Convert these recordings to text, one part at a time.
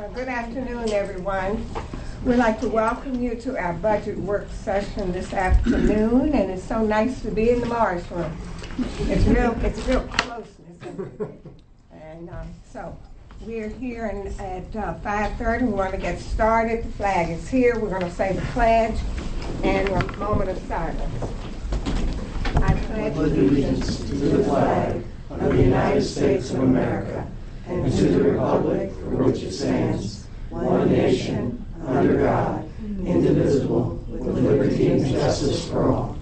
Good afternoon, everyone. We'd like to welcome you to our budget work session this afternoon, and it's so nice to be in the Morris room. It's real closeness, isn't it? And so we're here at 5:30. We want to get started. The flag is here. We're going to say the pledge and a moment of silence. I pledge allegiance to the flag of the United States of America and to the republic for which it stands, one nation, under God, indivisible, with liberty and justice for all.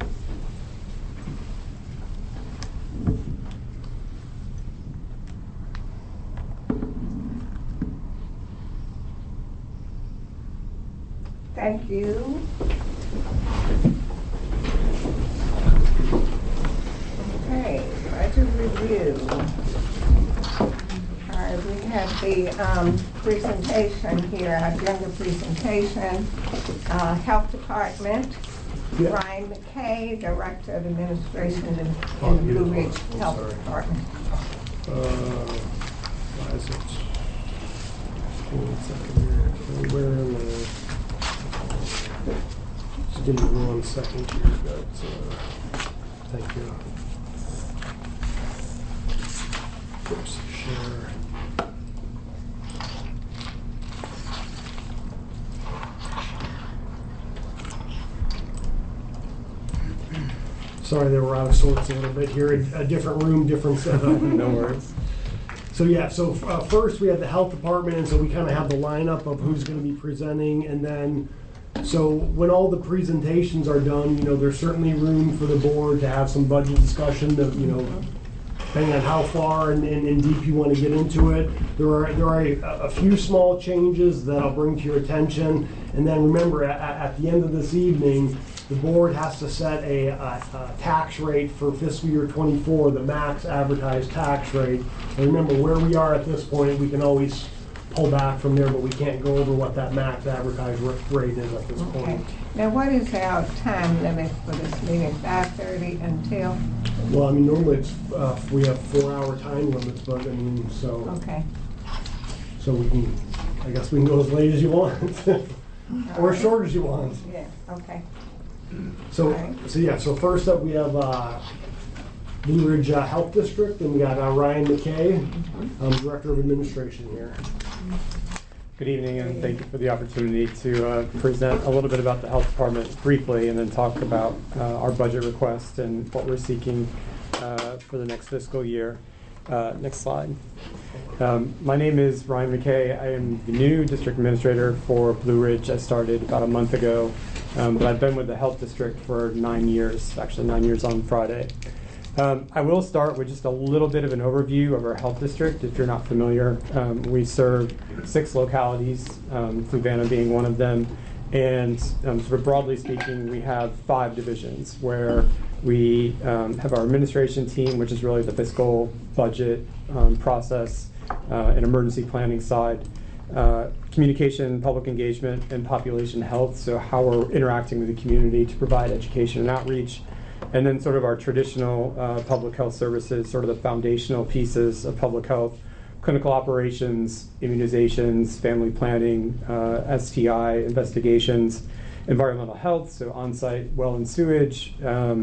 Thank you. Okay, budget review. All right, we have the presentation here, our agenda presentation. Health Department, Ryan McKay, Director of Administration in the Blue Ridge Health Department. Why is it? One second here. Where am I? Just give me 1 second here. Thank you. Oops, share. Sorry, they were out of sorts a little bit here. A different room, different setup. No worries. So yeah, first we have the health department, and so we kind of have the lineup of who's going to be presenting, and then so when all the presentations are done, there's certainly room for the board to have some budget discussion. Depending on how far and deep you want to get into it, there are a few small changes that I'll bring to your attention, and then remember at the end of this evening, the board has to set a tax rate for fiscal year 24, the max advertised tax rate. And remember, where we are at this point, we can always pull back from there, but we can't go over what that max advertised rate is at this point. Now, what is our time limit for this meeting? 5:30 until? Well, normally it's we have 4-hour time limits, but so. Okay. So I guess we can go as late as you want, or as short as you want. Yeah. Okay. So first up we have Blue Ridge Health District, and we got Ryan McKay, Director of Administration here. Good evening, and thank you for the opportunity to present a little bit about the health department briefly, and then talk about our budget request and what we're seeking for the next fiscal year. Next slide. My name is Ryan McKay. I am the new district administrator for Blue Ridge. I started about a month ago, but I've been with the health district for 9 years, actually 9 years on Friday. I will start with just a little bit of an overview of our health district. If you're not familiar, we serve 6 localities, Fluvanna being one of them, and sort of broadly speaking, we have 5 divisions where we have our administration team, which is really the fiscal budget process and emergency planning side, communication, public engagement, and population health, so how we're interacting with the community to provide education and outreach. And then sort of our traditional public health services, sort of the foundational pieces of public health, clinical operations, immunizations, family planning, STI investigations, environmental health, so on-site well and sewage,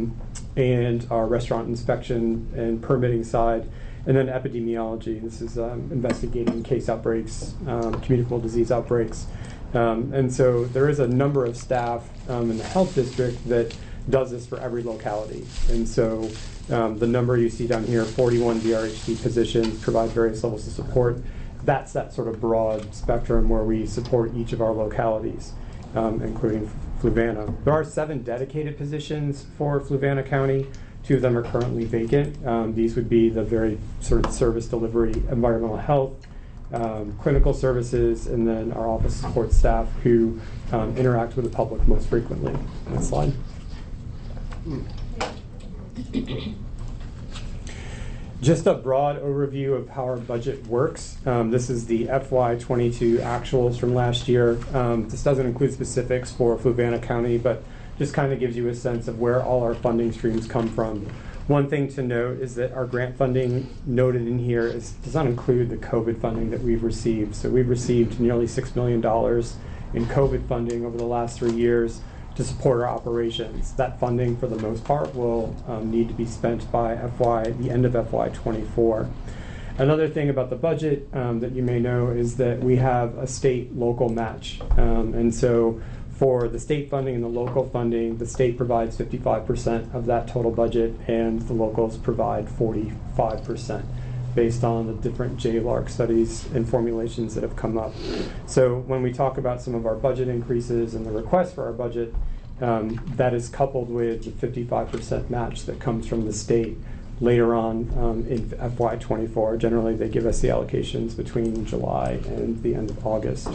and our restaurant inspection and permitting side, and then epidemiology. This is investigating case outbreaks, communicable disease outbreaks. And so there is a number of staff in the health district that does this for every locality. And so the number you see down here, 41 VRHC positions, provide various levels of support. That's that sort of broad spectrum where we support each of our localities, including Fluvanna. There are 7 dedicated positions for Fluvanna County. 2 of them are currently vacant. These would be the very sort of service delivery, environmental health, clinical services, and then our office support staff who interact with the public most frequently. Next slide. Just a broad overview of how our budget works. This is the FY22 actuals from last year. This doesn't include specifics for Fluvanna County, but just kind of gives you a sense of where all our funding streams come from. One thing to note is that our grant funding noted in here does not include the COVID funding that we've received. So we've received nearly $6 million in COVID funding over the last 3 years to support our operations. That funding, for the most part, will need to be spent by the end of FY24. Another thing about the budget that you may know is that we have a state-local match. And so for the state funding and the local funding, the state provides 55% of that total budget, and the locals provide 45%, based on the different JLARC studies and formulations that have come up. So when we talk about some of our budget increases and the request for our budget, that is coupled with the 55% match that comes from the state later on in FY24. Generally, they give us the allocations between July and the end of August.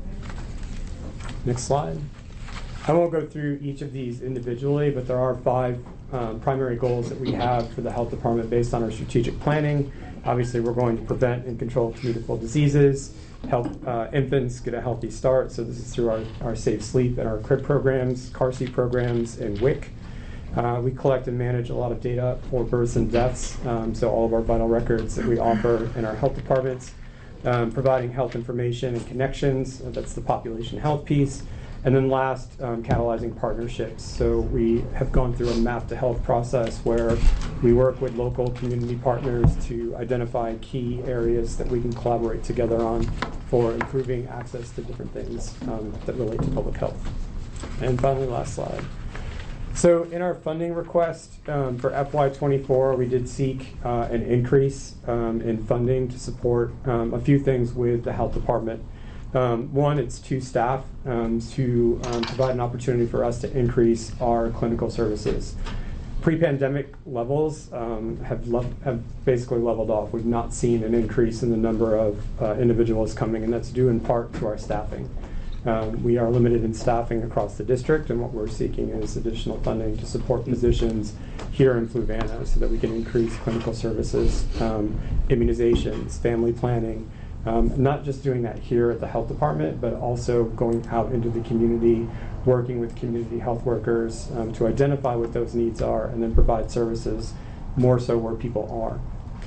Next slide. I won't go through each of these individually, but there are 5 primary goals that we have for the health department based on our strategic planning. Obviously, we're going to prevent and control communicable diseases, help infants get a healthy start. So this is through our Safe Sleep and our crib programs, car seat programs, and WIC. We collect and manage a lot of data for births and deaths, so all of our vital records that we offer in our health departments, providing health information and connections, that's the population health piece. And then last, catalyzing partnerships. So we have gone through a map to health process where we work with local community partners to identify key areas that we can collaborate together on for improving access to different things that relate to public health. And finally, last slide. So in our funding request for FY24, we did seek an increase in funding to support a few things with the health department. One, it's 2 staff to provide an opportunity for us to increase our clinical services. Pre-pandemic levels have basically leveled off. We've not seen an increase in the number of individuals coming, and that's due in part to our staffing. We are limited in staffing across the district, and what we're seeking is additional funding to support positions here in Fluvanna so that we can increase clinical services, immunizations, family planning, not just doing that here at the health department, but also going out into the community, working with community health workers to identify what those needs are and then provide services more so where people are.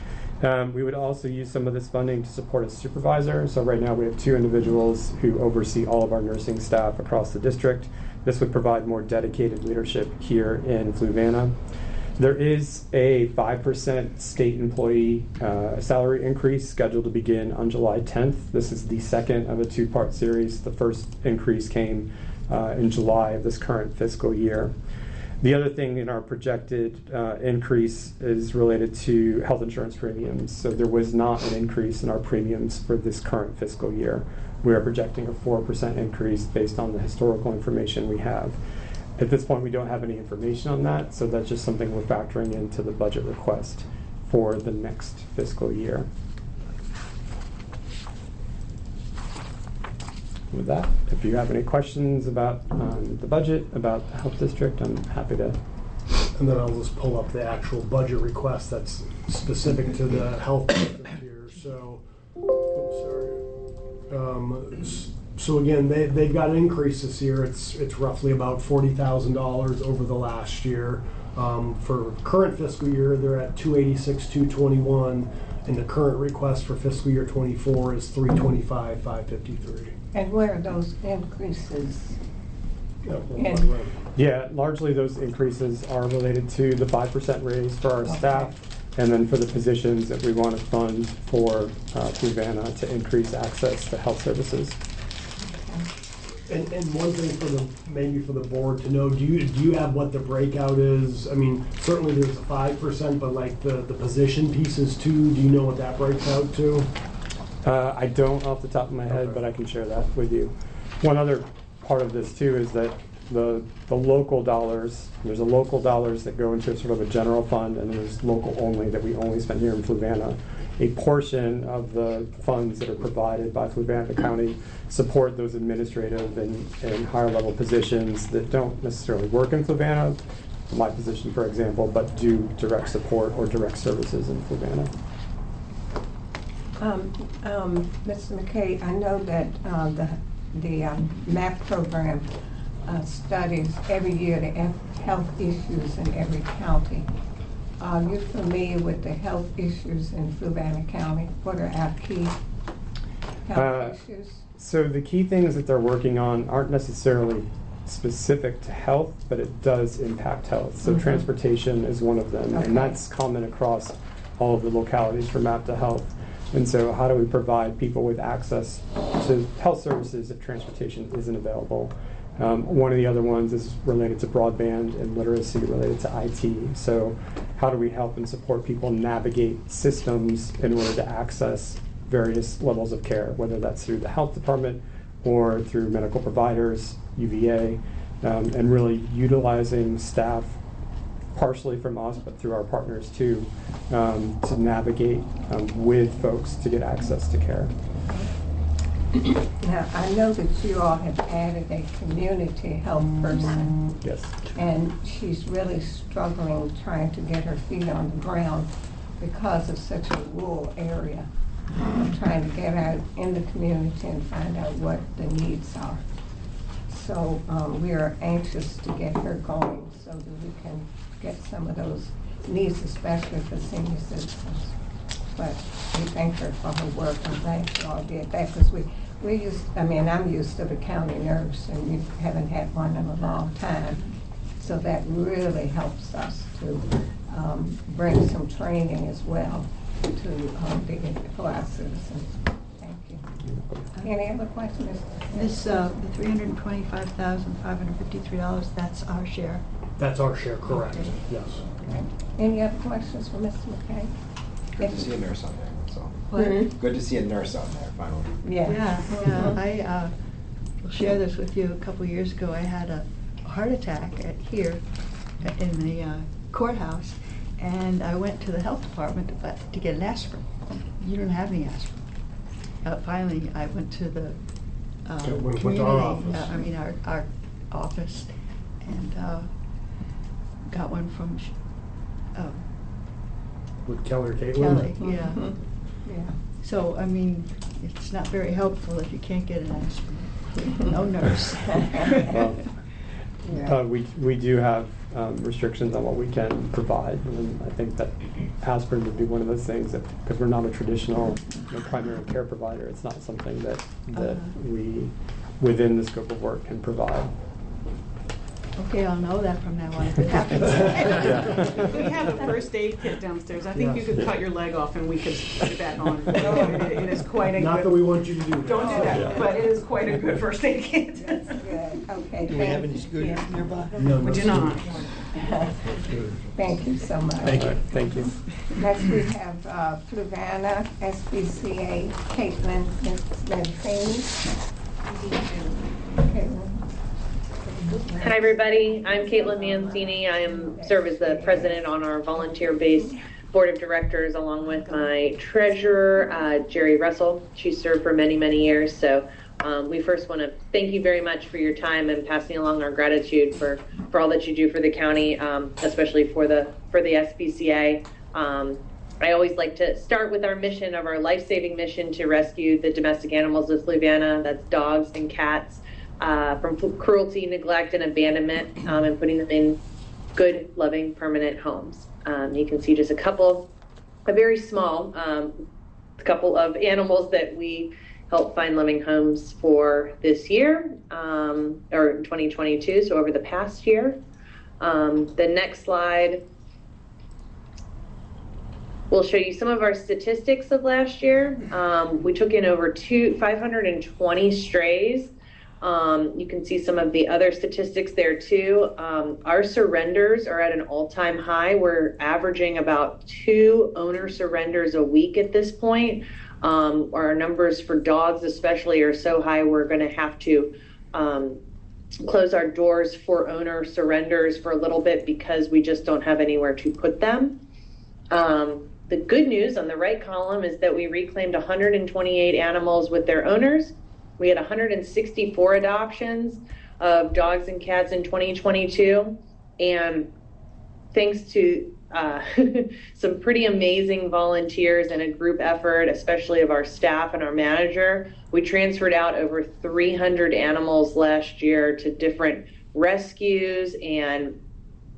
We would also use some of this funding to support a supervisor. So right now we have 2 individuals who oversee all of our nursing staff across the district. This would provide more dedicated leadership here in Fluvanna. There is a 5% state employee salary increase scheduled to begin on July 10th. This is the second of a 2-part series. The first increase came in July of this current fiscal year. The other thing in our projected increase is related to health insurance premiums. So there was not an increase in our premiums for this current fiscal year. We are projecting a 4% increase based on the historical information we have. At this point, we don't have any information on that, so that's just something we're factoring into the budget request for the next fiscal year. With that, if you have any questions about the budget, about the health district, I'm happy to. And then I'll just pull up the actual budget request that's specific to the health district here. So, so again, they've got an increase this year. It's roughly about $40,000 over the last year. For current fiscal year, they're at $286,221, and the current request for fiscal year 24 is $325,553. And where are those increases? Yeah, largely those increases are related to the 5% raise for our staff, and then for the positions that we want to fund for Fluvanna to increase access to health services. And one thing maybe for the board to know, do you have what the breakout is? I mean, certainly there's a 5%, but like the position pieces too, do you know what that breaks out to? I don't off the top of my head, but I can share that with you. One other part of this too is that the local dollars, there's a local dollars that go into sort of a general fund, and then there's local only that we only spend here in Fluvanna. A portion of the funds that are provided by Fluvanna County support those administrative and higher level positions that don't necessarily work in Fluvanna, my position for example, but do direct support or direct services in Fluvanna. Mr. McKay, I know that the MAP program studies every year the health issues in every county. Are you familiar with the health issues in Fluvanna County? What are our key health issues? So the key things that they're working on aren't necessarily specific to health, but it does impact health. So transportation is one of them, Okay. and that's common across all of the localities for MAP to Health. And so how do we provide people with access to health services if transportation isn't available? One of the other ones is related to broadband and literacy related to IT. So how do we help and support people navigate systems in order to access various levels of care, whether that's through the health department or through medical providers, UVA, and really utilizing staff partially from us, but through our partners too, to navigate with folks to get access to care. Now, I know that you all have added a community health person, Yes. and she's really struggling trying to get her feet on the ground because of such a rural area. Trying to get out in the community and find out what the needs are. So we are anxious to get her going so that we can get some of those needs, especially for senior citizens. But we thank her for her work, and glad you all did that, because I'm used to the county nurse, and we haven't had one in a long time. So that really helps us to bring some training as well for our citizens. Thank you. Any other questions? This, the $325,553, that's our share. That's our share, correct, Okay. yes. Okay. Any other questions for Mr. McKay? Good to see a nurse on there, that's all. Mhm. Good to see a nurse on there, finally. Yeah. I will share this with you. A couple of years ago, I had a heart attack here in the courthouse, and I went to the health department to get an aspirin. You don't have any aspirin. Finally, I went to the went to community, our office. our office, and got one from With Keller Caitlin. Kelly. Yeah. Mhm. Yeah. So, I mean, it's not very helpful if you can't get an aspirin. No nurse. Well, Yeah. we do have restrictions on what we can provide, and I think that aspirin would be one of those things that, because we're not a traditional primary care provider, it's not something that we, within the scope of work, can provide. Okay, I'll know that from now on if it happens. We have a first aid kit downstairs. I think you could cut your leg off and we could put that on. It is quite a Not that good, we want you to do that. don't do Yeah. that, but it is quite a good first aid kit. That's good. Okay. Do we have any scooters nearby? No, Would no you not? Thank you so much. Thank you. All right, thank you. Next, we have Fluvanna, SBCA, Caitlin Mancini. Caitlin. Hi, everybody. I'm Caitlin Mancini. I serve as the president on our volunteer-based board of directors, along with my treasurer, Jerry Russell. She served for many, many years. So we first want to thank you very much for your time and passing along our gratitude for all that you do for the county, especially for the SBCA. I always like to start with our mission of our life-saving mission to rescue the domestic animals of Fluvanna. That's dogs and cats. From cruelty, neglect, and abandonment, and putting them in good, loving, permanent homes. You can see just a very small couple of animals that we helped find loving homes for this year, or 2022, so over the past year. The next slide will show you some of our statistics of last year. We took in over 520 strays. You can see some of the other statistics there too. Our surrenders are at an all-time high. We're averaging about 2 owner surrenders a week at this point. Our numbers for dogs especially are so high we're going to have to close our doors for owner surrenders for a little bit because we just don't have anywhere to put them. The good news on the right column is that we reclaimed 128 animals with their owners. We had 164 adoptions of dogs and cats in 2022. And thanks to some pretty amazing volunteers and a group effort, especially of our staff and our manager, we transferred out over 300 animals last year to different rescues and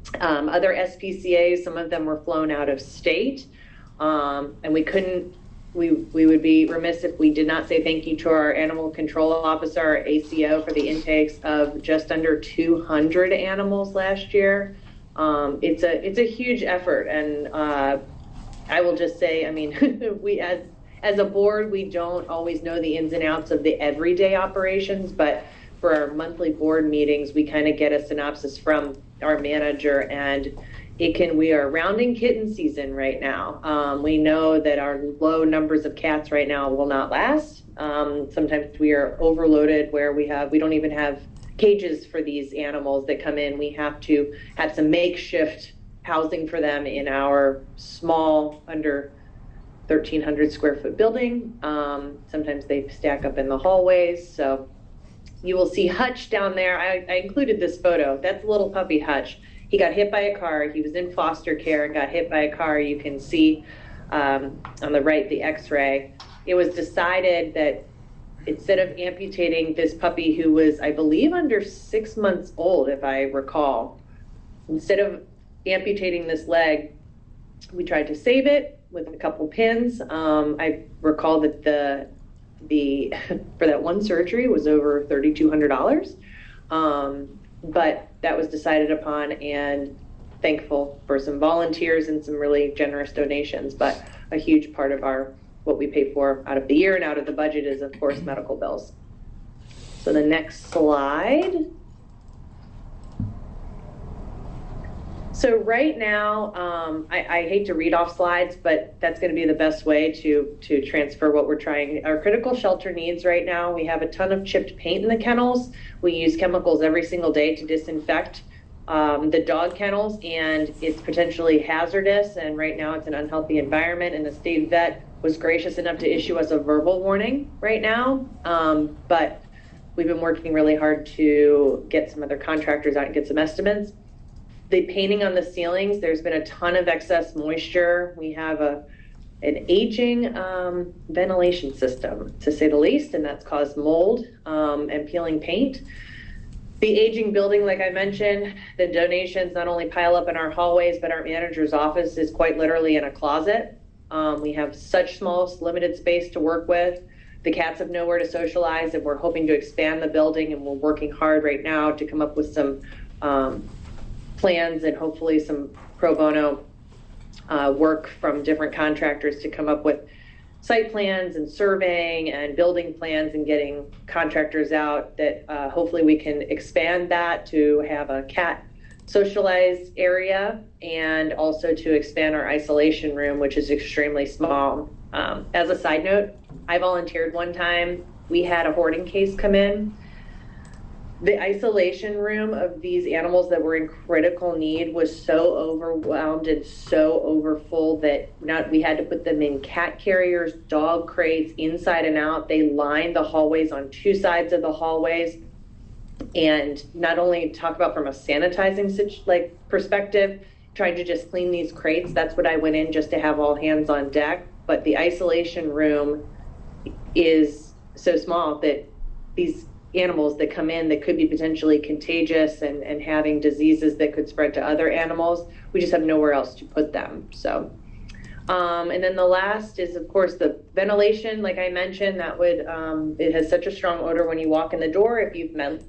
Other SPCA's, some of them were flown out of state, and we would be remiss if we did not say thank you to our animal control officer, our ACO, for the intakes of just under 200 animals last year. It's a huge effort, and I will just say, I mean, we as a board, we don't always know the ins and outs of the everyday operations, but for our monthly board meetings, we kind of get a synopsis from our manager, and we are rounding kitten season right now. We know that our low numbers of cats right now will not last. Sometimes we are overloaded where we don't even have cages for these animals that come in. We have to have some makeshift housing for them in our small, under 1,300 square foot building. Sometimes they stack up in the hallways. So you will see Hutch down there. I included this photo. That's little puppy Hutch. He got hit by a car. He was in foster care and got hit by a car. You can see on the right the x-ray. It was decided that instead of amputating this puppy, who was, I believe, under 6 months old, if I recall, instead of amputating this leg, we tried to save it with a couple pins. I recall that the for that one surgery was over $3,200. But that was decided upon, and thankful for some volunteers and some really generous donations. But a huge part of what we pay for out of the year and out of the budget is, of course, medical bills. So the next slide. So right now, I hate to read off slides, but that's going to be the best way to transfer what we're trying. Our critical shelter needs right now, we have a ton of chipped paint in the kennels. We use chemicals every single day to disinfect the dog kennels, and it's potentially hazardous, and right now it's an unhealthy environment, and the state vet was gracious enough to issue us a verbal warning right now, but we've been working really hard to get some other contractors out and get some estimates. The painting on the ceilings, there's been a ton of excess moisture. We have an aging ventilation system, to say the least, and that's caused mold and peeling paint. The aging building, like I mentioned, the donations not only pile up in our hallways, but our manager's office is quite literally in a closet. We have such small, limited space to work with. The cats have nowhere to socialize, and we're hoping to expand the building, and we're working hard right now to come up with some plans and hopefully some pro bono work from different contractors to come up with site plans and surveying and building plans and getting contractors out that hopefully we can expand that to have a cat socialized area, and also to expand our isolation room, which is extremely small. As a side note, I volunteered one time. We had a hoarding case come in. The isolation room of these animals that were in critical need was so overwhelmed and so overfull that we had to put them in cat carriers, dog crates, inside and out. They lined the hallways on two sides of the hallways. And not only talk about from a sanitizing perspective, trying to just clean these crates. That's what I went in just to have all hands on deck. But the isolation room is so small that these animals that come in that could be potentially contagious and having diseases that could spread to other animals, we just have nowhere else to put them. So, and then the last is, of course, the ventilation. Like I mentioned, that would it has such a strong odor when you walk in the door. If you've met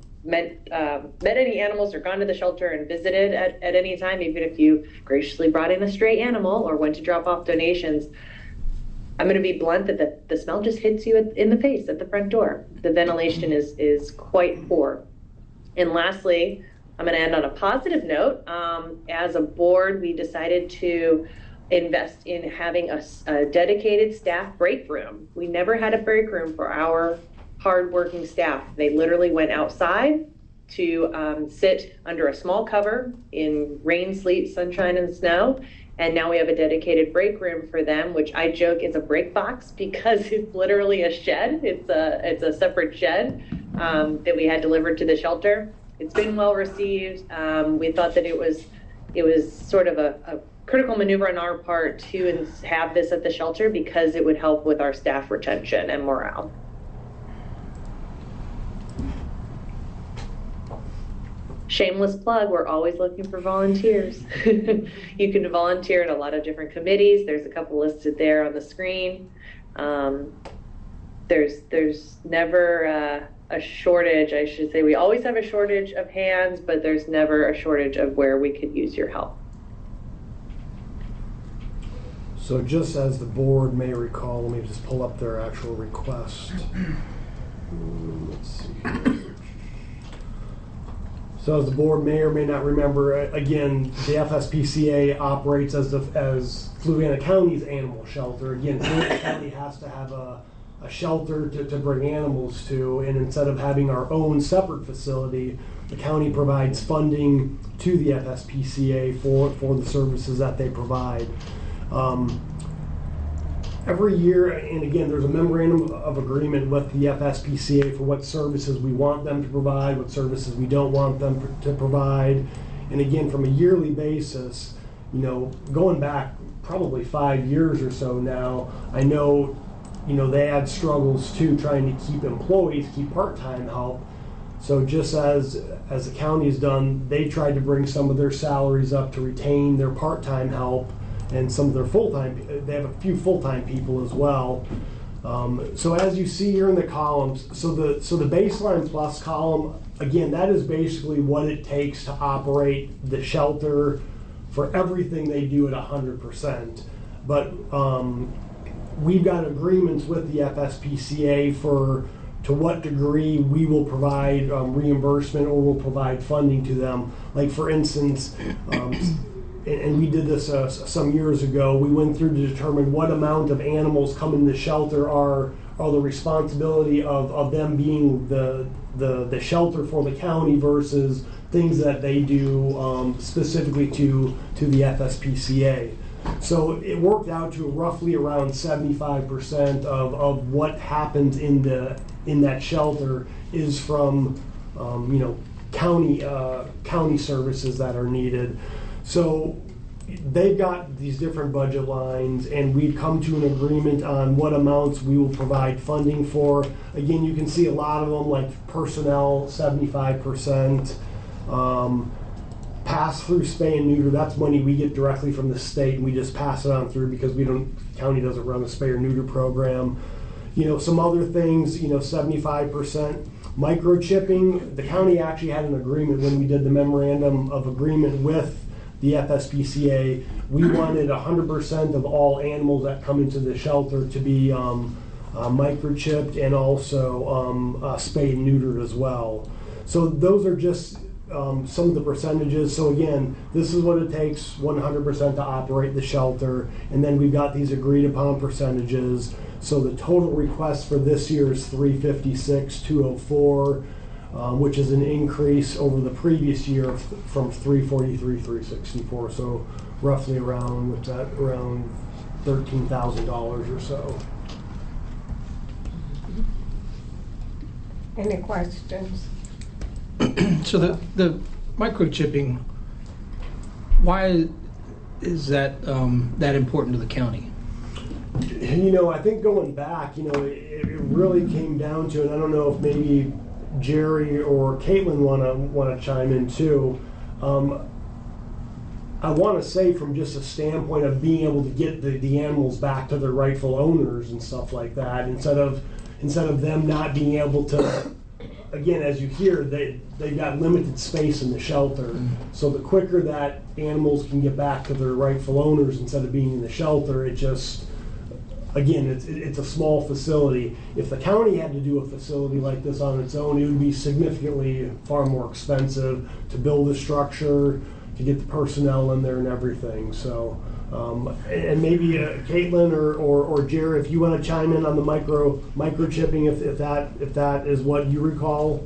any animals or gone to the shelter and visited at any time, even if you graciously brought in a stray animal or went to drop off donations, I'm going to be blunt that the smell just hits you in the face at the front door. The ventilation is quite poor. And lastly, I'm going to end on a positive note. As a board, we decided to invest in having a dedicated staff break room. We never had a break room for our hardworking staff. They literally went outside to sit under a small cover in rain, sleet, sunshine, and snow. And now we have a dedicated break room for them, which I joke is a break box because it's literally a shed. It's a separate shed that we had delivered to the shelter. It's been well received. We thought that it was sort of a critical maneuver on our part to have this at the shelter because it would help with our staff retention and morale. Shameless plug, we're always looking for volunteers. You can volunteer at a lot of different committees. There's a couple listed there on the screen. There's never a shortage, I should say. We always have a shortage of hands, but there's never a shortage of where we could use your help. So just as the board may recall, let me just pull up their actual request. Let's see here. So as the board may or may not remember, again, the FSPCA operates as Fluvanna County's animal shelter. Again, Fluvanna County has to have a shelter to bring animals to, and instead of having our own separate facility, the county provides funding to the FSPCA for the services that they provide. Every year, and again, there's a memorandum of agreement with the FSPCA for what services we want them to provide, what services we don't want them to provide. And again, from a yearly basis, going back probably 5 years or so now, I know, they had struggles too trying to keep employees, keep part-time help. So just as the county's done, they tried to bring some of their salaries up to retain their part-time help and some of their full-time. They have a few full-time people as well. So as you see here in the columns, so the baseline plus column, again, that is basically what it takes to operate the shelter for everything they do at 100%. But we've got agreements with the FSPCA to what degree we will provide reimbursement or will provide funding to them. Like for instance, and we did this some years ago, we went through to determine what amount of animals come in the shelter are the responsibility of them being the shelter for the county versus things that they do specifically to the FSPCA. So it worked out to roughly around 75% of what happens in that shelter is from county services that are needed. So they've got these different budget lines, and we've come to an agreement on what amounts we will provide funding for. Again, you can see a lot of them, like personnel, 75%. Pass-through spay and neuter, that's money we get directly from the state, and we just pass it on through because the county doesn't run a spay or neuter program. Some other things, 75%. Microchipping, the county actually had an agreement when we did the memorandum of agreement with the FSPCA. We wanted 100% of all animals that come into the shelter to be microchipped and also spayed and neutered as well. So those are just some of the percentages. So again, this is what it takes 100% to operate the shelter, and then we've got these agreed upon percentages. So the total request for this year is $356,204, which is an increase over the previous year from $343,364. So roughly around $13,000 or so. Any questions? So the microchipping, why is that that important to the county? I think going back, it really came down to, and I don't know if maybe Jerry or Caitlin want to chime in too. I want to say from just a standpoint of being able to get the animals back to their rightful owners and stuff like that, instead of them not being able to. Again, as you hear, they've got limited space in the shelter. Mm-hmm. So the quicker that animals can get back to their rightful owners instead of being in the shelter, it's a small facility. If the county had to do a facility like this on its own, it would be significantly far more expensive to build a structure, to get the personnel in there and everything. So, and maybe Caitlin or Jerry, if you want to chime in on the microchipping, if that is what you recall.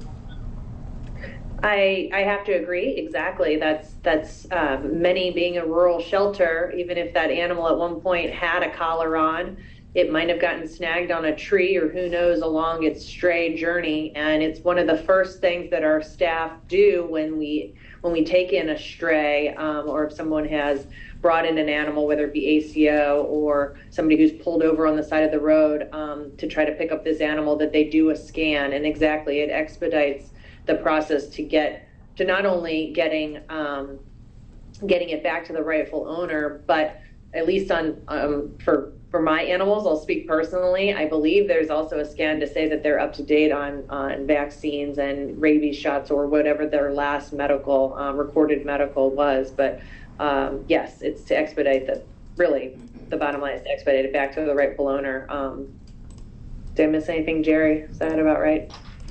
I have to agree. Exactly. That's many being a rural shelter. Even if that animal at one point had a collar on, it might have gotten snagged on a tree or who knows along its stray journey. And it's one of the first things that our staff do when we take in a stray, or if someone has brought in an animal, whether it be ACO or somebody who's pulled over on the side of the road to try to pick up this animal, that they do a scan. And exactly, it expedites the process to get to not only getting it back to the rightful owner, but at least for my animals, I'll speak personally, I believe there's also a scan to say that they're up to date on vaccines and rabies shots or whatever their last medical, recorded medical was. But yes, it's to expedite the bottom line is to expedite it back to the rightful owner. Did I miss anything, Jerry? Is that about right?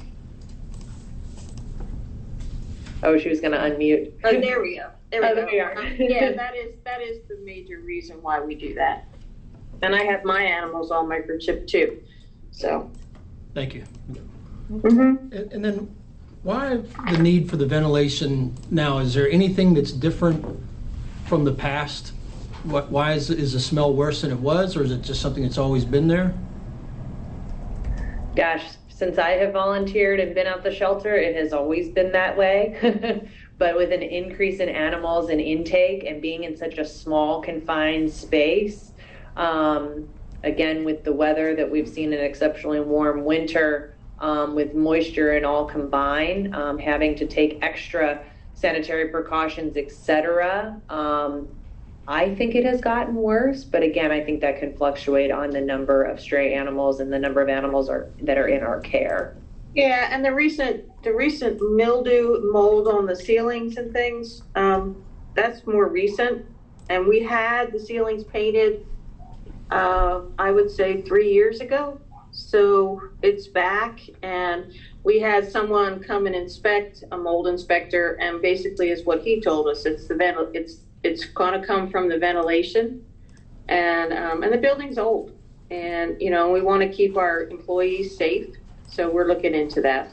Oh, she was going to unmute. Oh, there we go. There we are. Yeah, that is the major reason why we do that. And I have my animals all microchipped too. So. Thank you. Mm-hmm. And then why the need for the ventilation now? Is there anything that's different from the past? Why is the smell worse than it was, or is it just something that's always been there? Gosh, since I have volunteered and been at the shelter, it has always been that way. But with an increase in animals and intake and being in such a small, confined space, again, with the weather that we've seen, an exceptionally warm winter, with moisture and all combined, having to take extra sanitary precautions, etc. I think it has gotten worse, but again, I think that can fluctuate on the number of stray animals and the number of animals that are in our care. Yeah, and the recent mildew, mold on the ceilings and things, that's more recent. And we had the ceilings painted, I would say 3 years ago. So it's back, and we had someone come and inspect, a mold inspector, and basically is what he told us. It's going to come from the ventilation, and the building's old, and we want to keep our employees safe, so we're looking into that.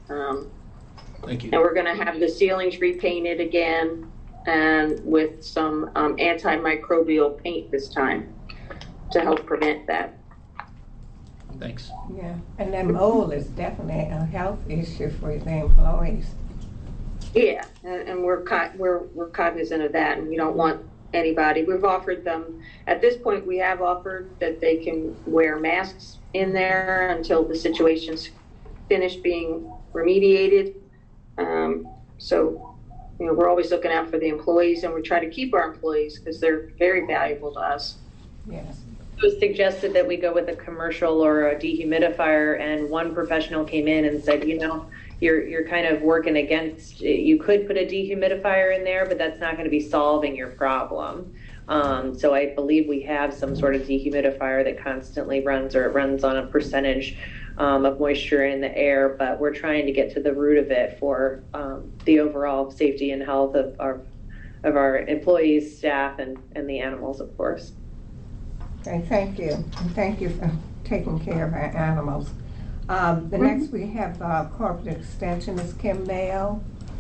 Thank you. And we're going to have the ceilings repainted again, and with some antimicrobial paint this time to help prevent that. Thanks. Yeah, and that mold is definitely a health issue for the employees. Yeah, and we're cognizant of that, and we don't want anybody. We've offered them, at this point, we have offered that they can wear masks in there until the situation's finished being remediated. So, we're always looking out for the employees, and we try to keep our employees because they're very valuable to us. Yes. It was suggested that we go with a commercial or a dehumidifier, and one professional came in and said, you're kind of working against, you could put a dehumidifier in there, but that's not going to be solving your problem. So I believe we have some sort of dehumidifier that constantly runs, or it runs on a percentage of moisture in the air, but we're trying to get to the root of it for the overall safety and health of our employees, staff, and the animals, of course. Okay, thank you. And thank you for taking care of our animals. The next we have Corporate Extension, Ms. Kim Bale.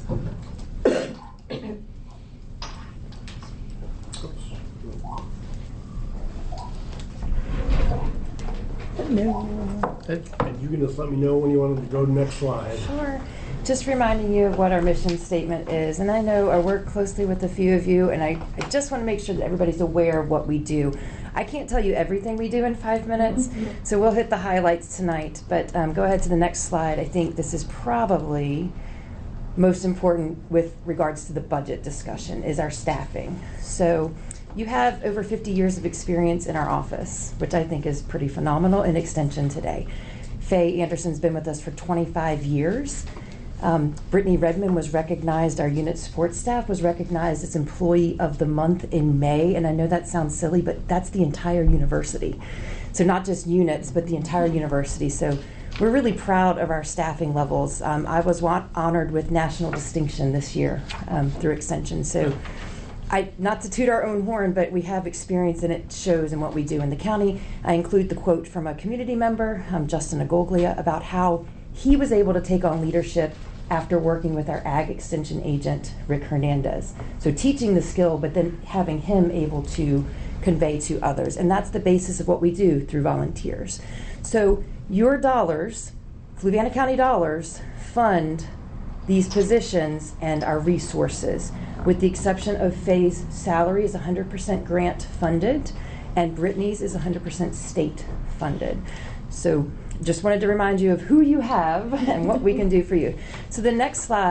And you can just let me know when you want to go to the next slide. Sure. Just reminding you of what our mission statement is. And I know I work closely with a few of you, and I just want to make sure that everybody's aware of what we do. I can't tell you everything we do in 5 minutes, so we'll hit the highlights tonight. But go ahead to the next slide. I think this is probably most important with regards to the budget discussion, is our staffing. So you have over 50 years of experience in our office, which I think is pretty phenomenal in Extension today. Faye Anderson's been with us for 25 years. Brittany Redmond was recognized, our unit support staff was recognized as Employee of the Month in May, and I know that sounds silly, but that's the entire university. So not just units, but the entire university. So we're really proud of our staffing levels. I was honored with national distinction this year through Extension. So not to toot our own horn, but we have experience, and it shows in what we do in the county. I include the quote from a community member, Justin Agoglia, about how he was able to take on leadership after working with our ag extension agent, Rick Hernandez. So teaching the skill, but then having him able to convey to others. And that's the basis of what we do through volunteers. So your dollars, Fluvanna County dollars, fund these positions and our resources, with the exception of Faye's salary is 100% grant funded, and Brittany's is 100% state funded. So just wanted to remind you of who you have and what we can do for you. So the next slide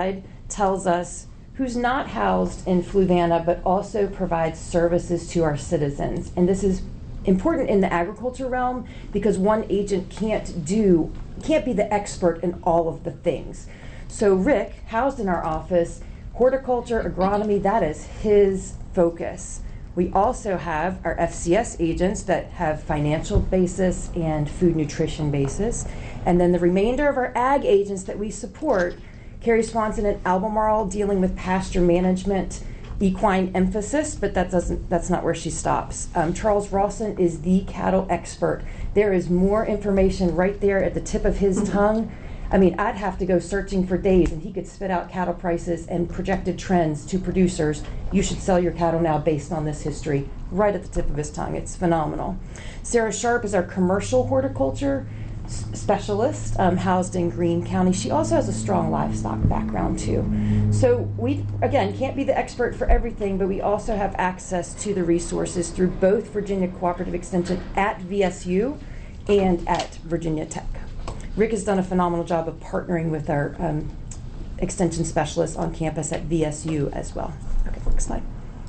tells us who's not housed in Fluvanna, but also provides services to our citizens. And this is important in the agriculture realm because one agent can't be the expert in all of the things. So Rick, housed in our office, horticulture, agronomy, that is his focus. We also have our FCS agents that have financial basis and food nutrition basis. And then the remainder of our ag agents that we support, Carrie Swanson and Albemarle dealing with pasture management, equine emphasis, but that's not where she stops. Charles Rawson is the cattle expert. There is more information right there at the tip of his tongue. I mean, I'd have to go searching for days, and he could spit out cattle prices and projected trends to producers. You should sell your cattle now based on this history, right at the tip of his tongue. It's phenomenal. Sarah Sharp is our commercial horticulture specialist, housed in Greene County. She also has a strong livestock background too. So we, again, can't be the expert for everything, but we also have access to the resources through both Virginia Cooperative Extension at VSU and at Virginia Tech. Rick has done a phenomenal job of partnering with our extension specialists on campus at VSU as well. Okay, next slide.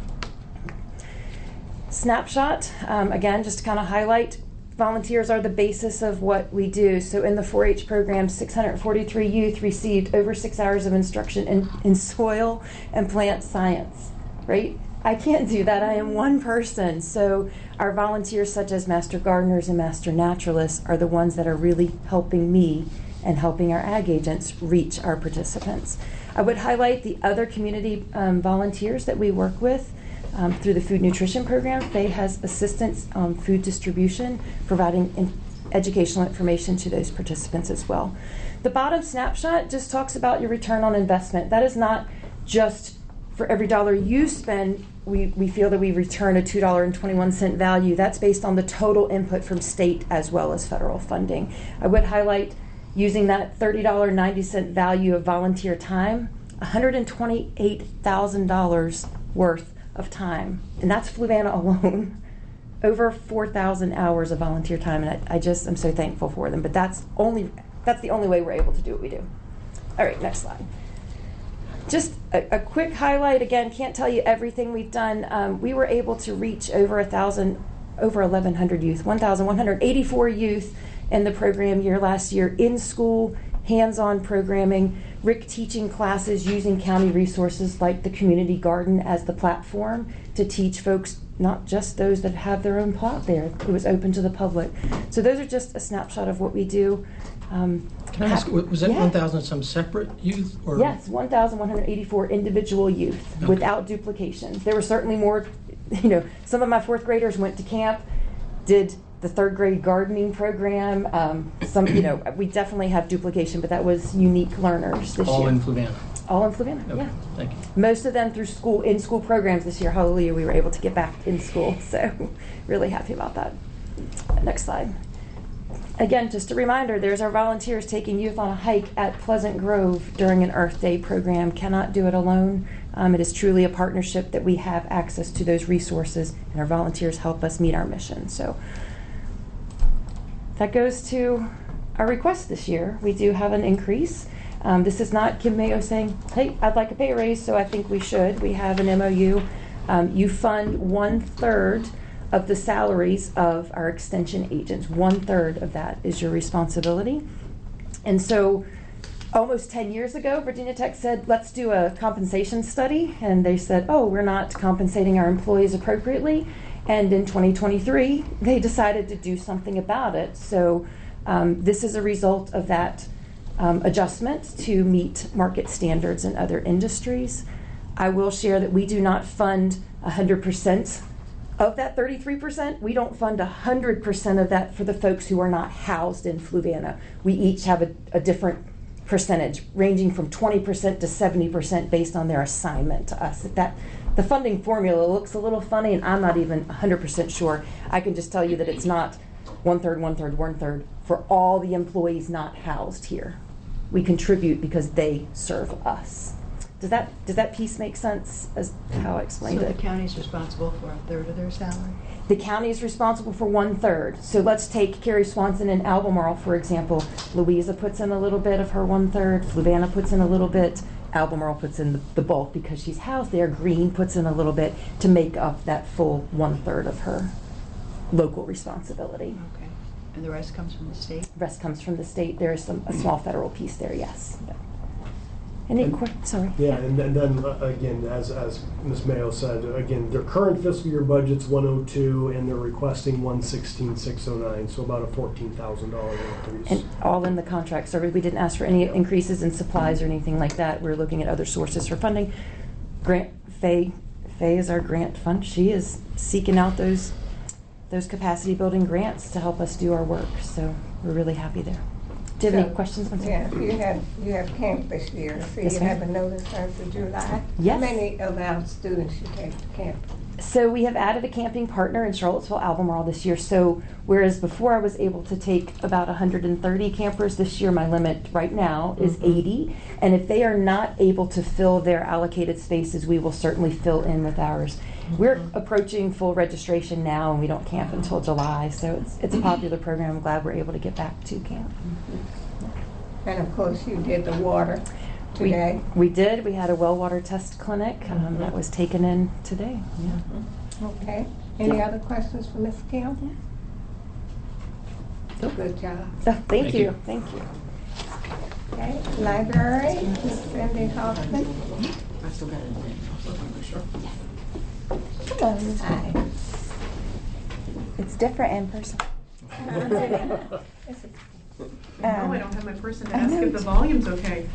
Snapshot, again, just to kind of highlight, volunteers are the basis of what we do. So in the 4-H program, 643 youth received over 6 hours of instruction in soil and plant science, right? I can't do that. I am one person. So our volunteers, such as master gardeners and master naturalists, are the ones that are really helping me and helping our ag agents reach our participants. I would highlight the other community volunteers that we work with through the food nutrition program. Faye has assistance on food distribution, providing educational information to those participants as well. The bottom snapshot just talks about your return on investment. That is not just for every dollar you spend, we feel that we return a $2.21 value. That's based on the total input from state as well as federal funding. I would highlight using that $30.90 value of volunteer time, $128,000 worth of time. And that's Fluvanna alone. Over 4,000 hours of volunteer time, and I'm so thankful for them. But that's the only way we're able to do what we do. All right, next slide. Just a quick highlight. Again, can't tell you everything we've done. We were able to reach over 1,100 youth, 1,184 youth in the program year last year in school, hands-on programming, Rick teaching classes using county resources like the community garden as the platform to teach folks, not just those that have their own plot there. It was open to the public. So those are just a snapshot of what we do. Can I ask, was that 1,000 some separate youth? Or? Yes, 1,184 individual youth without duplications. There were certainly more, some of my fourth graders went to camp, did the third grade gardening program. We definitely have duplication, but that was unique learners this year. All in Fluvanna? All in Fluvanna, okay. Yeah. Thank you. Most of them through in-school programs this year. Hallelujah, we were able to get back in school. So really happy about that. Next slide. Again, just a reminder, there's our volunteers taking youth on a hike at Pleasant Grove during an Earth Day program. Cannot do it alone. It is truly a partnership that we have access to those resources, and our volunteers help us meet our mission. So that goes to our request this year. We do have an increase. This is not Kim Mayo saying, hey, I'd like a pay raise, so I think we should. We have an MOU. You fund 1/3 of the salaries of our extension agents. 1/3 of that is your responsibility. And so almost 10 years ago, Virginia Tech said, let's do a compensation study. And they said, oh, we're not compensating our employees appropriately. And in 2023, they decided to do something about it. So this is a result of that adjustment to meet market standards in other industries. I will share that we do not fund 100% of that 33%. We don't fund 100% of that for the folks who are not housed in Fluvanna. We each have a different percentage, ranging from 20% to 70% based on their assignment to us. The funding formula looks a little funny, and I'm not even 100% sure. I can just tell you that it's not 1/3, 1/3, 1/3 for all the employees not housed here. We contribute because they serve us. Does that piece make sense as how I explained So it? the county's responsible for 1/3 of their salary? The county is responsible for 1/3. So let's take Carrie Swanson and Albemarle, for example. Louisa puts in a little bit of her 1/3. Fluvanna puts in a little bit. Albemarle puts in the bulk because she's housed there. Greene puts in a little bit to make up that full 1/3 of her local responsibility. Okay. And the rest comes from the state? Rest comes from the state. There is a small federal piece there, yes. Any sorry. Yeah, and then again, as Ms. Mayo said, again, their current fiscal year budget's 102, and they're requesting 116,609, so about a $14,000 increase. And all in the contract service. We didn't ask for any increases in supplies or anything like that. We're looking at other sources for funding. Faye is our grant fund. She is seeking out those capacity building grants to help us do our work. So we're really happy there. Do you have any questions? Yeah, you have camp this year, so Yes, you ma'am. have a notice after July. Yes. How many of our students you take to camp? So we have added a camping partner in Charlottesville, Albemarle this year. So whereas before I was able to take about 130 campers, this year my limit right now is 80. And if they are not able to fill their allocated spaces, we will certainly fill in with ours. We're approaching full registration now, and we don't camp until July. So it's a popular program. I'm glad we're able to get back to camp. And of course, you did the water today. We did. We had a well water test clinic that was taken in today. Yeah. Okay. Any other questions for Ms. Kim? Nope. Good job. Oh, thank you. you. Thank you. Okay. Library, Ms. Cindy Hoffman. I still got it. Hello. Hi. It's different in person. No, I don't have my person to ask if the volume's okay.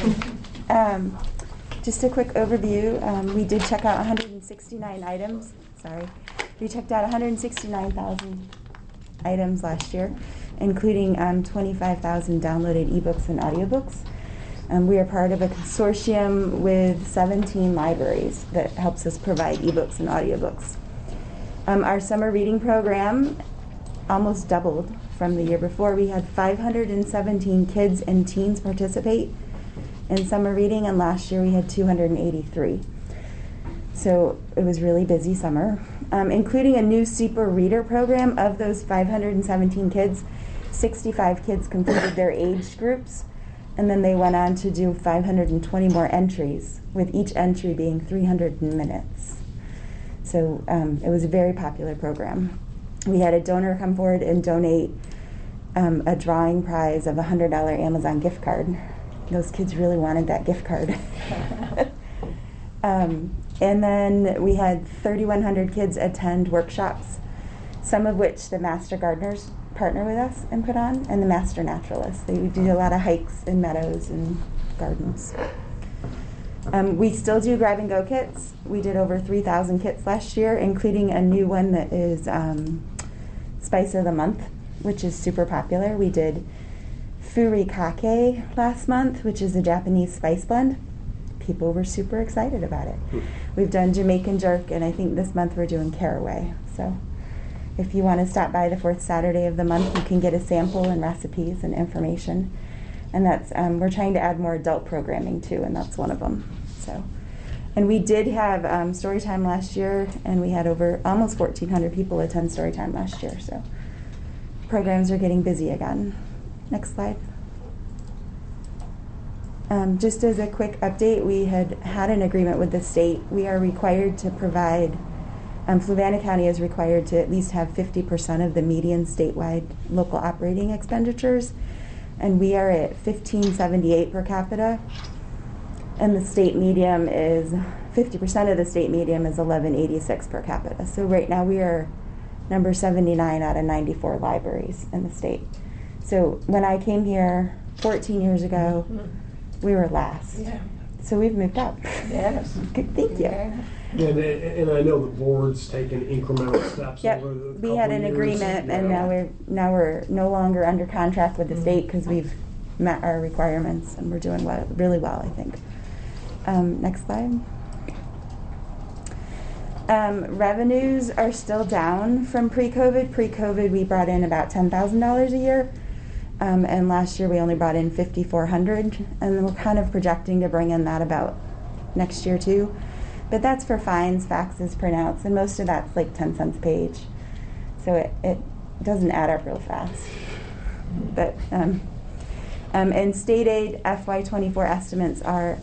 Just a quick overview. We did check out 169 items. Sorry. We checked out 169,000 items last year, including 25,000 downloaded ebooks and audiobooks. We are part of a consortium with 17 libraries that helps us provide ebooks and audiobooks. Our summer reading program almost doubled from the year before. We had 517 kids and teens participate in summer reading, and last year we had 283. So it was really busy summer, including a new super reader program. Of those 517 kids, 65 kids completed their age groups, and then they went on to do 520 more entries, with each entry being 300 minutes. So it was a very popular program. We had a donor come forward and donate a drawing prize of a $100 Amazon gift card. Those kids really wanted that gift card. And then we had 3,100 kids attend workshops, some of which the Master Gardeners partner with us and put on, and the Master Naturalists. They do a lot of hikes in meadows and gardens. We still do grab-and-go kits. We did over 3,000 kits last year, including a new one that is Spice of the Month, which is super popular. We did Furikake last month, which is a Japanese spice blend. People were super excited about it. We've done Jamaican jerk, and I think this month we're doing caraway. So if you want to stop by the fourth Saturday of the month, you can get a sample and recipes and information. And that's we're trying to add more adult programming too, and that's one of them. So, and we did have Storytime last year, and we had over almost 1,400 people attend Storytime last year. So programs are getting busy again. Next slide. Just as a quick update, we had an agreement with the state. We are required to provide, Fluvanna County is required to at least have 50% of the median statewide local operating expenditures, and we are at $15.78 per capita, and the state medium is, 50% of the state medium is $11.86 per capita. So right now we are number 79 out of 94 libraries in the state. So when I came here 14 years ago, we were last. Yeah. So we've moved up. Yes. Good, thank you. Okay. And I know the board's taken incremental steps Yep. over the We couple had an years. agreement, and Yeah. now we're no longer under contract with the state because we've met our requirements, and we're doing really well, I think. Next slide. Revenues are still down from pre-COVID. Pre-COVID, we brought in about $10,000 a year. And last year we only brought in $5,400, and we're kind of projecting to bring in that about next year too. But that's for fines, faxes, printouts, and most of that's like 10 cents a page. so it doesn't add up real fast. But and state aid FY24 estimates are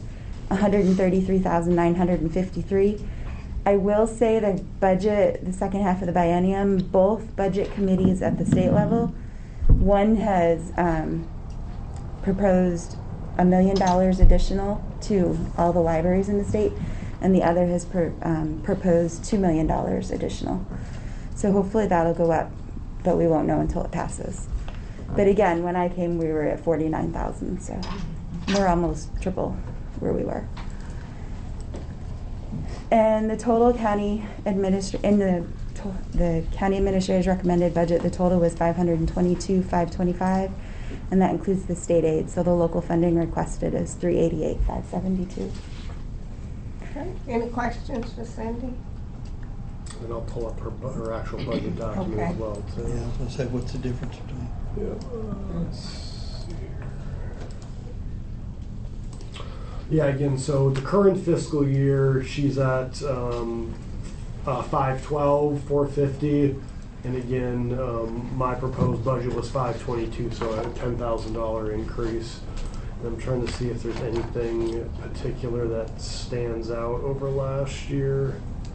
$133,953. I will say the budget, the second half of the biennium, both budget committees at the state level, one has proposed $1 million additional to all the libraries in the state, and the other has proposed $2 million additional. So hopefully that'll go up, but we won't know until it passes. But again, when I came, we were at 49,000, so we're almost triple where we were. And the total county the county administrator's recommended budget, the total was $522,525, and that includes the state aid. So the local funding requested is $388,572. Okay. Any questions for Cindy? And I'll pull up her actual budget document as well. Too. Yeah, I was gonna say, what's the difference between? Yeah, again, so the current fiscal year, she's at 512, 450, and again, my proposed budget was 522, so a $10,000 increase. And I'm trying to see if there's anything particular that stands out over last year.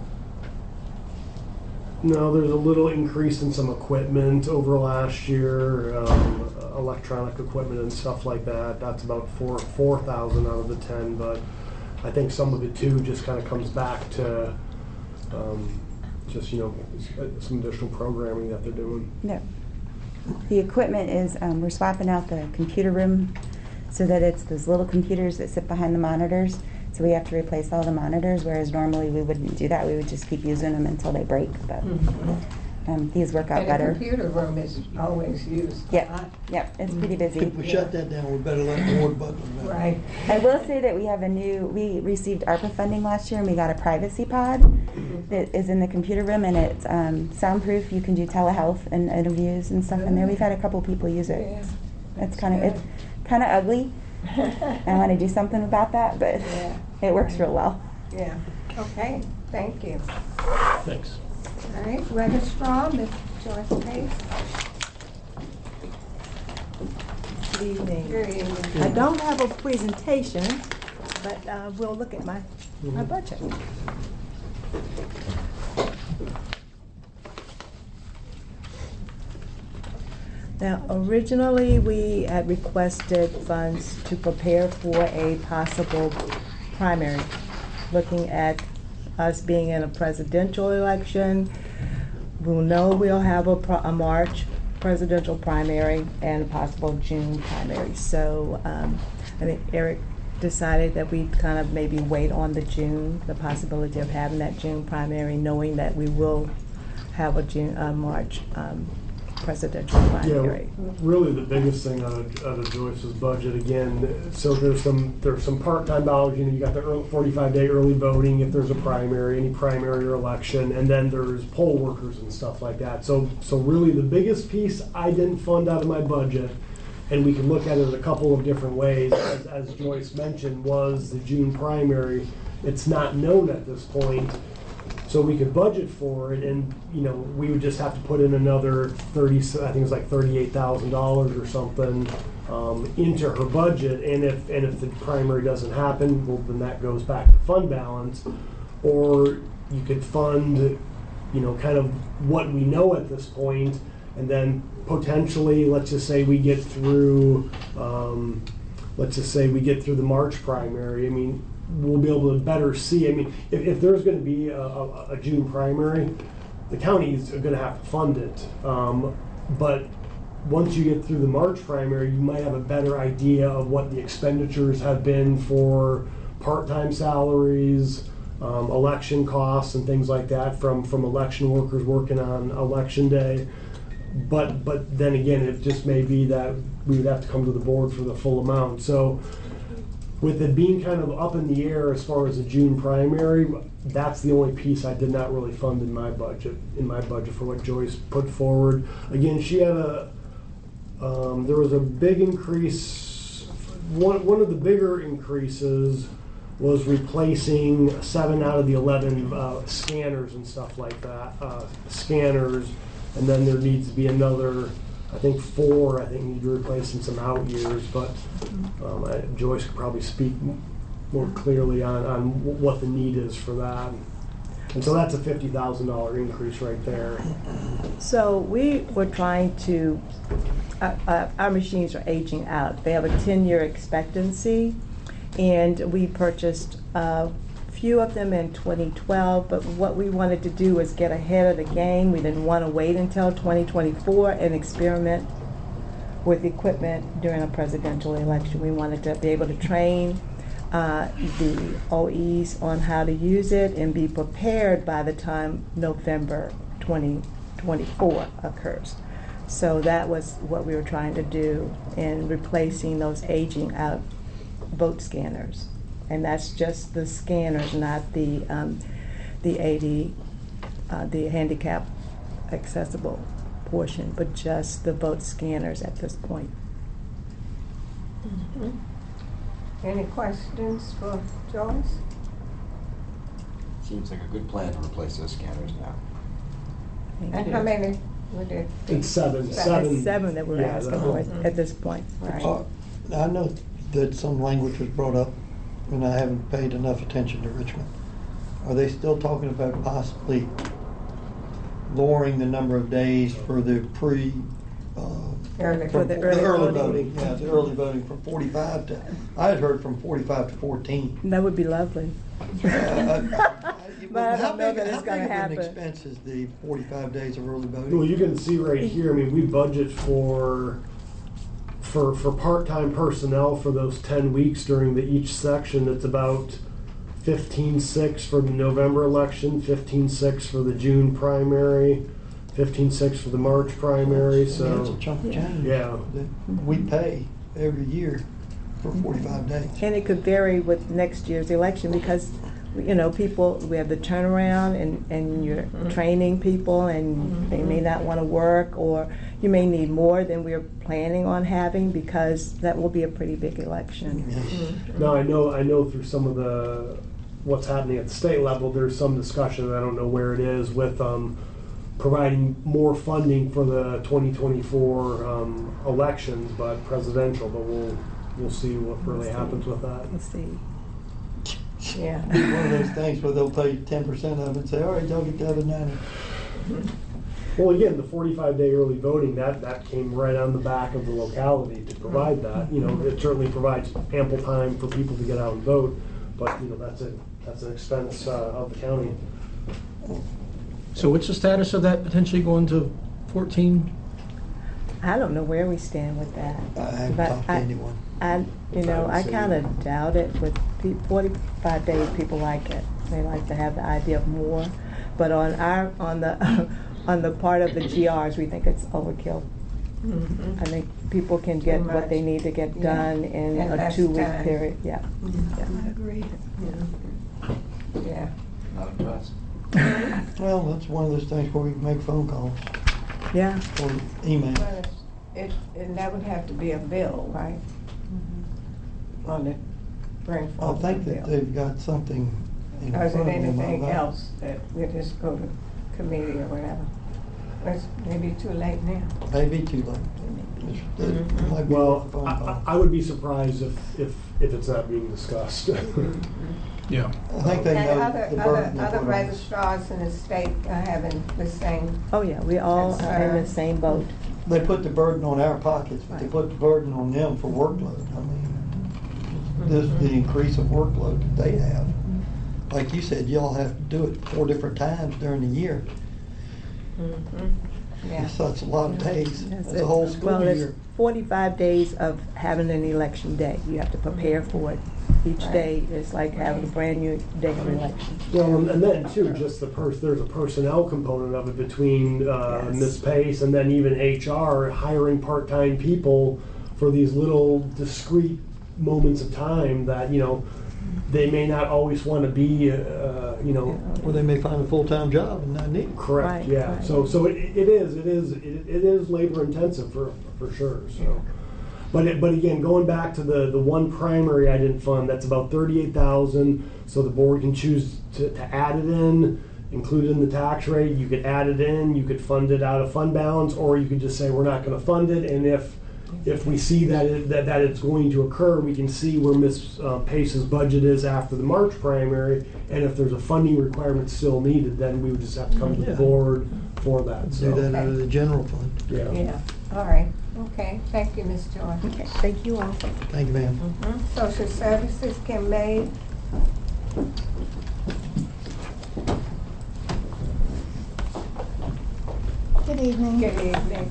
No, there's a little increase in some equipment over last year, electronic equipment and stuff like that. That's about 4,000 out of the 10, but I think some of it too just kind of comes back to just, you know, some additional programming that they're doing. No. The equipment is, we're swapping out the computer room so that it's those little computers that sit behind the monitors. So we have to replace all the monitors, whereas normally we wouldn't do that. We would just keep using them until they break. But these work out better. The computer room is always used. Yep, it's pretty busy. If we shut that down, we better let the board button down. Right. I will say that we received ARPA funding last year, and we got a privacy pod that is in the computer room, and it's soundproof. You can do telehealth and interviews and stuff in there. We've had a couple people use it. Yeah. It's kind of ugly. I want to do something about that, but it works real well. Yeah. Okay. Thank you. Thanks. All right. Registrar, Ms. Joyce Pace. Good evening. Good evening. I don't have a presentation, but we'll look at my budget. Now, originally, we had requested funds to prepare for a possible primary, looking at us being in a presidential election. We'll know we'll have a March presidential primary and a possible June primary. So I think Eric decided that we'd kind of maybe wait on the possibility of having that June primary, knowing that we will have a March presidential primary. Yeah, really the biggest thing out of Joyce's budget, again, so there's some part-time dollars. You know, you got the 45-day early voting if there's a primary, any primary or election, and then there's poll workers and stuff like that. So really the biggest piece I didn't fund out of my budget, and we can look at it a couple of different ways, as Joyce mentioned, was the June primary. It's not known at this point. So we could budget for it, and you know, we would just have to put in another I think it was like $38,000 or something into her budget. And if the primary doesn't happen, well, then that goes back to fund balance. Or you could fund, you know, kind of what we know at this point, and then potentially, let's just say we get through, the March primary. I mean, we'll be able to better see. I mean, if there's going to be a June primary, the county's going to have to fund it. But once you get through the March primary, you might have a better idea of what the expenditures have been for part-time salaries, election costs, and things like that from election workers working on election day. But then again, it just may be that we would have to come to the board for the full amount. So with it being kind of up in the air as far as the June primary, that's the only piece I did not really fund in my budget for what Joyce put forward. Again, she had there was a big increase. One of the bigger increases was replacing 7 out of the 11 scanners and stuff like that. Scanners And then there needs to be another, I think 4, I think need to replace in some out years, but Joyce could probably speak more clearly on what the need is for that. And so that's a $50,000 increase right there. So we were trying to, our machines are aging out. They have a 10-year expectancy, and we purchased a few of them in 2012, but what we wanted to do was get ahead of the game. We didn't want to wait until 2024 and experiment with equipment during a presidential election. We wanted to be able to train the OEs on how to use it and be prepared by the time November 2024 occurs. So that was what we were trying to do in replacing those aging out vote scanners. And that's just the scanners, not the AD, the handicap accessible portion, but just the vote scanners at this point. Mm-hmm. Any questions for Joyce? Seems like a good plan to replace those scanners now. And how many would it be? It's 7. It's 7 that we're Yeah, asking for at this point. Right. I know that some language was brought up, and I haven't paid enough attention to Richmond. Are they still talking about possibly lowering the number of days for the Early early voting? Yeah, the early voting from 45 to, I had heard from 45 to 14. That would be lovely. But I how don't know big, that it's how gonna big of happen. an expense is the 45 days of early voting? Well, you can see right here, I mean, we budget for part-time personnel for those 10 weeks during each section. It's about 15.6 for the November election, 15.6 for the June primary, 15.6 for the March primary. So That's a chunk of change yeah, that we pay every year for 45 days. And it could vary with next year's election because, you know, people, we have the turnaround and you're training people and they may not want to work, or you may need more than we're planning on having because that will be a pretty big election. Yes. Now I know through some of what's happening at the state level, there's some discussion, I don't know where it is, with providing more funding for the 2024 elections, but presidential, but we'll see what really happens with that. Let's see. Yeah. It's one of those things where they'll pay 10% of it and say, all right, y'all get the other 90. Well, again, the 45-day early voting, that came right on the back of the locality to provide that. You know, it certainly provides ample time for people to get out and vote, but you know, that's an expense of the county. So what's the status of that potentially going to 14? I don't know where we stand with that. I haven't But talked to anyone. I kind of doubt it. With 45 days, people like it. They like to have the idea of more. But on the part of the GRs, we think it's overkill. I think people can get what they need to get done in a 2-week period. Yeah. I agree. Yeah. Not impressed. Well, that's one of those things where we can make phone calls Yeah. or email. Well, and that would have to be a bill, right? On the bring I forward think a that bill. they've got something in Or is it front of them. anything about- else that we just go to committee or whatever? It's maybe too late now. Maybe too late. It might be Well, worth a phone call. I would be surprised if it's not being discussed. Yeah. I think they And know the burden other they put on us. registrars in the state are having the same. Oh, yeah. We all are in the same boat. They put the burden on our pockets, but they put the burden on them for workload. I mean, this the increase of workload that they have. Like you said, y'all have to do it 4 different times during the year. Yeah. So that's a lot of days. Yes, That's a whole school well, it's year. 45 days of having an election day. You have to prepare for it. Each Right. day is like having a brand new day of election. Well, and then too, just there's a personnel component of it between Ms. Pace and then even HR hiring part-time people for these little discrete moments of time that, you know, they may not always want to be, you know. Or they may find a full-time job and not need it. Correct. Right, Yeah. right. So it is labor intensive for sure. So, but again, going back to the one primary I didn't fund, that's about $38,000. So the board can choose to add it in, included in the tax rate. You could add it in, you could fund it out of fund balance, or you could just say we're not going to fund it. And if we see that it's going to occur, we can see where Ms. Pace's budget is after the March primary, and if there's a funding requirement still needed, then we would just have to come to the board for that. Do that out of the general fund. Yeah, all right, okay, thank you, Ms. Joy. Okay, thank you all. Thank you, ma'am. Social Services, Kim May. Good evening. Good evening.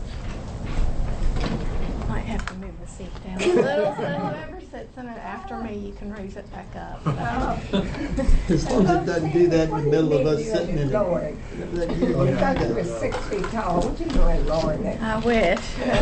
Might have to move the seat down a little, so whoever sits in it after me, you can raise it back up. As long as it doesn't do that in the middle of us sitting in it. Lord. You thought you were 6 feet tall. What you doing, Lord? I wish.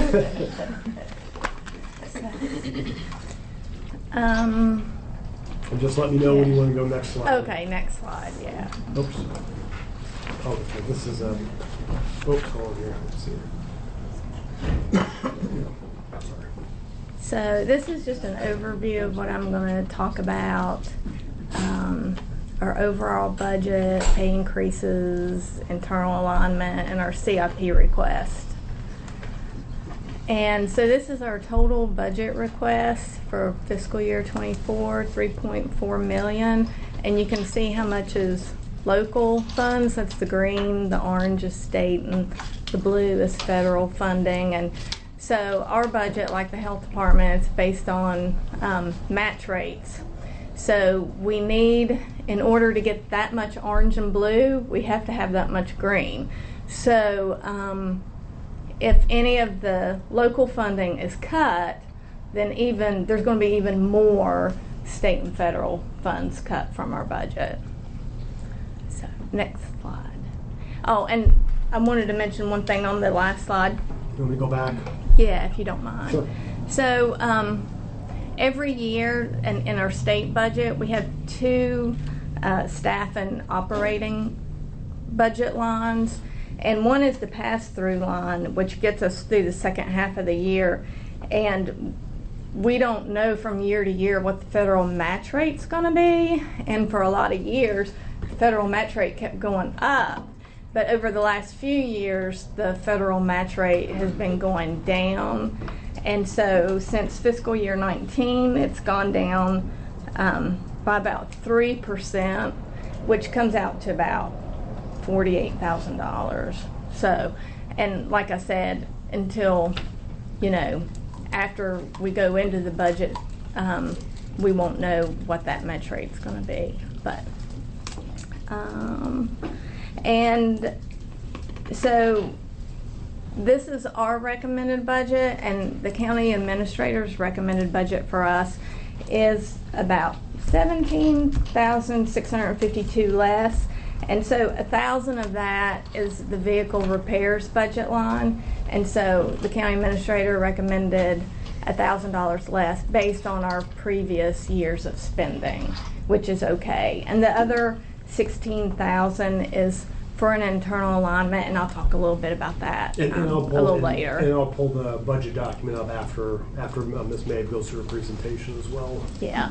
And just let me know when you want to go next slide. Okay, next slide, yeah. Oops. Oh, okay, this is oops, hold on here. Let's see here. Sorry. So this is just an overview of what I'm going to talk about. Our overall budget, pay increases, internal alignment, and our CIP request. And so this is our total budget request for fiscal year 24, 3.4 million. And you can see how much is local funds. That's the green, the orange is state, and the blue is federal funding. And so our budget, like the health department, is based on match rates. So we need, in order to get that much orange and blue, we have to have that much green. So if any of the local funding is cut, then there's going to be even more state and federal funds cut from our budget. So next slide. Oh, and I wanted to mention one thing on the last slide. You want me to go back? Yeah, if you don't mind. Sure. So every year in our state budget, we have two staff and operating budget lines. And one is the pass-through line, which gets us through the second half of the year. And we don't know from year to year what the federal match rate's going to be. And for a lot of years, the federal match rate kept going up. But over the last few years, the federal match rate has been going down. And so since fiscal year 19, it's gone down by about 3%, which comes out to about $48,000. So, and like I said, until, after we go into the budget, we won't know what that match rate's going to be. But, and so this is our recommended budget, and the county administrator's recommended budget for us is about $17,652 less. And so 1,000 of that is the vehicle repairs budget line. And so the county administrator recommended $1,000 less based on our previous years of spending, which is okay. And the other 16,000 is for an internal alignment, and I'll talk a little bit about that a little later. And I'll pull the budget document up after Ms. Mabe goes through her presentation as well. Yeah.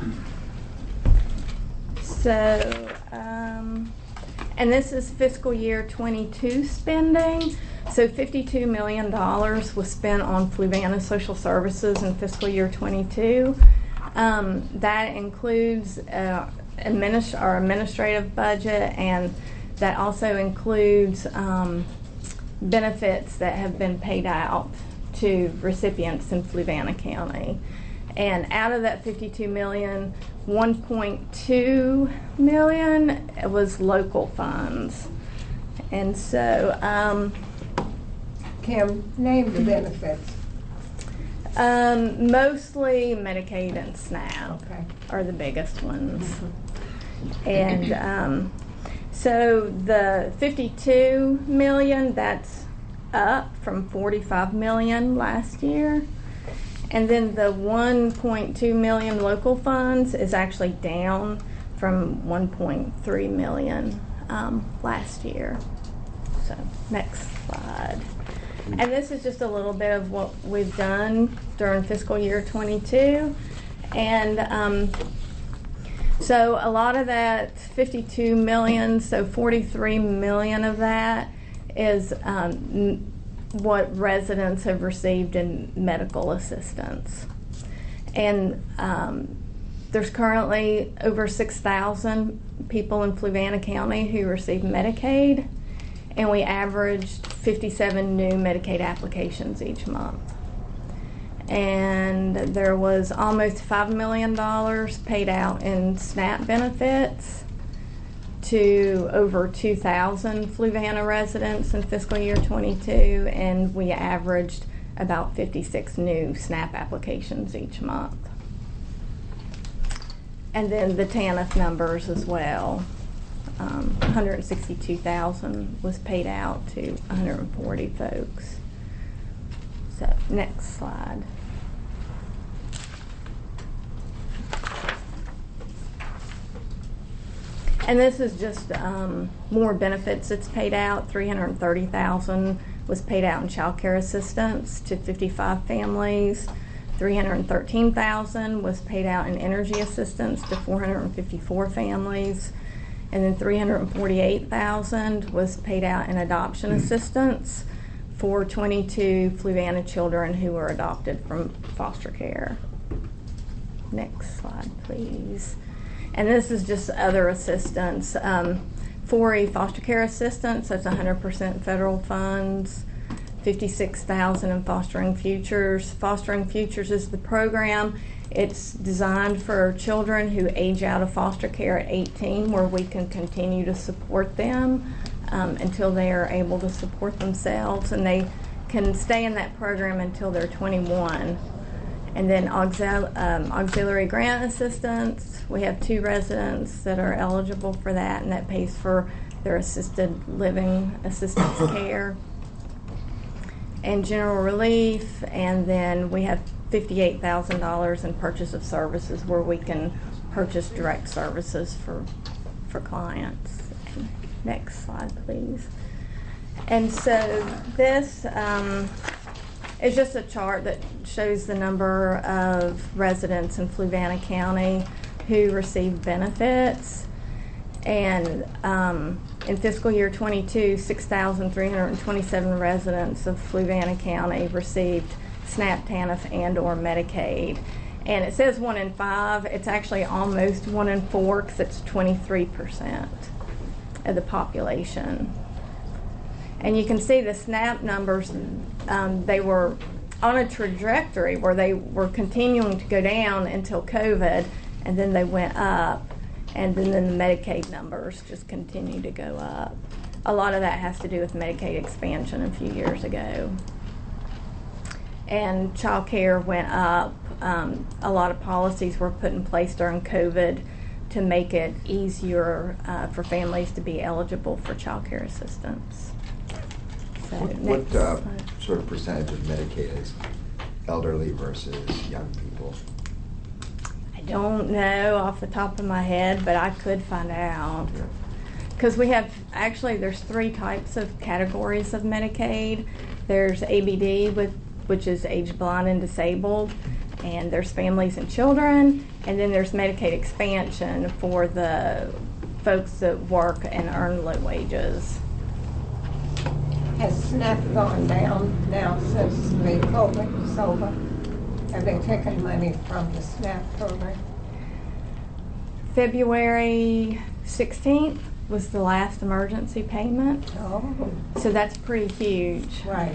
So, and this is fiscal year 22 spending. So $52 million was spent on Fluvanna Social Services in fiscal year 22. That includes our administrative budget, and that also includes benefits that have been paid out to recipients in Fluvanna County. And out of that $52 million, $1.2 million was local funds. And so, Kim, name the benefits. Mostly Medicaid and SNAP are the biggest ones. And so the $52 million, that's up from $45 million last year. And then the $1.2 million local funds is actually down from $1.3 million last year. So next slide. And this is just a little bit of what we've done during fiscal year 22. And So a lot of that 52 million, so 43 million of that is what residents have received in medical assistance. And there's currently over 6,000 people in Fluvanna County who receive Medicaid, and we averaged 57 new Medicaid applications each month. And there was almost $5 million paid out in SNAP benefits to over 2,000 Fluvanna residents in fiscal year 22, and we averaged about 56 new SNAP applications each month. And then the TANF numbers as well. 162,000 was paid out to 140 folks. So next slide. And this is just more benefits that's paid out. 330,000 was paid out in child care assistance to 55 families. 313,000 was paid out in energy assistance to 454 families. And then 348,000 was paid out in adoption assistance for 22 Fluvanna children who were adopted from foster care. Next slide, please. And this is just other assistance. 4E foster care assistance, that's 100% federal funds. 56,000 in Fostering Futures. Fostering Futures is the program. It's designed for children who age out of foster care at 18, where we can continue to support them until they are able to support themselves, and they can stay in that program until they're 21. And then auxiliary grant assistance. We have 2 residents that are eligible for that, and that pays for their assisted living assistance care. And general relief, and then we have $58,000 in purchase of services, where we can purchase direct services for clients. Next slide, please. And so this is just a chart that shows the number of residents in Fluvanna County who receive benefits. And in fiscal year 22, 6,327 residents of Fluvanna County received SNAP, TANF, and or Medicaid. And it says 1 in 5. It's actually almost 1 in 4, because it's 23% of the population. And you can see the SNAP numbers, they were on a trajectory where they were continuing to go down until COVID, and then they went up. And then the Medicaid numbers just continue to go up. A lot of that has to do with Medicaid expansion a few years ago. And child care went up. A lot of policies were put in place during COVID to make it easier for families to be eligible for child care assistance. So what sort of percentage of Medicaid is elderly versus young people? I don't know off the top of my head, but I could find out. Because we have, actually, there's 3 types of categories of Medicaid. There's ABD, which is age blind and disabled, and there's families and children, and then there's Medicaid expansion for the folks that work and earn low wages. Has SNAP gone down now since the COVID is over? Have they taken money from the SNAP program? February 16th was the last emergency payment. Oh. So that's pretty huge. Right.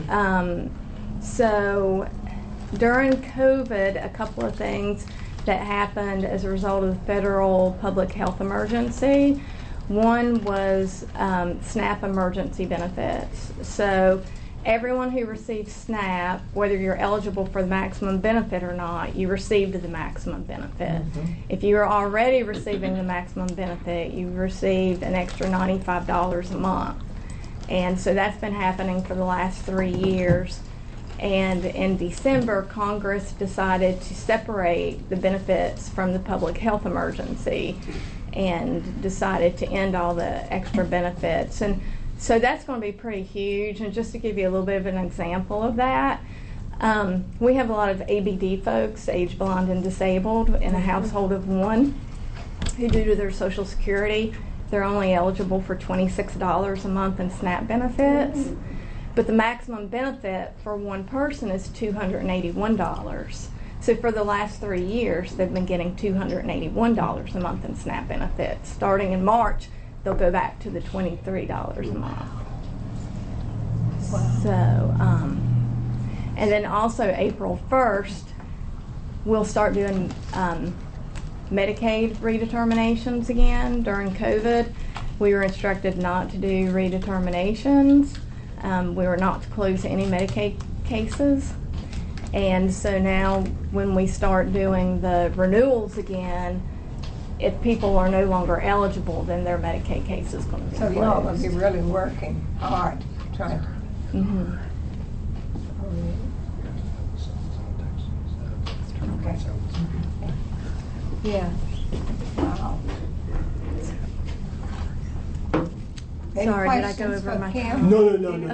So during COVID, a couple of things that happened as a result of the federal public health emergency. One was SNAP emergency benefits. So everyone who receives SNAP, whether you're eligible for the maximum benefit or not, you received the maximum benefit. Mm-hmm. If you were already receiving the maximum benefit, you received an extra $95 a month. And so that's been happening for the last 3 years. And in December, Congress decided to separate the benefits from the public health emergency and decided to end all the extra benefits. And so that's going to be pretty huge. And just to give you a little bit of an example of that, we have a lot of ABD folks, age blind and disabled, in a household of 1. who, due to their Social Security, they're only eligible for $26 a month in SNAP benefits. But the maximum benefit for one person is $281. So for the last 3 years, they've been getting $281 a month in SNAP benefits. Starting in March, they'll go back to the $23 a month. So, and then also April 1st, we'll start doing Medicaid redeterminations again. During COVID, we were instructed not to do redeterminations. We were not to close any Medicaid cases. And so now when we start doing the renewals again, if people are no longer eligible, then their Medicaid case is going to be So closed. you're all going to be really working hard trying to. Mm-hmm. Okay. Yeah. Wow. Any Sorry, did I go questions over for my Kim? time? No.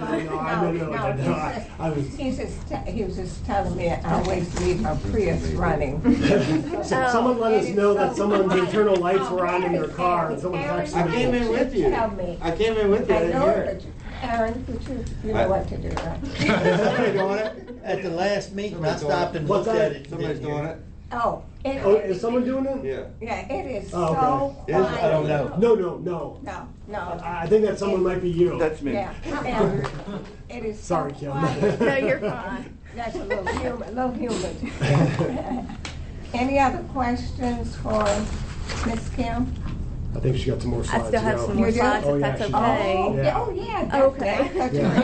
He was just telling me I always leave my Prius running. Someone let us know that someone's internal lights were on in their car, and someone texted me. I came in with you. Tell me. I came in with you. I I didn't know hear it, it. but Aaron, you know what to do, right? Somebody doing it? At the last meeting, I stopped and What's looked that? at it. Somebody's doing it? Oh. Is someone doing it? Yeah. Yeah, it is Oh, okay. so quiet. I don't know. No. No. I think that someone might be you. That's me. Yeah, and it is so Sorry, Kim. quiet. No, you're fine. That's a little humid. Any other questions for Ms. Kim? I think she got some more slides. I still have to go. some more You do? slides Oh, if yeah, that's she- okay. Yeah. Okay. I thought you were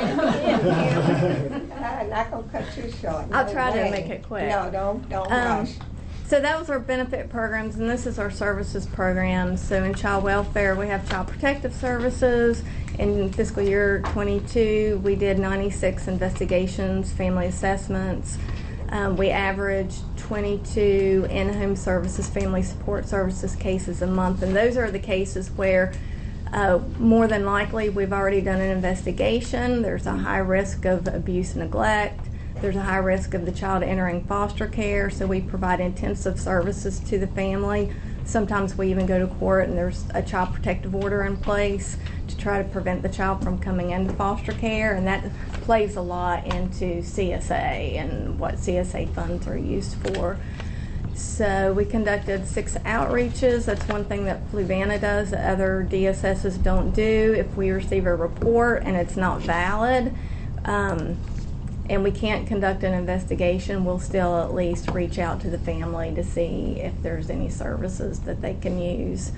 I'm not gonna cut you short. I'll No try to way. make it quick. No, don't rush. So that was our benefit programs, and this is our services programs. So in child welfare, we have child protective services. In fiscal year 22, we did 96 investigations, family assessments. We averaged 22 in-home services, family support services cases a month, and those are the cases where more than likely we've already done an investigation. There's a high risk of abuse and neglect. There's a high risk of the child entering foster care, so we provide intensive services to the family. Sometimes we even go to court and there's a child protective order in place to try to prevent the child from coming into foster care, and that plays a lot into CSA and what CSA funds are used for. So we conducted 6 outreaches. That's one thing that Fluvanna does that other DSSs don't do. If we receive a report and it's not valid, and we can't conduct an investigation, we'll still at least reach out to the family to see if there's any services that they can use.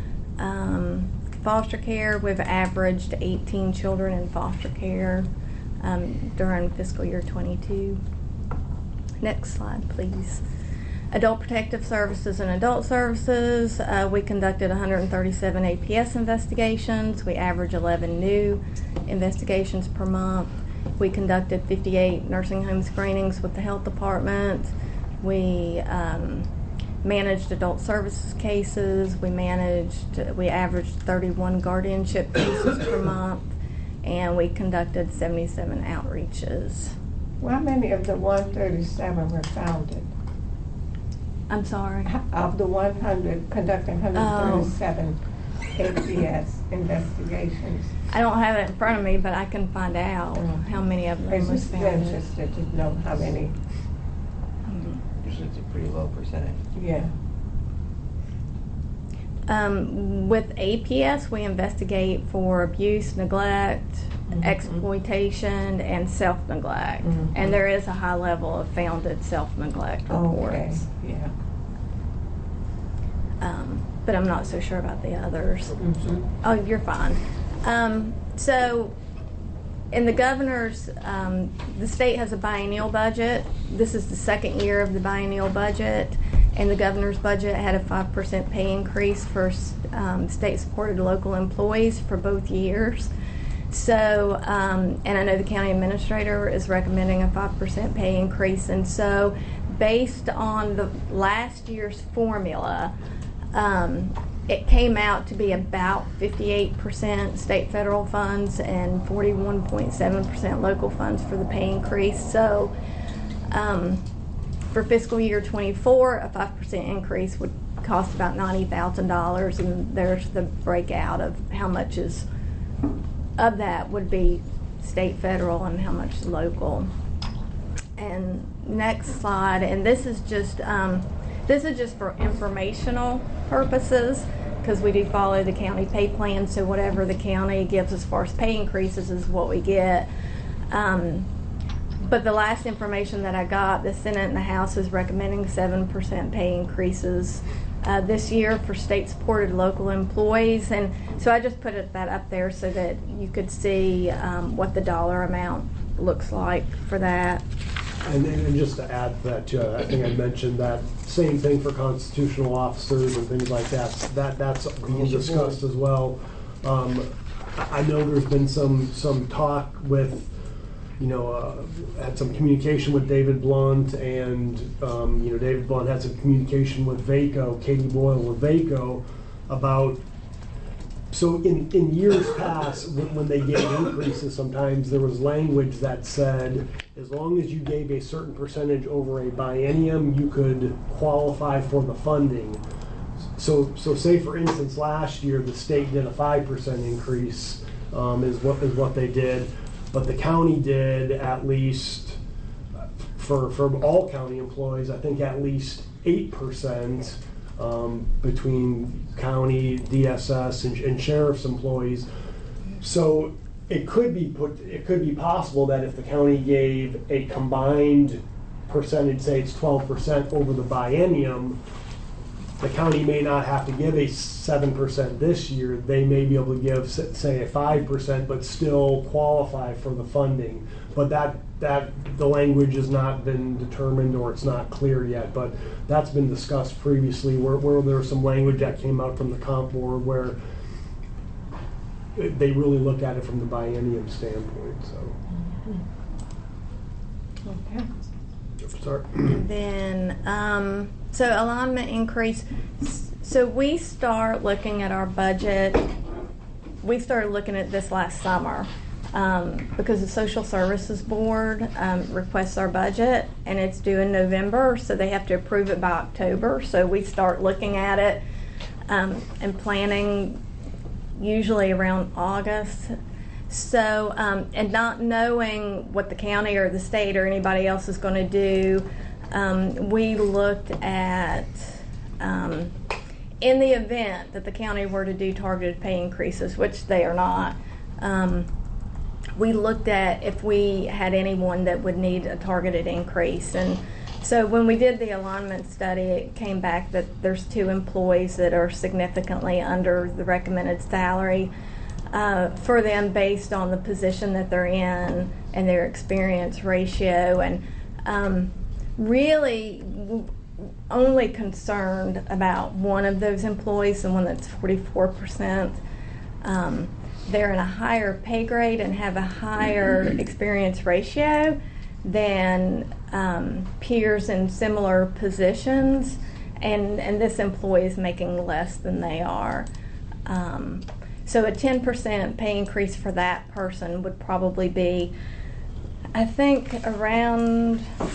Foster care, we've averaged 18 children in foster care during fiscal year 22. Next slide, please. Adult protective services and adult services, we conducted 137 APS investigations. We average 11 new investigations per month. We conducted 58 nursing home screenings with the health department. We managed adult services cases. We averaged 31 guardianship cases per month, and we conducted 77 outreaches. Well, how many of the 137 were founded? I'm sorry? Of the 100, conducting 137 APS investigations. I don't have it in front of me, but I can find out how many of them It's was just founded. interested to know how many. Usually it's a pretty low percentage. Yeah. With APS, we investigate for abuse, neglect, exploitation, and self-neglect. And there is a high level of founded self-neglect reports. Okay. Yeah. But I'm not so sure about the others. Oh, you're fine. So in the governor's, the state has a biennial budget. This is the second year of the biennial budget, and the governor's budget had a 5% pay increase for state-supported local employees for both years. So, and I know the county administrator is recommending a 5% pay increase, and so based on the last year's formula, it came out to be about 58% state federal funds and 41.7% local funds for the pay increase. So For fiscal year 24, a 5% increase would cost about $90,000, and there's the breakout of how much is of that would be state, federal, and how much local. And next slide, and this is just for informational purposes, because we do follow the county pay plan, so whatever the county gives as far as pay increases is what we get. But the last information that I got, the Senate and the House is recommending 7% pay increases this year for state-supported local employees. And so I just put that up there so that you could see what the dollar amount looks like for that. And just to add to that, I think I mentioned that same thing for constitutional officers and things like that. That's being discussed as well. I know there's been some talk with, had some communication with David Blunt, and David Blunt had some communication with VACO, Katie Boyle with VACO, about. So in years past, when they gave increases, sometimes there was language that said, as long as you gave a certain percentage over a biennium, you could qualify for the funding. So say for instance, last year the state did a 5% increase, is what they did, but the county did at least for all county employees, I think at least 8%. Between county, DSS, and sheriff's employees. So it could be possible that if the county gave a combined percentage, say it's 12% over the biennium, the county may not have to give a 7% this year. They may be able to give, say, a 5%, but still qualify for the funding. But that the language has not been determined, or it's not clear yet. But that's been discussed previously, where there was some language that came out from the comp board where they really looked at it from the biennium standpoint. So. Okay. Start. And then, so alignment increase. So we start looking at our budget. We started looking at this last summer because the Social Services Board requests our budget, and it's due in November, so they have to approve it by October. So we start looking at it and planning usually around August. So, and not knowing what the county or the state or anybody else is going to do, we looked at, in the event that the county were to do targeted pay increases, which they are not, we looked at if we had anyone that would need a targeted increase. And so when we did the alignment study, it came back that there's 2 employees that are significantly under the recommended salary for them based on the position that they're in and their experience ratio. And really only concerned about one of those employees, the one that's 44%. They're in a higher pay grade and have a higher experience ratio than peers in similar positions, and this employee is making less than they are. So a 10% pay increase for that person would probably be, I think, around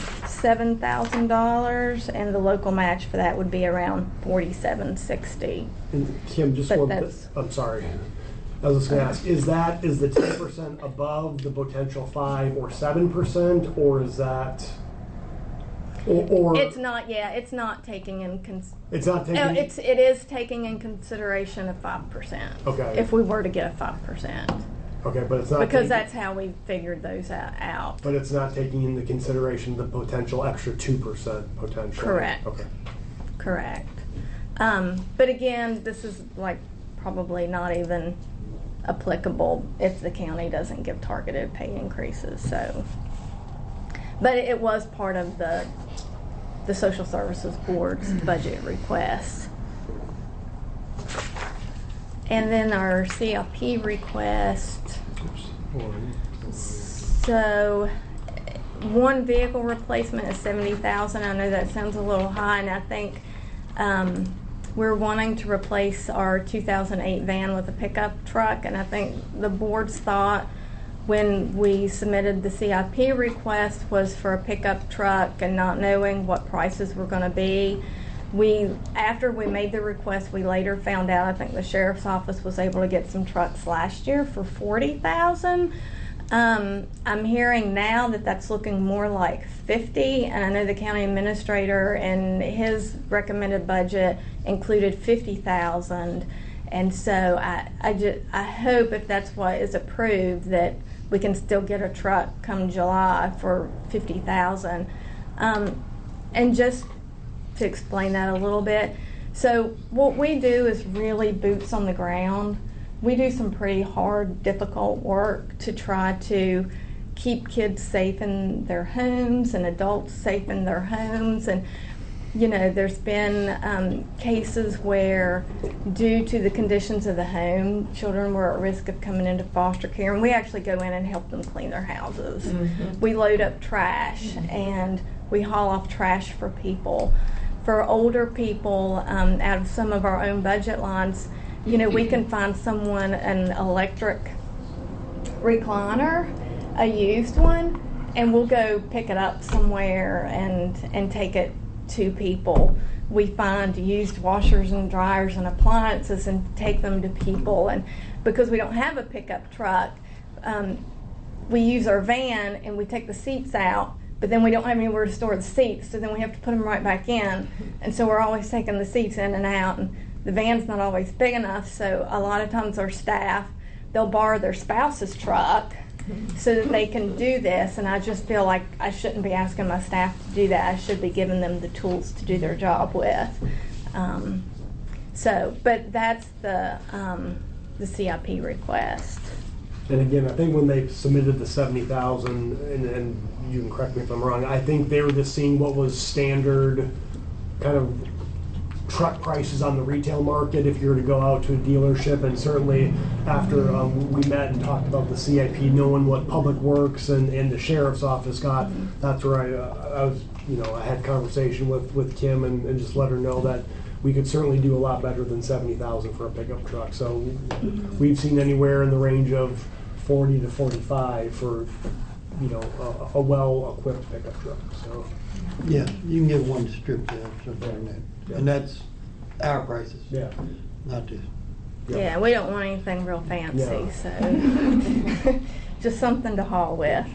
$7,000, and the local match for that would be around $4,760. And Kim, just one. I'm sorry. I was just going to ask: is the 10% above the potential 5 or 7%, or is that? Or it's not. Yeah, it's not taking in. It's not taking. No, it is taking in consideration of 5%. Okay. If we were to get a 5%. Okay, but it's not because that's how we figured those out. But it's not taking into consideration the potential extra 2% potential. Correct. Okay. Correct. But again, this is like probably not even applicable if the county doesn't give targeted pay increases. So, but it was part of the Social Services Board's budget request. And then our CLP request. So, one vehicle replacement is $70,000. I know that sounds a little high, and I think we're wanting to replace our 2008 van with a pickup truck. And I think the board's thought when we submitted the CIP request was for a pickup truck and not knowing what prices were going to be. After we made the request, we later found out, I think the sheriff's office was able to get some trucks last year for $40,000. I'm hearing now that that's looking more like 50, and I know the county administrator and his recommended budget included 50,000. And so I hope if that's what is approved that we can still get a truck come July for 50,000. And just to explain that a little bit, so what we do is really boots on the ground. We do some pretty hard, difficult work to try to keep kids safe in their homes and adults safe in their homes. And you know, there's been cases where, due to the conditions of the home, children were at risk of coming into foster care, and we actually go in and help them clean their houses. Mm-hmm. We load up trash, and we haul off trash for people. For older people, out of some of our own budget lines, you know, we can find someone an electric recliner, a used one, and we'll go pick it up somewhere and take it to people. We find used washers and dryers and appliances and take them to people. And because we don't have a pickup truck, we use our van and we take the seats out, but then we don't have anywhere to store the seats, so then we have to put them right back in. And so we're always taking the seats in and out, and the van's not always big enough, so a lot of times our staff, they'll borrow their spouse's truck so that they can do this, and I just feel like I shouldn't be asking my staff to do that. I should be giving them the tools to do their job with. But that's the CIP request. And again, I think when they submitted the 70,000, and you can correct me if I'm wrong, I think they were just seeing what was standard kind of truck prices on the retail market if you were to go out to a dealership. And certainly after we met and talked about the CIP, knowing what Public Works and the Sheriff's Office got, that's where I was, you know, I had conversation with Kim and just let her know that we could certainly do a lot better than 70,000 for a pickup truck. So we've seen anywhere in the range of 40 to 45 for, you know, a well-equipped pickup truck. So yeah, you can get one strip there, something like that. Yeah. And that's our prices. Yeah. Not this. Yeah, we don't want anything real fancy, no. So just something to haul with.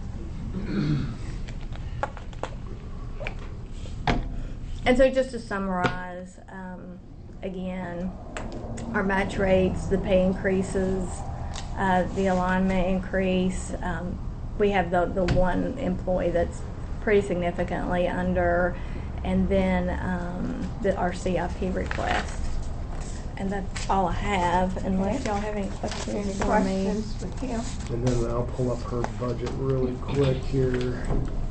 And so just to summarize, again, our match rates, the pay increases, the alignment increase, we have the one employee that's pretty significantly under, and then our CIP request. And that's all I have, unless y'all have any questions for me. For Kim? And then I'll pull up her budget really quick here.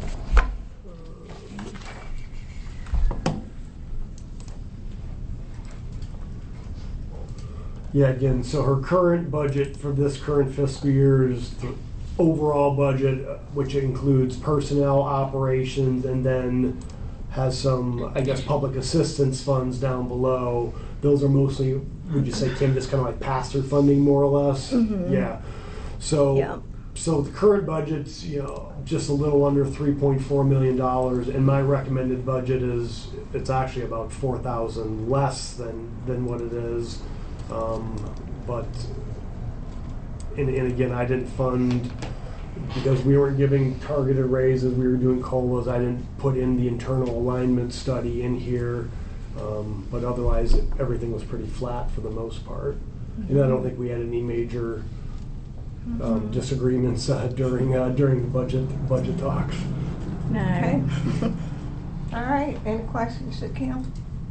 Yeah, again, so her current budget for this current fiscal year is the overall budget, which includes personnel, operations, and then has some, I guess, public assistance funds down below. Those are mostly, would you say, Kim, just kind of like pass-through funding, more or less? Mm-hmm. Yeah. So, so the current budget's, you know, just a little under $3.4 million, and my recommended budget is, it's actually about 4,000 less than what it is. But and again, I didn't fund, because we weren't giving targeted raises, we were doing COLAs. I didn't put in the internal alignment study in here, but otherwise everything was pretty flat for the most part. Mm-hmm. And I don't think we had any major disagreements during the budget talks. No. Okay. All right. Any questions for Kim?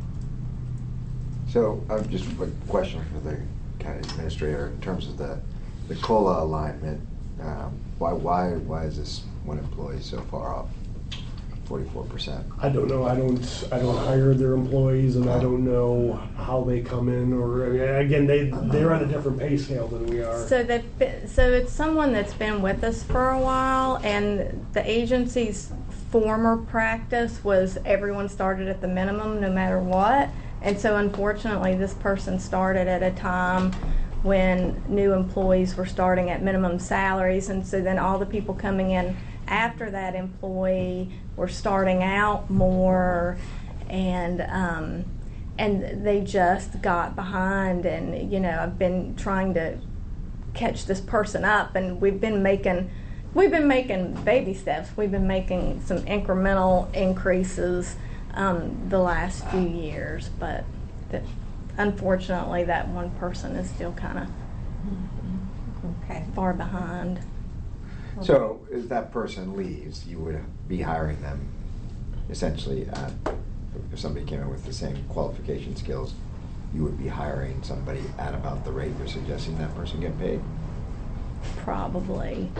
So, just a question for the county administrator in terms of the COLA alignment. Why is this one employee so far off 44%? I don't know. I don't hire their employees, and I don't know how they come in. Or I mean, again, they're on a different pay scale than we are. So it's someone that's been with us for a while, and the agency's former practice was everyone started at the minimum no matter what. And so unfortunately this person started at a time when new employees were starting at minimum salaries, and so then all the people coming in after that employee were starting out more, and they just got behind. And I've been trying to catch this person up, and we've been making baby steps. We've been making some incremental increases the last few years, but unfortunately that one person is still kind of far behind. So if that person leaves, you would be hiring them essentially at, if somebody came in with the same qualification skills, you would be hiring somebody at about the rate you're suggesting that person get paid? Probably.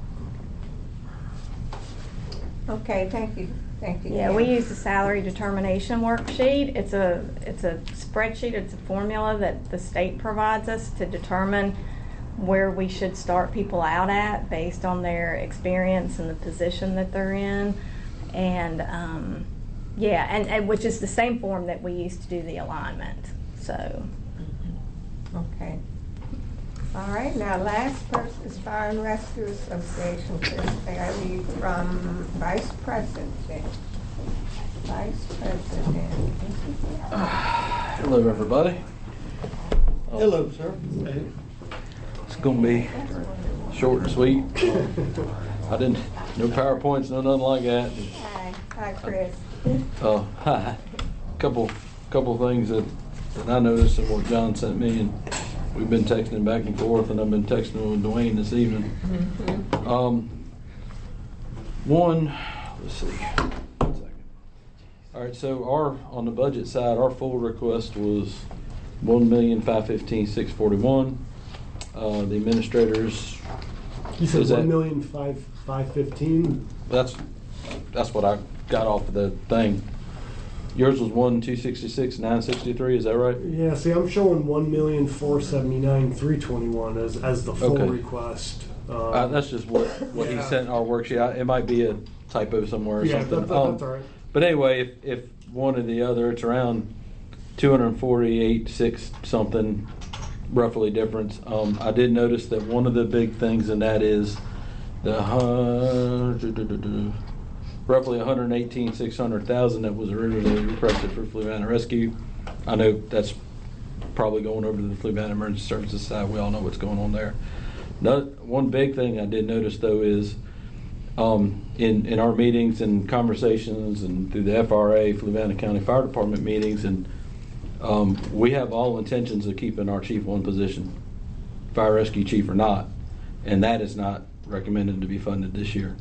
Okay, thank you. Thank you. Yeah, we use the salary determination worksheet. It's a spreadsheet. It's a formula that the state provides us to determine where we should start people out at based on their experience and the position that they're in, and and which is the same form that we use to do the alignment. So. Okay. All right, now last person is Fire and Rescue Association, Chris Bailey from Vice President. Vice President. Hello, everybody. Hello, sir. It's going to be short and sweet. No PowerPoints, no nothing like that. Hi, Chris. Hi. Couple things that I noticed of what John sent me, and we've been texting back and forth, and I've been texting with Dwayne this evening. One, let's see. 1 second. All right, so on the budget side, our full request was $1,515,641. The administrators. You said $1,515,000. That's what I got off of the thing. Yours was $1,266,963. Is that right? Yeah. See, I'm showing $1,479,321 as the full request. That's just what he sent in our worksheet. It might be a typo somewhere or something. That's all right. But anyway, if one or the other, it's around 248.6 something, roughly difference. I did notice that one of the big things in that is the roughly $118,600,000 that was originally requested for Fluvanna Rescue. I know that's probably going over to the Fluvanna Emergency Services side. We all know what's going on there. One big thing I did notice, though, is in our meetings and conversations and through the FRA, Fluvanna County Fire Department meetings, and we have all intentions of keeping our Chief 1 position, Fire Rescue Chief or not, and that is not recommended to be funded this year.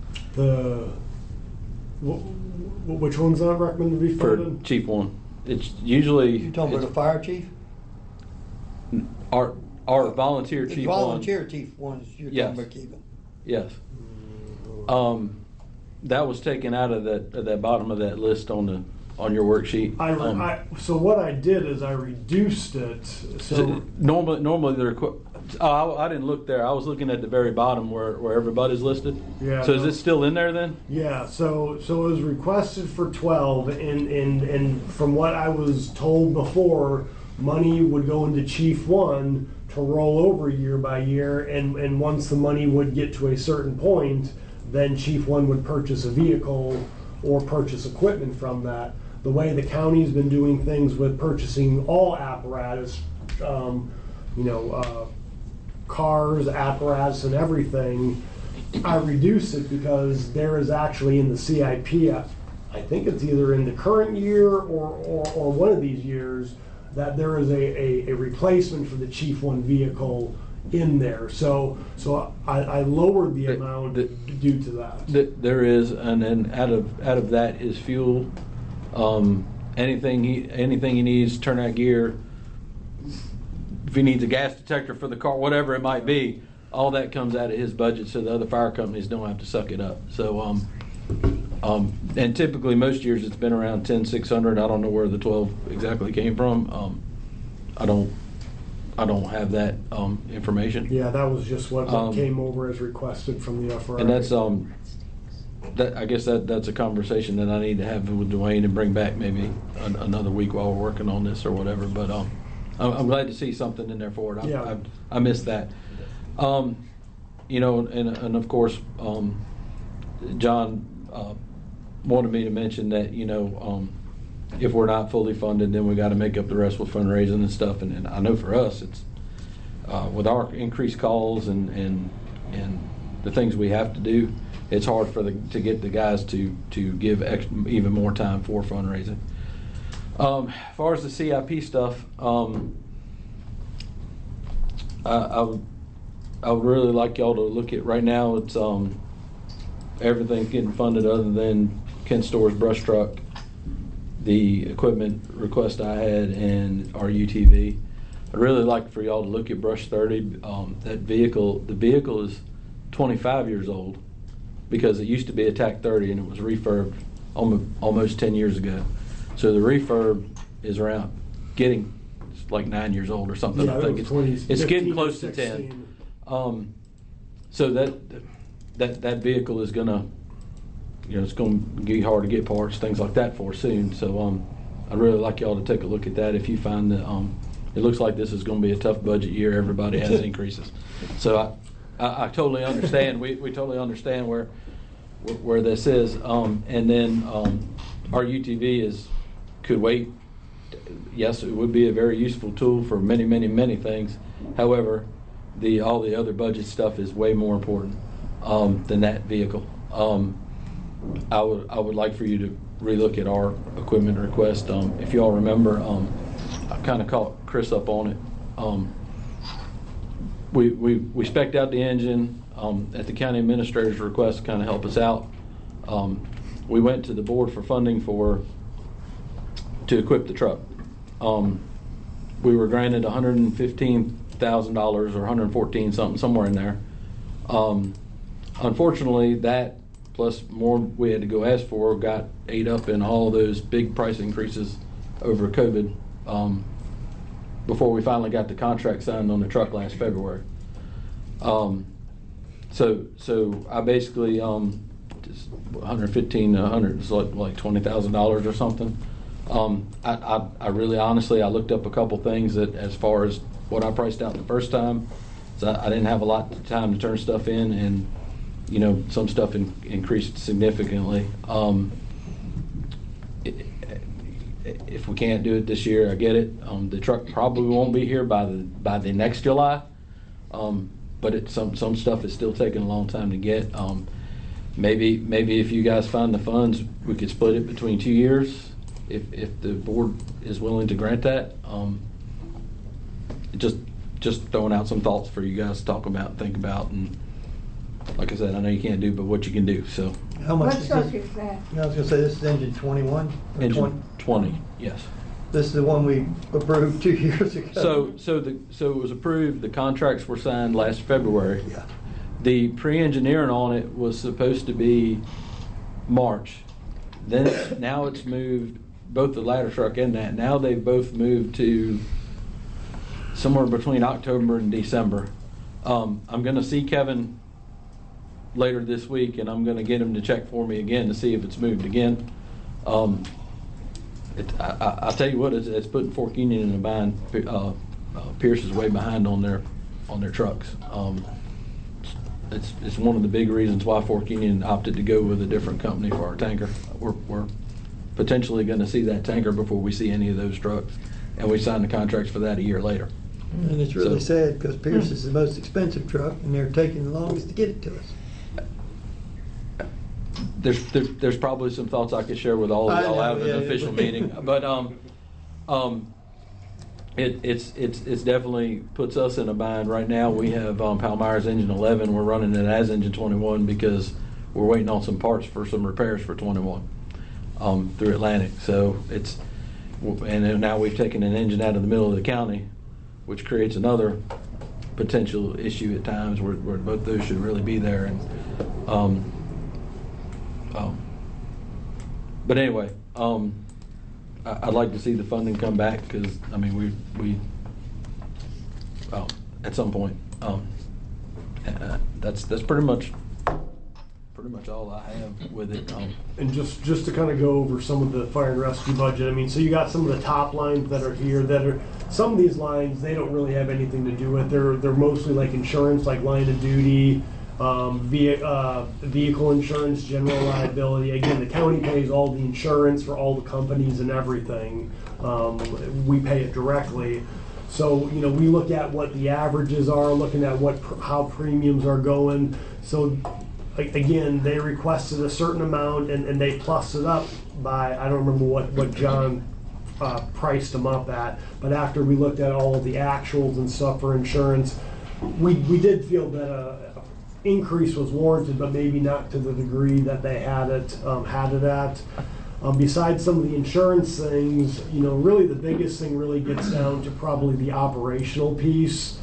Which one's not recommended to be funded? For Chief 1. It's usually... You talking about the fire chief? Our volunteer Chief 1. Volunteer Chief 1 is you're talking about keeping. Yes. That was taken out of that bottom of that list on your worksheet. So what I did is I reduced it. So normally they're... I didn't look there. I was looking at the very bottom where everybody's listed. Yeah. So is it still in there then? Yeah. So it was requested for 12, and from what I was told before, money would go into Chief 1 to roll over year by year, and once the money would get to a certain point, then Chief 1 would purchase a vehicle or purchase equipment from that. The way the county's been doing things with purchasing all apparatus, cars, apparatus, and everything, I reduced it because there is actually in the CIP, I think it's either in the current year or one of these years, that there is a replacement for the Chief 1 vehicle in there. So I lowered the amount due to that. There is, and then out of that is fuel. Anything he needs, turnout gear. If he needs a gas detector for the car, whatever it might be, all that comes out of his budget, so the other fire companies don't have to suck it up. So, and typically most years it's been around $10,600. I don't know where the 12 exactly came from. I don't have that information. Yeah, that was just what came over as requested from the FRA. And that's I guess that's a conversation that I need to have with Dwayne and bring back maybe another week while we're working on this or whatever. But I'm glad to see something in there for it. Yeah. I missed that. You know, and of course, John wanted me to mention that, you know, if we're not fully funded, then we got to make up the rest with fundraising and stuff. And I know for us, it's with our increased calls and the things we have to do, it's hard to get the guys to give even more time for fundraising. As far as the CIP stuff, I would really like y'all to look at right now. It's everything's getting funded other than Kent Store's brush truck, the equipment request I had, and our UTV. I'd really like for y'all to look at Brush 30. That vehicle, the vehicle is 25 years old because it used to be a TAC 30 and it was refurbed almost 10 years ago. So the refurb is around getting like 9 years old or something. Yeah, I think it's getting close to 10. So that vehicle is gonna, you know, it's gonna be hard to get parts, things like that for soon. So I'd really like y'all to take a look at that. If you find that it looks like this is gonna be a tough budget year, everybody has increases. So I totally understand. We totally understand where this is. And then our UTV could wait. Yes, it would be a very useful tool for many, many, many things. However, all the other budget stuff is way more important than that vehicle. I would like for you to relook at our equipment request. If you all remember, I kind of caught Chris up on it. We spec'd out the engine at the county administrator's request to kind of help us out. We went to the board for funding to equip the truck. We were granted $115,000 or 114 something, somewhere in there. Unfortunately, that plus more we had to go ask for got ate up in all those big price increases over COVID before we finally got the contract signed on the truck last February. So I basically just 115 to 100 is like $20,000 or something. I really honestly I looked up a couple things that as far as what I priced out the first time, so I didn't have a lot of time to turn stuff in, and you know some stuff increased significantly. If we can't do it this year, I get it. The truck probably won't be here by the next July, but some stuff is still taking a long time to get. Maybe if you guys find the funds, we could split it between 2 years. If the board is willing to grant that, just throwing out some thoughts for you guys to talk about and think about. And like I said, I know you can't do, but what you can do. So how much What is truck this? is that? I was gonna say this is engine 21? Or engine 20, yes. This is the one we approved 2 years ago. So it was approved. The contracts were signed last February. Yeah. The pre-engineering on it was supposed to be March. Then now it's moved, both the ladder truck and that. Now they've both moved to somewhere between October and December. I'm going to see Kevin later this week, and I'm going to get him to check for me again to see if it's moved again. I'll tell you what, it's putting Fork Union in a bind. Pierce is way behind on their trucks. It's one of the big reasons why Fork Union opted to go with a different company for our tanker. We're potentially going to see that tanker before we see any of those trucks, and we signed the contracts for that a year later. And it's really sad because Pierce is the most expensive truck, and they're taking the longest to get it to us. There's probably some thoughts I could share with all of y'all out of an official meeting, but it's definitely puts us in a bind right now. We have Palmyra's engine 11. We're running it as engine 21 because we're waiting on some parts for some repairs for 21 through Atlantic. So and then now we've taken an engine out of the middle of the county, which creates another potential issue at times where both those should really be there. And but anyway, I'd like to see the funding come back because I mean we at some point that's pretty much pretty much all I have with it. And just to kind of go over some of the fire and rescue budget, I mean, so you got some of the top lines that are here that are, some of these lines, they don't really have anything to do with. They're mostly like insurance, like line of duty, vehicle insurance, general liability. Again, the county pays all the insurance for all the companies and everything. We pay it directly. So, you know, we look at what the averages are, looking at how premiums are going. So, again, they requested a certain amount and they plussed it up by, I don't remember what John priced them up at, but after we looked at all of the actuals and stuff for insurance, we did feel that a increase was warranted, but maybe not to the degree that they had it at. Besides some of the insurance things, you know, really the biggest thing really gets down to probably the operational piece.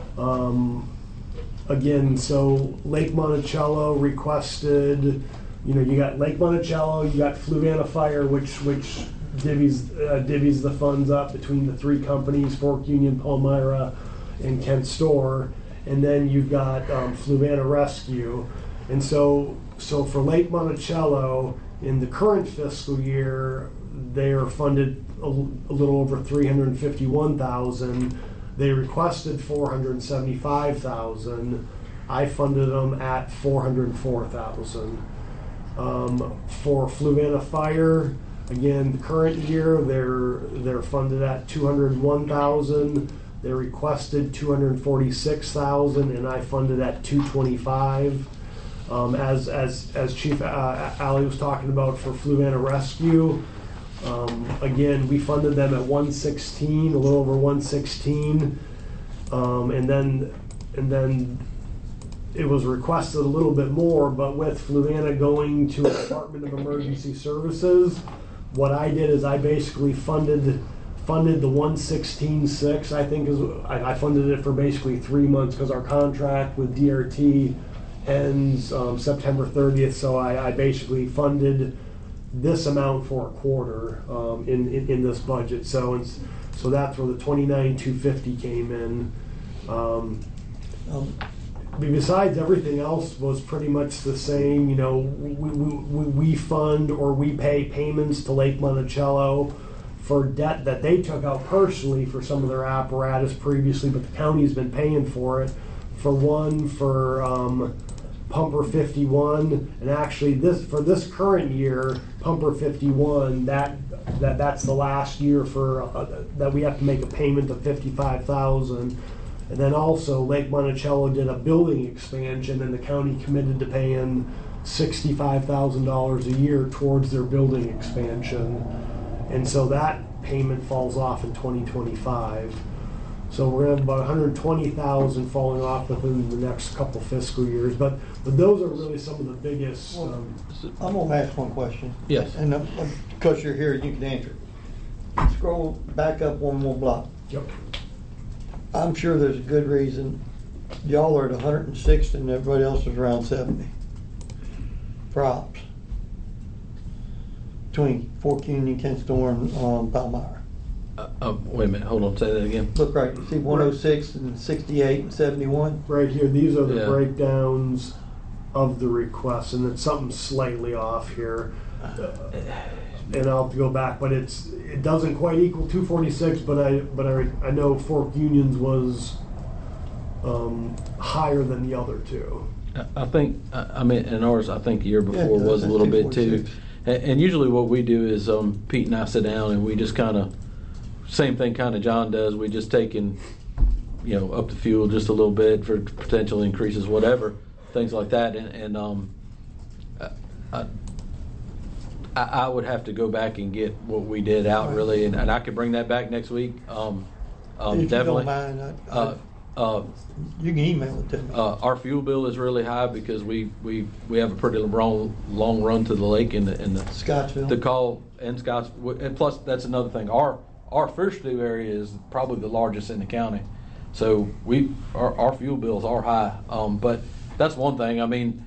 Again, so Lake Monticello requested, you know, you got Lake Monticello, you got Fluvanna Fire, which divvies the funds up between the three companies, Fork Union, Palmyra, and Kent Store, and then you've got Fluvanna Rescue. And so for Lake Monticello, in the current fiscal year, they are funded a little over $351,000. They requested $475,000. I funded them at $404,000. For Fluvanna Fire, again, the current year they're funded at $201,000. They requested $246,000, and I funded at $225,000. As Chief Ali was talking about for Fluvanna Rescue, again, we funded them at 116, a little over 116, and then it was requested a little bit more, but with Fluvanna going to Department of Emergency Services, what I did is I basically funded the 116.6. I think I funded it for basically 3 months because our contract with DRT ends September 30th, so I basically funded this amount for a quarter in this budget. So that's where the $29,250 came in. Besides, everything else was pretty much the same. You know, we fund or we pay payments to Lake Monticello for debt that they took out personally for some of their apparatus previously, but the county's been paying for it. For Pumper 51, and actually for this current year, Pumper 51, that's the last year for that we have to make a payment of $55,000. And then also Lake Monticello did a building expansion, and the county committed to paying $65,000 a year towards their building expansion, and so that payment falls off in 2025. So we're gonna have about $120,000 falling off within the next couple fiscal years, but those are really some of the biggest. I'm gonna ask one question. Yes. And because you're here, you can answer it. Scroll back up one more block. Yep. I'm sure there's a good reason y'all are at 106 and everybody else is around 70 for ops between Fork Union, Kent Store, and Palmyra. Wait a minute, hold on, say that again. Look right, you see 106 and 68 and 71? Right here, these are the Yeah. breakdowns of the requests, and it's something slightly off here. And I'll have to go back, but it doesn't quite equal 246, but I know Fork Union's was higher than the other two. I think, I mean, and ours, I think the year before Yeah, was a little bit too. 246. And usually what we do is Pete and I sit down and we just kind of, same thing kind of John does, we just taking, you know, up the fuel just a little bit for potential increases, whatever, things like that. And I would have to go back and get what we did out really, and I could bring that back next week. If Definitely. you don't mind, you can email it to me. Our fuel bill is really high because we have a pretty long run to the lake in the Scottsville. The call and Scottsville, and plus that's another thing. Our fish stew area is probably the largest in the county, so our fuel bills are high. But that's one thing. I mean,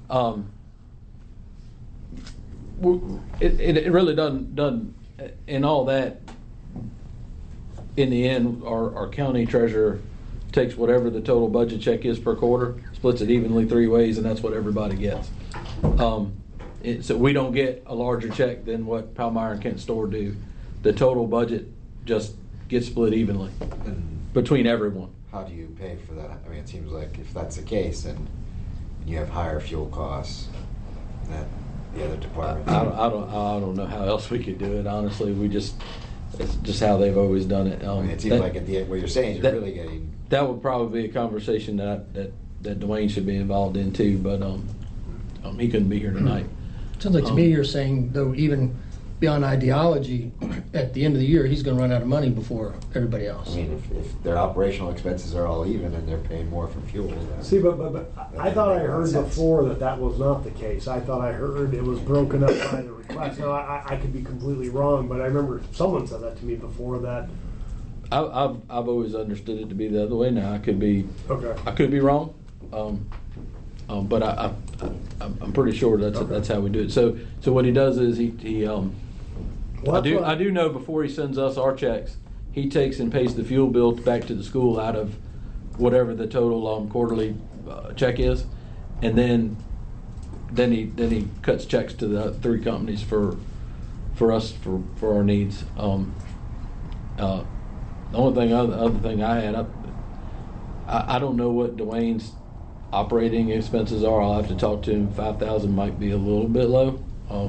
it really doesn't in all that. In the end, our county treasurer takes whatever the total budget check is per quarter, splits it evenly 3 ways, and that's what everybody gets. So we don't get a larger check than what Palmyra and Kent Store do. The total budget just gets split evenly between everyone. How do you pay for that? I mean, it seems like if that's the case, and you have higher fuel costs than the other departments. I don't know how else we could do it. Honestly, it's just how they've always done it. I mean, it seems like at the end, what you're saying is you're really getting. That would probably be a conversation that Dwayne should be involved in too, but he couldn't be here tonight. Sounds like to me you're saying, though, even beyond ideology, at the end of the year, he's going to run out of money before everybody else. I mean, if their operational expenses are all even and they're paying more for fuel. See, but I thought I heard before that was not the case. I thought I heard it was broken up by the request. Now, I could be completely wrong, but I remember someone said that to me before that. I've always understood it to be the other way. Now I could be wrong, but I'm pretty sure that's how we do it. So what he does is I do know before he sends us our checks, he takes and pays the fuel bill back to the school out of whatever the total quarterly check is, and then he cuts checks to the 3 companies for us for our needs. The other thing I had, I don't know what Dwayne's operating expenses are. I'll have to talk to him. 5,000 might be a little bit low.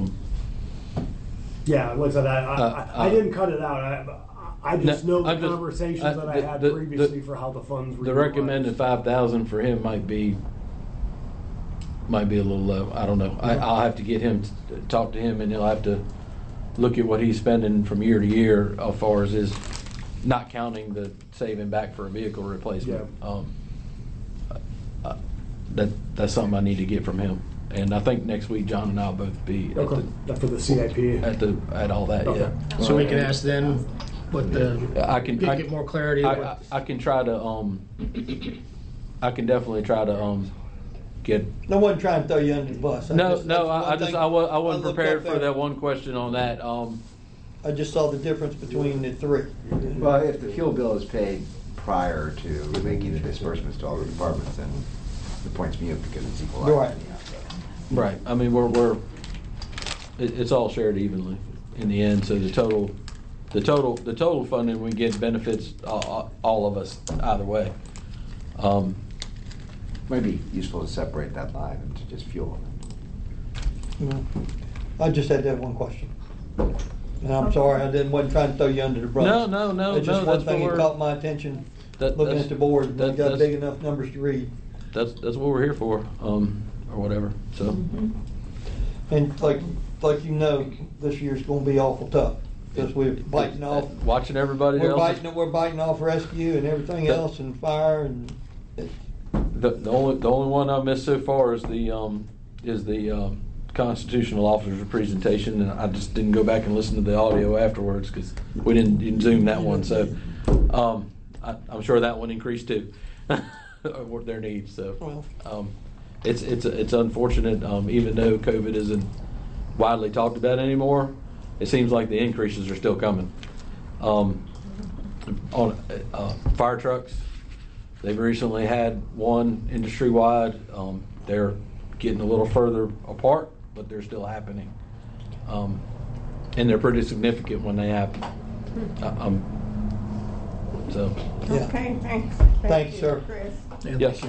Yeah, like I said, I didn't cut it out. I just know the conversations that I had previously for how the funds were. The recommended 5,000 for him might be a little low. I don't know. I'll have to get him to talk to him, and he'll have to look at what he's spending from year to year as far as his, not counting the saving back for a vehicle replacement. Yeah. That's something I need to get from him. And I think next week John and I'll both be at for the CIP at all that. Okay. Yeah. So we can ask them what get more clarity. I can try to I can definitely try to get. No one trying to throw you under the bus. I wasn't prepared for that one question on that. I just saw the difference between the 3. Well, if the fuel bill is paid prior to making the disbursements to all the departments, then the point's mute because it's equal. Right. Right. I mean, it's all shared evenly in the end. So the total funding we get benefits all of us either way. Might be useful to separate that line into just fuel. I just had that one question. And I'm sorry, wasn't trying to throw you under the bus. No. It's just one thing that caught my attention looking at the board. We got big enough numbers to read. That's what we're here for, or whatever. So. And like this year's going to be awful tough because we're biting off. Watching everybody else. We're biting off rescue and everything else and fire and. The only one I missed so far is the constitutional officer's presentation, and I just didn't go back and listen to the audio afterwards because we didn't Zoom that one. So I'm sure that one increased too, their needs. So it's unfortunate. Even though COVID isn't widely talked about anymore, it seems like the increases are still coming. On fire trucks, they've recently had one industry-wide. They're getting a little further apart, but they're still happening. And they're pretty significant when they happen. Okay, thanks. Thank you, sir. Chris. Yes.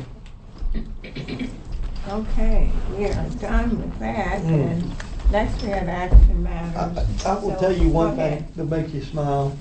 Okay, we are done with that, and next we have action matters. I will tell you one thing that makes you smile.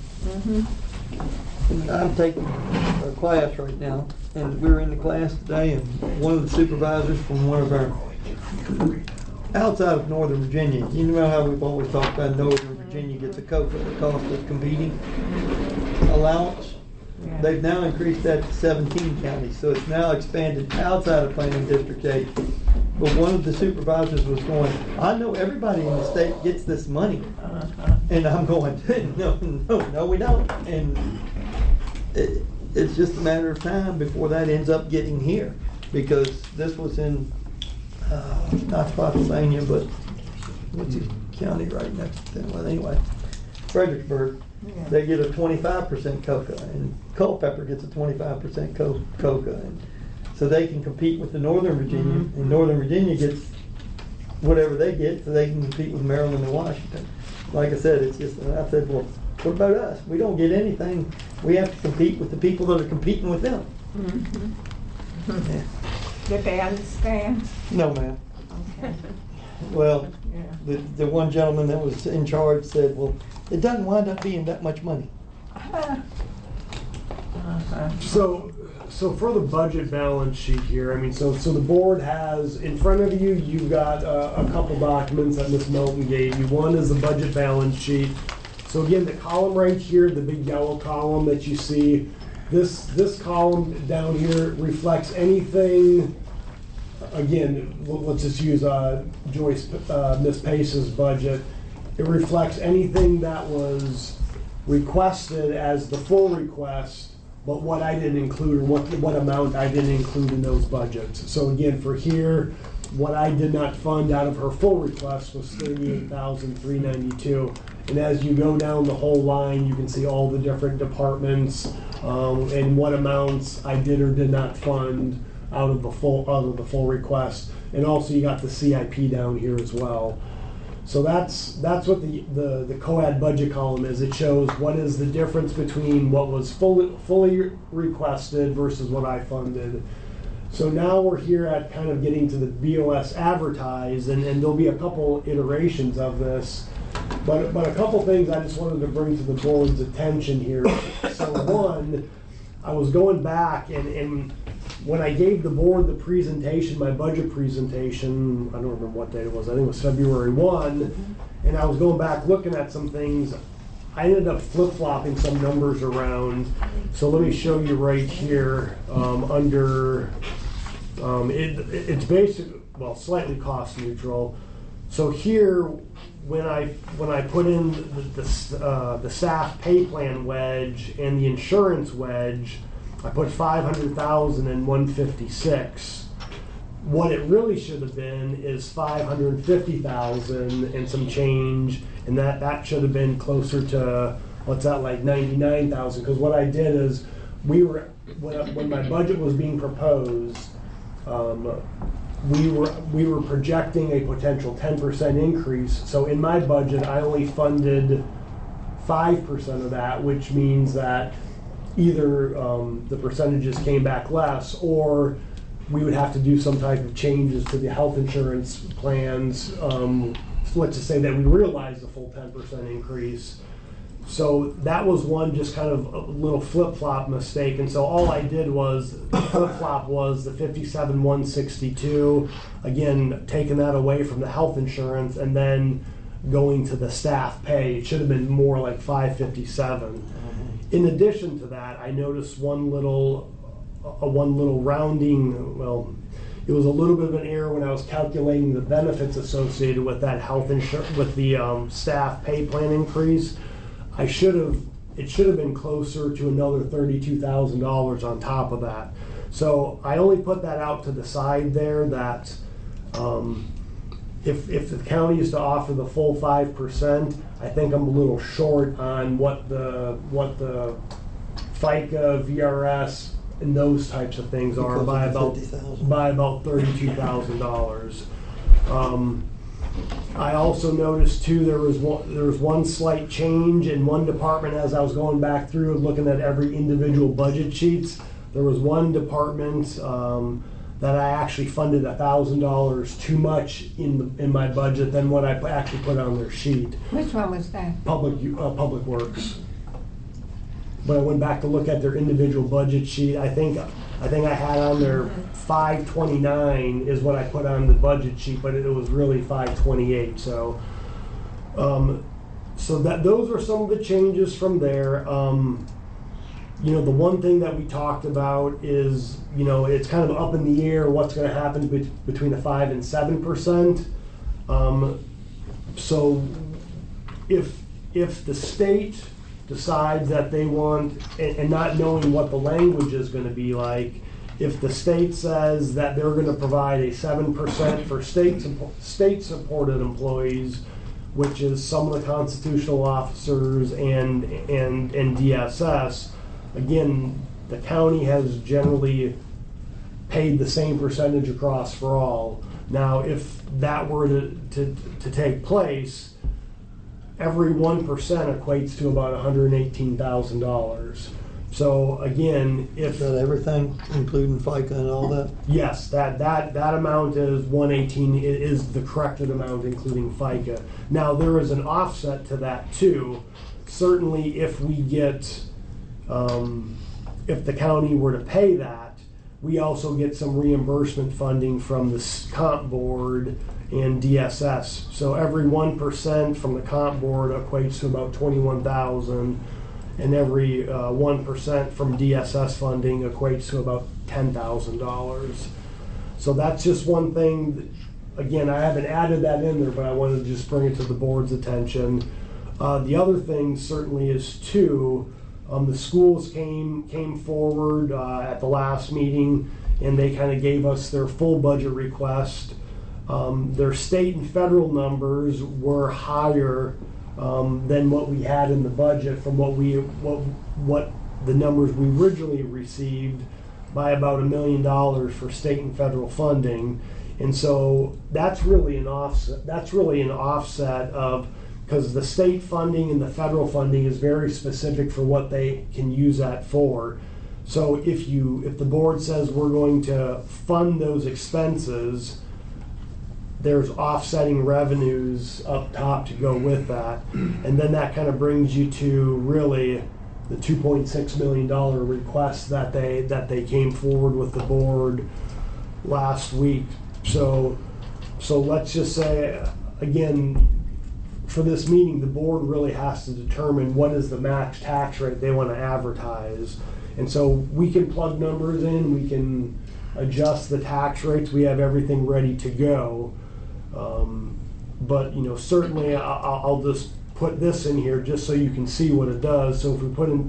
I'm taking a class right now, and we were in the class today, and one of the supervisors from one of our outside of Northern Virginia. You know how we've always talked about Northern Virginia gets a coat for the cost of competing allowance. Yeah. They've now increased that to 17 counties, so it's now expanded outside of Planning District 8. But one of the supervisors was going, I know everybody in the state gets this money. And I'm going, no, we don't. And it's just a matter of time before that ends up getting here. Because this was in, not Spotsylvania, but what's the county right next to them? Well, anyway, Fredericksburg. Yeah. They get a 25% coca, and Culpeper gets a 25% coca. And so they can compete with the Northern Virginia, and Northern Virginia gets whatever they get so they can compete with Maryland and Washington. Like I said, it's just, I said, well, what about us? We don't get anything. We have to compete with the people that are competing with them. Mm-hmm. Did they understand? No, ma'am. Okay. Well, Yeah. the one gentleman that was in charge said, well, it doesn't wind up being that much money. So for the budget balance sheet here, I mean, so the board has, in front of you, you've got a couple documents that Ms. Melton gave you. One is the budget balance sheet. So again, the column right here, the big yellow column that you see, this column down here reflects anything, again, let's just use Joyce, Ms. Pace's budget. It reflects anything that was requested as the full request, but what I didn't include, or what amount I didn't include in those budgets. So again, for here, what I did not fund out of her full request was $38,392. And as you go down the whole line, you can see all the different departments and what amounts I did or did not fund out of the full request. And also you got the CIP down here as well. So that's what the COAD budget column is. It shows what is the difference between what was fully requested versus what I funded. So now we're here at kind of getting to the BOS advertised, and there'll be a couple iterations of this. But a couple things I just wanted to bring to the board's attention here. So one, I was going back and when I gave the board the presentation, my budget presentation, I don't remember what date it was, I think it was February 1, and I was going back looking at some things. I ended up flip-flopping some numbers around. So let me show you right here under, it's basically, well, slightly cost neutral. So here, when I put in the staff pay plan wedge and the insurance wedge, I put 500,000 and 156. What it really should have been is 550,000 and some change, and that should have been closer to, what's that, like 99,000. Because what I did is when my budget was being proposed, we were projecting a potential 10% increase. So in my budget, I only funded 5% of that, which means that either the percentages came back less, or we would have to do some type of changes to the health insurance plans. Let's just say that we realized the full 10% increase. So that was one just kind of a little flip-flop mistake. And so all I did was, the flip-flop was the 57,162, again, taking that away from the health insurance and then going to the staff pay. It should have been more like 557. In addition to that, I noticed one little rounding, well, it was a little bit of an error when I was calculating the benefits associated with that health insurance, with the staff pay plan increase. It should have been closer to another $32,000 on top of that. So I only put that out to the side there that if the county is to offer the full 5%, I think I'm a little short on what the FICA, VRS, and those types of things are by about $32,000. I also noticed too there was one slight change in one department as I was going back through and looking at every individual budget sheets. There was one department that I actually funded $1,000 too much in my budget than what I actually put on their sheet. Which one was that? Public Works. When I went back to look at their individual budget sheet, I think I had on there 529 is what I put on the budget sheet, but it was really 528. So, those are some of the changes from there. The one thing that we talked about is, it's kind of up in the air what's going to happen between the 5 and 7%. So if the state decides that they want, and not knowing what the language is going to be like, if the state says that they're going to provide a 7% for state-supported employees, which is some of the constitutional officers and DSS, again, the county has generally paid the same percentage across for all. Now, if that were to take place, every 1% equates to about $118,000. So again, if Is that everything, including FICA and all that? yes, that amount is 118. It is the corrected amount, including FICA. Now there is an offset to that too. Certainly, if we get, if the county were to pay that, we also get some reimbursement funding from the comp board and DSS. So every 1% from the comp board equates to about 21,000. And every 1% from DSS funding equates to about $10,000. So that's just one thing. Again, I haven't added that in there, but I wanted to just bring it to the board's attention. The other thing certainly is too, the schools came forward at the last meeting, and they kind of gave us their full budget request. Their state and federal numbers were higher than what we had in the budget from what the numbers we originally received by about $1 million for state and federal funding. And so that's really an offset. That's really an offset of, because the state funding and the federal funding is very specific for what they can use that for. So if the board says we're going to fund those expenses, there's offsetting revenues up top to go with that. And then that kind of brings you to really the $2.6 million request that they came forward with the board last week. So let's just say, again, for this meeting, the board really has to determine what is the max tax rate they want to advertise. And so we can plug numbers in, we can adjust the tax rates, we have everything ready to go. But certainly I'll just put this in here just so you can see what it does. So if we put in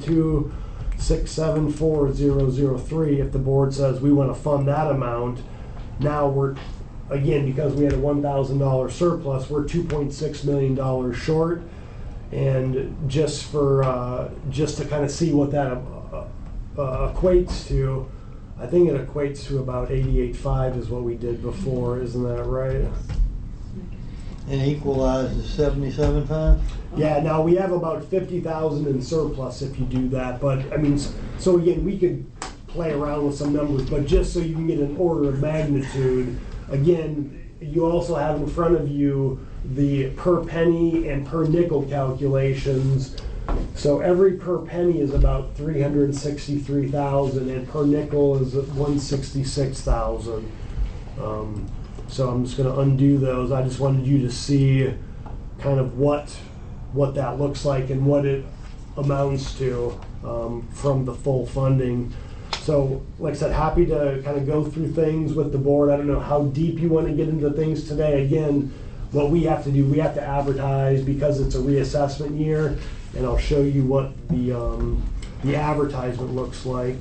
2674003, if the board says we want to fund that amount, now we're, again, because we had a $1,000 surplus, we're $2.6 million short. And just to kind of see what that equates to, I think it equates to about 88.5 is what we did before, isn't that right? And equalized is 77.5? Yeah, now we have about 50,000 in surplus if you do that, but I mean, so again, we could play around with some numbers, but just so you can get an order of magnitude, again, you also have in front of you the per penny and per nickel calculations. So every per penny is about 363,000, and per nickel is 166,000. So I'm just going to undo those. I just wanted you to see kind of what that looks like and what it amounts to from the full funding. So, like I said, happy to kind of go through things with the board. I don't know how deep you want to get into things today. Again, what we have to do, we have to advertise because it's a reassessment year, and I'll show you what the advertisement looks like.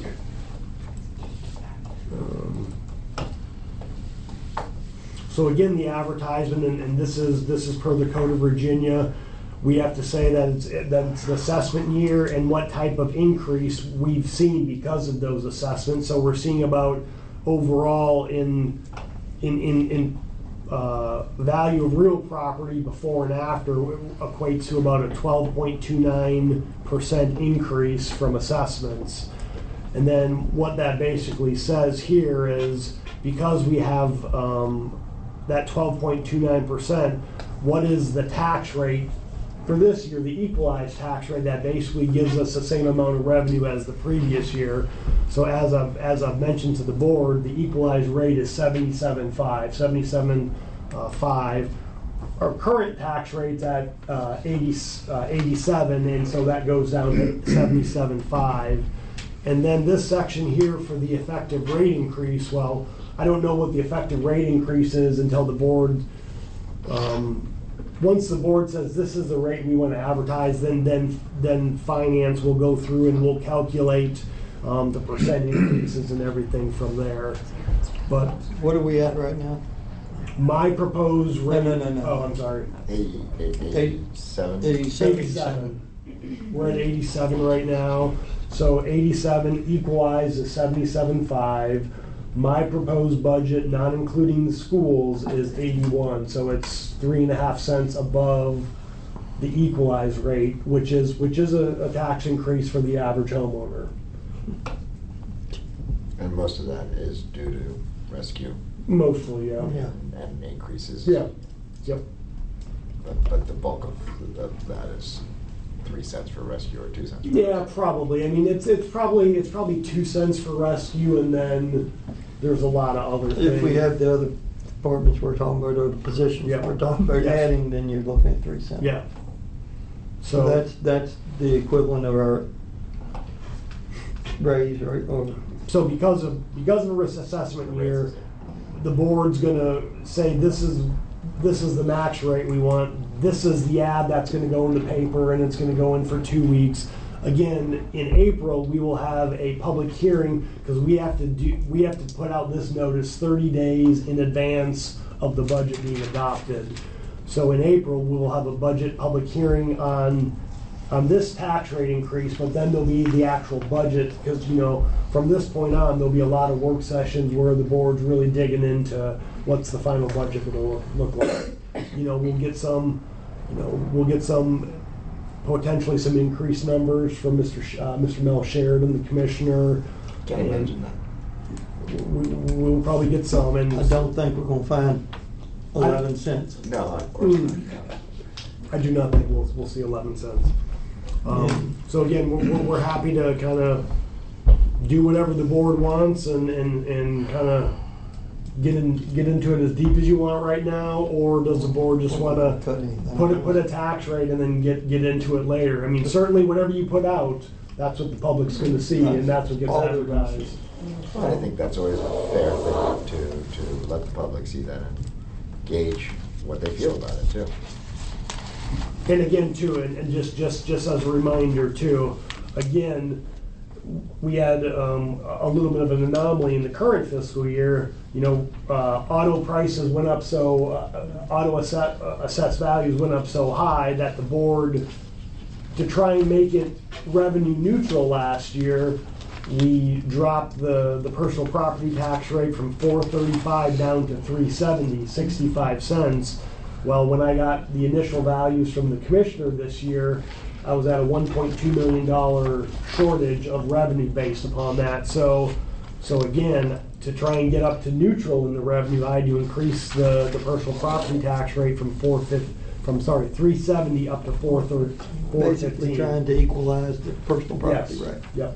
So again, the advertisement, and this is per the Code of Virginia. We have to say that it's the assessment year and what type of increase we've seen because of those assessments. So we're seeing about overall in value of real property before and after equates to about a 12.29% increase from assessments. And then what that basically says here is because we have that 12.29%, what is the tax rate for this year, the equalized tax rate that basically gives us the same amount of revenue as the previous year. So as I've mentioned to the board, the equalized rate is 77.5. Our current tax rate's at 87, and so that goes down to 77.5. And then this section here for the effective rate increase, well, I don't know what the effective rate increase is until the board, once the board says this is the rate we want to advertise, then finance will go through and we'll calculate the percent increases and everything from there. But what are we at right now? My proposed rate. No. Oh, I'm sorry. 87. 87. We're at 87 right now. So 87 equalized is 77.5. My proposed budget, not including the schools, is 81, so it's 3.5 cents above the equalized rate, which is a tax increase for the average homeowner. And most of that is due to rescue. Mostly, yeah. And increases. Yeah. Yep. But the bulk of that is 3 cents for rescue or 2 cents. For Yeah, rescue. probably. I mean, it's probably 2 cents for rescue, and then there's a lot of other things. If we have the other departments we're talking about, or the positions we're talking about Yes. adding, then you're looking at 3 cents. Yeah. So that's the equivalent of our raise, right? Or So because of a risk assessment year, the board's gonna say this is the max rate we want. This is the ad that's gonna go in the paper, and it's gonna go in for 2 weeks. Again, in April, we will have a public hearing because we have to put out this notice 30 days in advance of the budget being adopted. So in April, we will have a budget public hearing on this tax rate increase, but then there'll be the actual budget, because, from this point on, there'll be a lot of work sessions where the board's really digging into what's the final budget gonna look like. We'll get some potentially some increased numbers from Mr. Mel Sheridan, the commissioner. Can't imagine that. We'll probably get some, and I don't think we're gonna find 11 cents. No, of course not. I do not think we'll see 11 cents. So again, we're happy to kind of do whatever the board wants and kind of get into it as deep as you want right now, or does the board just want to put a tax rate and then get into it later? I mean, certainly whatever you put out, that's what the public's going to see, and that's what gets advertised. I think that's always a fair thing to let the public see that and gauge what they feel about it too. And again, too, and just as a reminder, too, again, we had a little bit of an anomaly in the current fiscal year. Auto prices went up auto assessed values went up so high that the board, to try and make it revenue neutral last year, we dropped the personal property tax rate from $4.35 down to $3.70, 65 cents. Well, when I got the initial values from the commissioner this year, I was at a $1.2 million shortage of revenue based upon that. So again, to try and get up to neutral in the revenue, I had to increase the personal property tax rate from $3.70 up to $4.15. Basically trying to equalize the personal property, yes. right? Yep.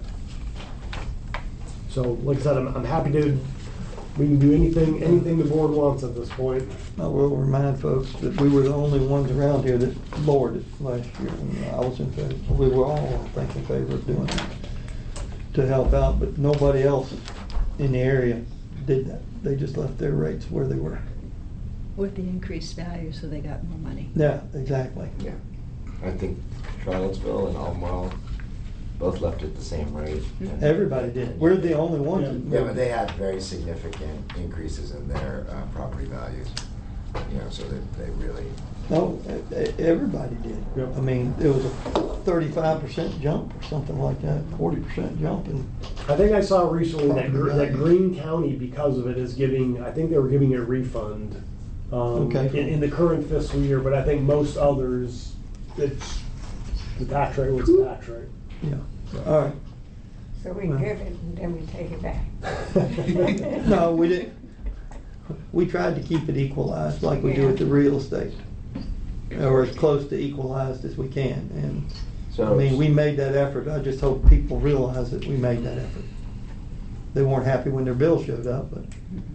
So, like I said, I'm happy to. We can do anything the board wants at this point. I will remind folks that we were the only ones around here that lowered it last year, and I was in favor. We were all, I think, in favor of doing it to help out, but nobody else in the area did that. They just left their rates where they were. With the increased value, so they got more money. Yeah, exactly. Yeah. I think Charlottesville and Almwell both left it the same rate. Everybody did. We're the only ones. Yeah, but they had very significant increases in their property values. So they really. No, everybody did. Yep. I mean, it was a 35% jump or something like that, 40% jump. And I think I saw recently that Greene County, because of it, is giving. I think they were giving a refund in the current fiscal year, but I think most others, it's the tax rate was the tax rate. Yeah. All right. So we give it and then we take it back. No, we didn't. We tried to keep it equalized like we do with the real estate, or as close to equalized as we can. And So, I mean, we made that effort. I just hope people realize that we made that effort. They weren't happy when their bill showed up, but.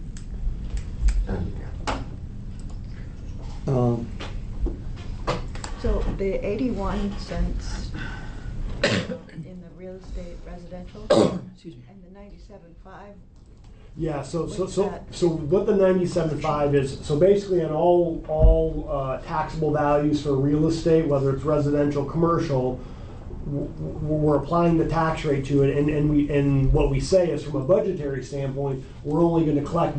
So the 81 cents in the real estate residential, excuse me, and the 97.5. Yeah, so what the 97.5 is, so basically on all taxable values for real estate, whether it's residential, commercial, we're applying the tax rate to it, and what we say is, from a budgetary standpoint, we're only going to collect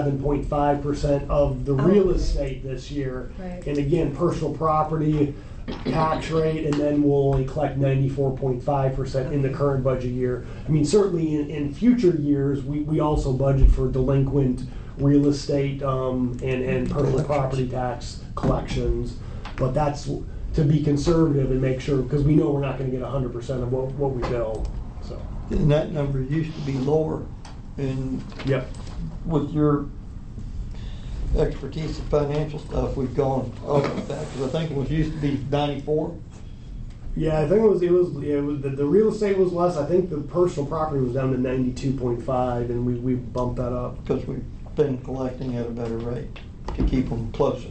97.5% of the real estate this year. Right. And again, personal property, tax rate, and then we'll only collect 94.5% in the current budget year. I mean, certainly in future years, we also budget for delinquent real estate and personal property tax collections, but that's to be conservative and make sure, because we know we're not going to get 100% of what we bill. So. And that number used to be lower, and yep. With your expertise in financial stuff, we've gone up with that, because I think it was used to be 94. Yeah, I think it was the real estate was less. I think the personal property was down to 92.5, and we bumped that up because we've been collecting at a better rate to keep them closer.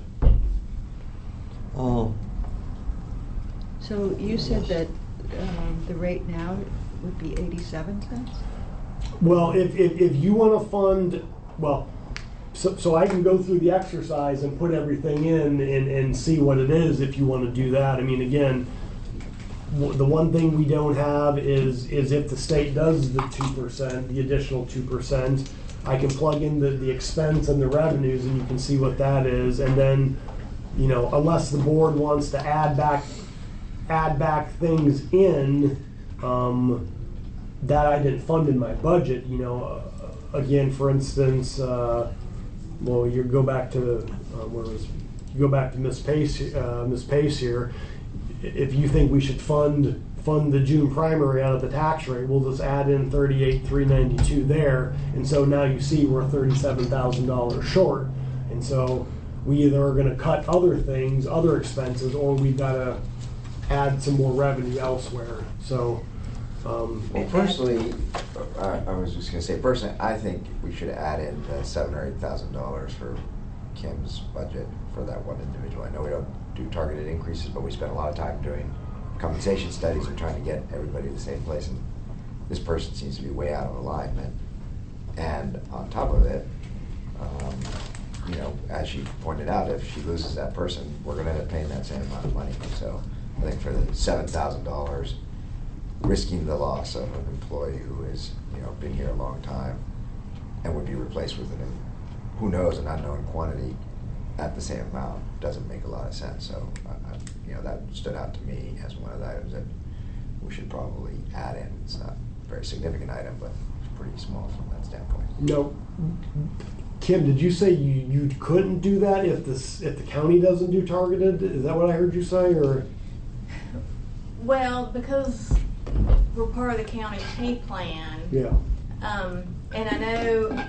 So you said that the rate now would be 87 cents? Well, if you want to fund, well, so I can go through the exercise and put everything in and see what it is if you want to do that. I mean, again, the one thing we don't have is if the state does the 2%, the additional 2%, I can plug in the expense and the revenues, and you can see what that is. And then, you know, unless the board wants to add back things in that I didn't fund in my budget, you know, again, for instance, well, you go back to Miss Pace here. If you think we should fund the June primary out of the tax rate, we'll just add in $38,392 there, and so now you see we're $37,000 short, and so we either are going to cut other things, other expenses, or we've got to add some more revenue elsewhere. So, well, personally, I was just going to say, personally, I think we should add in the $7,000 or $8,000 for Kim's budget for that one individual. I know we don't do targeted increases, but we spend a lot of time doing compensation studies and trying to get everybody to the same place, and this person seems to be way out of alignment. And on top of it, you know, as she pointed out, if she loses that person, we're going to end up paying that same amount of money. So I think for the $7,000, risking the loss of an employee who has, you know, been here a long time and would be replaced with who knows, an unknown quantity at the same amount doesn't make a lot of sense. So, you know, that stood out to me as one of the items that we should probably add in. It's not a very significant item, but it's pretty small from that standpoint. No, Kim, did you say you couldn't do that if the county doesn't do targeted? Is that what I heard you say, or? Well, because we're part of the county pay plan. Yeah. And I know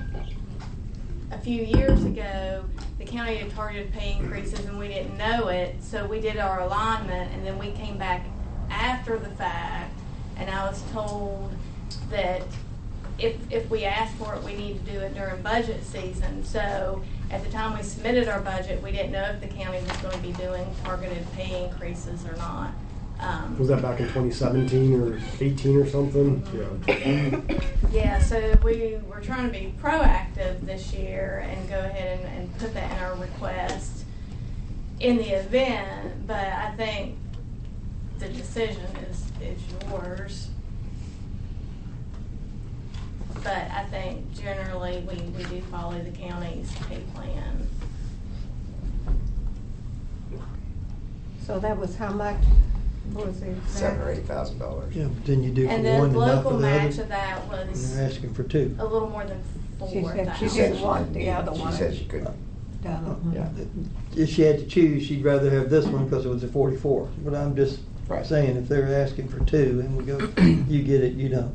a few years ago, the county had targeted pay increases and we didn't know it, so we did our alignment, and then we came back after the fact, and I was told that if we asked for it, we need to do it during budget season. So at the time we submitted our budget, we didn't know if the county was going to be doing targeted pay increases or not. Was that back in 2017 or 18 or something? Yeah. Yeah, so we were trying to be proactive this year and go ahead and put that in our request in the event, but I think the decision is yours. But I think generally we do follow the county's pay plan. So that was how much? What was it? $7,000 or $8,000. Yeah, but then you do for And one the and not local for the match other. of that And was they're asking for two. a little more than She said she 4,000. didn't want the other one. She said she couldn't. Yeah. If she had to choose, she'd rather have this one because it was a 44. But I'm just saying, if they're asking for two and we go, you get it, you don't.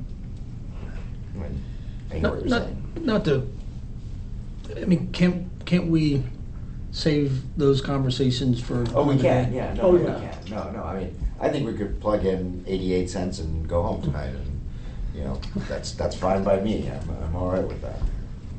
Not to, I mean, can't we save those conversations for? Oh, we another can, day? yeah, no, we can. No, I mean, I think we could plug in 88 cents and go home tonight, and, you know, that's fine by me. I'm all right with that.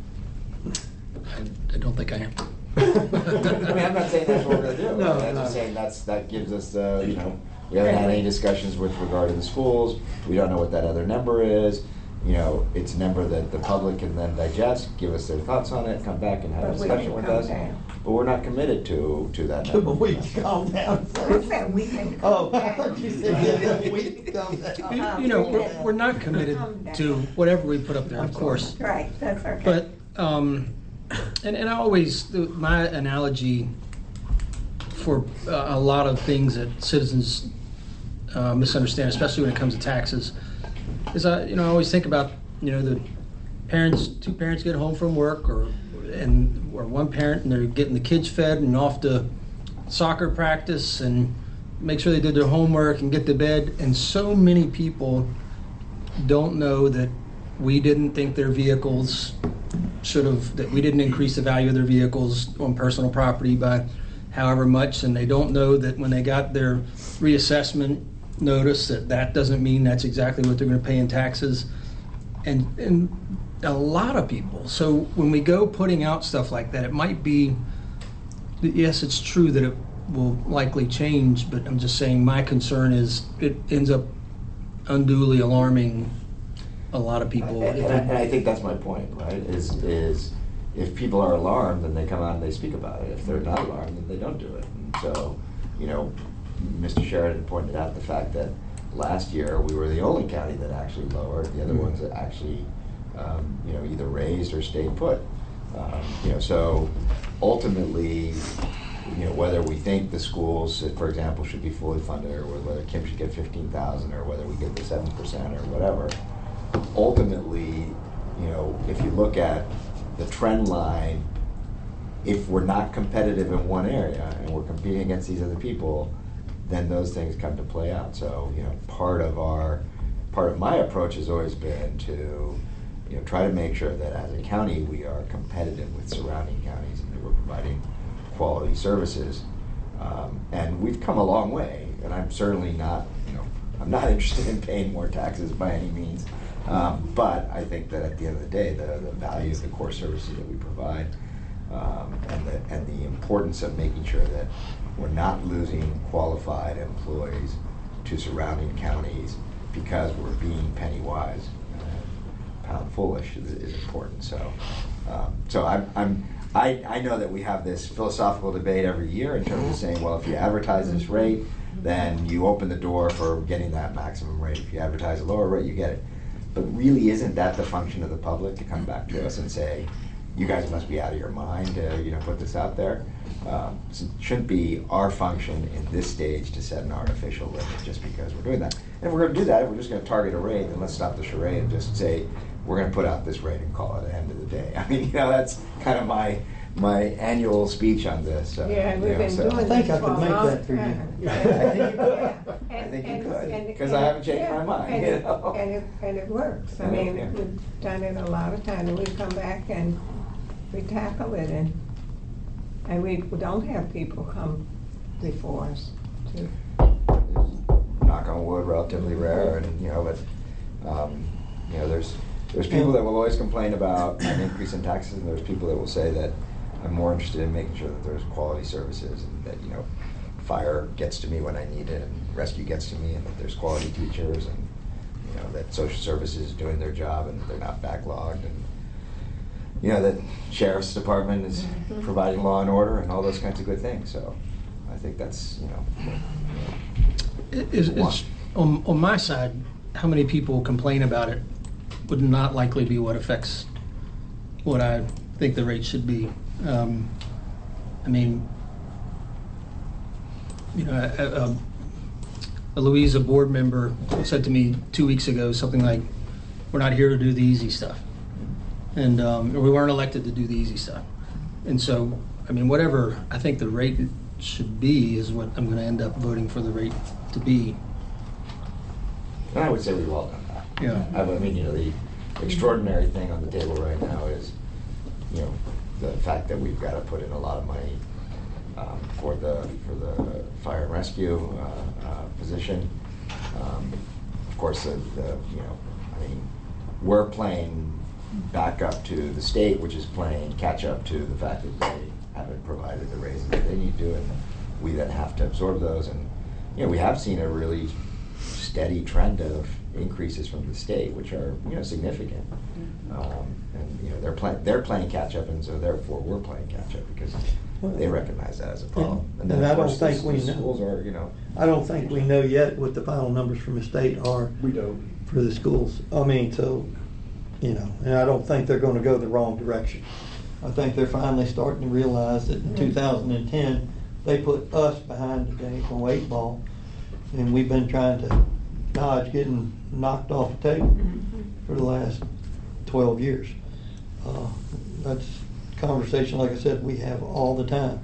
I don't think I am. I mean, I'm not saying that's what we're gonna do. No, I'm no. just saying that gives us, you know, we haven't had any discussions with regard to the schools. We don't know what that other number is. You know, it's a number that the public can then digest, give us their thoughts on it, come back and have a discussion with us. But we're not committed to that number. 2 weeks, calm down. I said we can Oh, come I thought you said a week, calm down. You know, we're not committed to whatever we put up there, of course. Right, that's okay. But, and I always, my analogy for a lot of things that citizens misunderstand, especially when it comes to taxes. Is I always think about the two parents get home from work, or one parent and they're getting the kids fed and off to soccer practice and make sure they did their homework and get to bed. And so many people don't know that we didn't think their vehicles that we didn't increase the value of their vehicles on personal property by however much, and they don't know that when they got their reassessment notice that doesn't mean that's exactly what they're going to pay in taxes. And a lot of people. So when we go putting out stuff like that, it might be, yes, it's true that it will likely change, but I'm just saying my concern is it ends up unduly alarming a lot of people. And I think that's my point, right? Is if people are alarmed, then they come out and they speak about it. If they're not alarmed, then they don't do it. And so, Mr. Sheridan pointed out the fact that last year we were the only county that actually lowered. The other ones that actually, either raised or stayed put. So ultimately, whether we think the schools, for example, should be fully funded, or whether Kim should get $15,000, or whether we get the 7% or whatever, ultimately, if you look at the trend line, if we're not competitive in one area and we're competing against these other people, then those things come to play out. So, part of my approach has always been to, try to make sure that as a county we are competitive with surrounding counties and that we're providing quality services. And we've come a long way, and I'm certainly not, I'm not interested in paying more taxes by any means. But I think that at the end of the day, the value of the core services that we provide, and the importance of making sure that we're not losing qualified employees to surrounding counties because we're being penny wise, pound foolish is important. So, I know that we have this philosophical debate every year in terms of saying, well, if you advertise this rate, then you open the door for getting that maximum rate. If you advertise a lower rate, you get it. But really, isn't that the function of the public to come back to us and say, you guys must be out of your mind to put this out there? So it shouldn't be our function in this stage to set an artificial limit just because we're doing that. And if we're going to do that, if we're just going to target a rate, then let's stop the charade and just say, we're going to put out this rate and call it the end of the day. I mean, that's kind of my annual speech on this. Yeah, we've been doing I think this I could for a make long that for you. time. I think you could, because I haven't changed my mind. And it works. I mean, we've done it a lot of times, and we come back and we tackle it, and we don't have people come before us to. Knock on wood, relatively rare, and there's people that will always complain about an increase in taxes, and there's people that will say that I'm more interested in making sure that there's quality services, and that fire gets to me when I need it, and rescue gets to me, and that there's quality teachers, and that social services is doing their job and they're not backlogged, and that sheriff's department is providing law and order and all those kinds of good things. So I think that's It's on my side, how many people complain about it would not likely be what affects what I think the rate should be. I mean, a Louisa board member said to me 2 weeks ago something like, "We're not here to do the easy stuff," and we weren't elected to do the easy stuff. And so, I mean, whatever I think the rate should be is what I'm going to end up voting for the rate to be. And I would say we've all done that. Yeah. I mean, the extraordinary thing on the table right now is, the fact that we've got to put in a lot of money for the fire and rescue position. Of course, we're playing back up to the state, which is playing catch up to the fact that they haven't provided the raises that they need to, and we then have to absorb those. And we have seen a really steady trend of increases from the state, which are significant. And they're playing catch up, and so therefore we're playing catch up because they recognize that as a problem. And then I of don't course, think the we schools know. are I don't think we know yet what the final numbers from the state are. We don't. For the schools. I mean, and I don't think they're going to go the wrong direction. I think they're finally starting to realize that in 2010 they put us behind the dang on 8 ball, and we've been trying to dodge getting knocked off the table for the last 12 years. That's a conversation, like I said, we have all the time.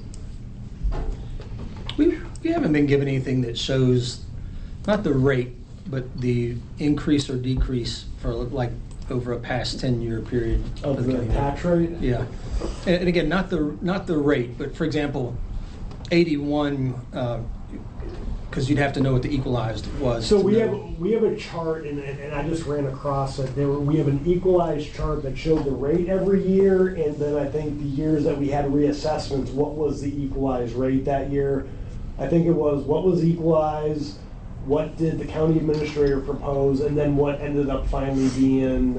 We haven't been given anything that shows, not the rate, but the increase or decrease for like over a past 10-year period. Of the tax rate? Yeah. And again, not the rate, but for example, 81, because you'd have to know what the equalized was. So we have a chart, and I just ran across it. We have an equalized chart that showed the rate every year, and then I think the years that we had reassessments, what was the equalized rate that year? I think it was what was equalized, what did the county administrator propose, and then what ended up finally being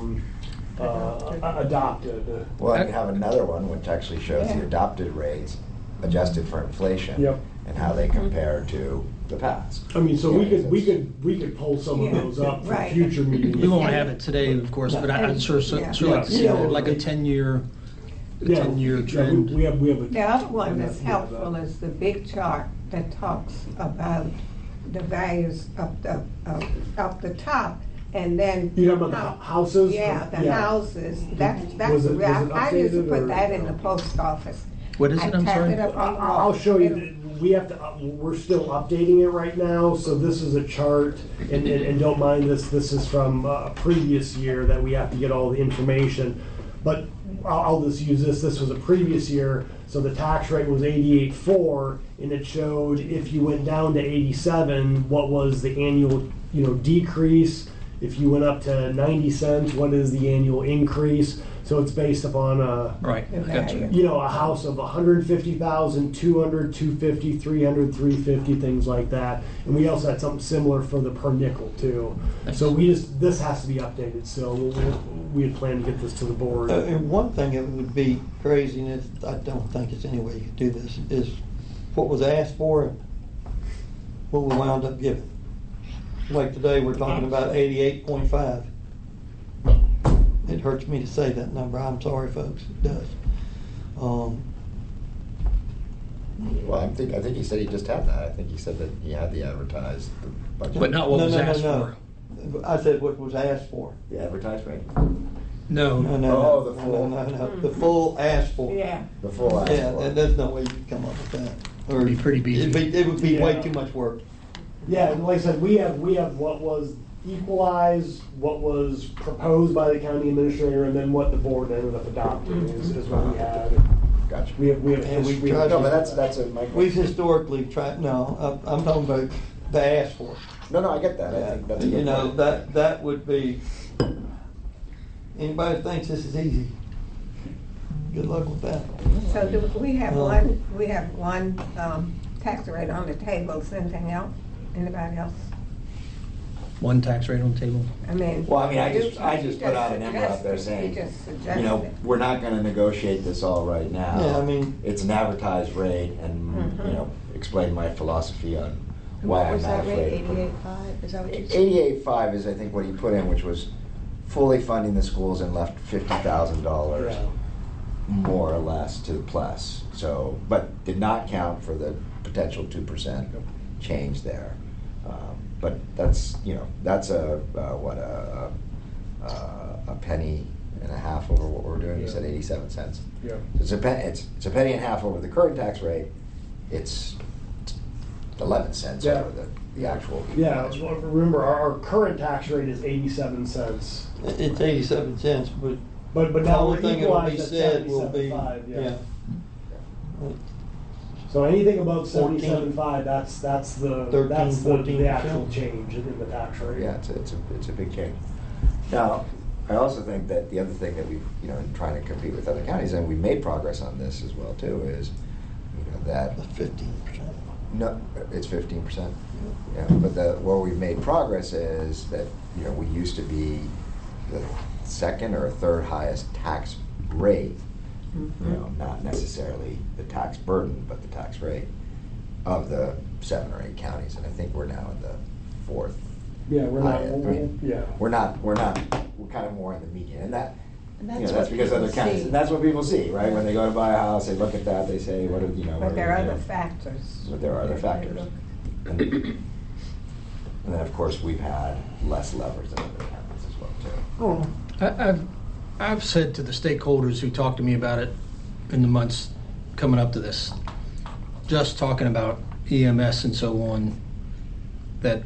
adopted. Well, you have another one which actually shows the adopted rates adjusted for inflation. Yep. And how they compare to the past. I mean, so we could pull some of those up for future meetings. We won't have it today, of course, but I'd sure like to see like a 10-year trend. We have The other one that's helpful is the big chart that talks about the values up the top, and then you know about the houses. Yeah, the houses. That's I used to put that in the post office. What is it? I'm sorry. I'll show you. We have to. We're still updating it right now. So this is a chart, and don't mind this. This is from a previous year that we have to get all the information. But I'll just use this. This was a previous year. So the tax rate was 88.4, and it showed if you went down to 87, what was the annual decrease. If you went up to 90 cents, what is the annual increase? So it's based upon a house of 150,000, 200, 250, 300, 350, things like that. And we also had something similar for the per nickel too. So this has to be updated. So we had planned to get this to the board. And one thing that would be crazy, and I don't think it's any way you could do this, is what was asked for and what we wound up giving. Like today, we're talking about 88.5. It hurts me to say that number. I'm sorry, folks. It does. Well, I think he said he just had that. I think he said that he had the advertised budget. But not what was asked for. I said what was asked for. The advertised rate? No. No, the full. No. The full asked for. Yeah. The full asked for. And there's no way you could come up with that. Or it'd be pretty busy. It would be way too much work. Yeah, and like I said, we have what was equalized, what was proposed by the county administrator, and then what the board ended up adopting is what we had. Gotcha. We have history. No, but that's a micro. We've historically tried. No, I'm talking about the ask for. No, I get that. I think that's a good point. that would be. Anybody thinks this is easy? Good luck with that. So do we have one tax rate on the table. Is anything else? Anybody else? One tax rate on the table. I mean, I just put out a number out there saying, we're not going to negotiate this all right now. Yeah, I mean, it's an advertised rate, and explain my philosophy on why I'm not afraid. What was that rate? 88.5? Is that what you said? 88.5 is I think what he put in, which was fully funding the schools and left $50,000 more or less to the plus. So, but did not count for the potential 2% change there. But that's a penny and a half over what we're doing. You said 87 cents. Yeah. It's a penny and a half over the current tax rate. It's 11 cents over the actual. Yeah. Remember, our current tax rate is 87 cents. It's 87 cents, but now the thing that will be said will be So anything above 77.5, that's the actual change in the tax rate. Yeah, it's a big change. Now, I also think that the other thing that we've in trying to compete with other counties, and we've made progress on this as well too, is that 15%. No, it's 15%. Yeah, but where we've made progress is that we used to be the second or third highest tax rate. Not necessarily the tax burden, but the tax rate of the 7 or 8 counties, and I think we're now in the 4th. Yeah, we're not. We're kind of more in the median, and And You know, that's because other counties, and that's what people see, right? When they go to buy a house, they look at that, they say, what are, you know. But there are you know, other factors. But there are other factors. And then, of course, we've had less leverage than other counties as well, too. I've said to the stakeholders who talked to me about it in the months coming up to this, just talking about EMS and so on, that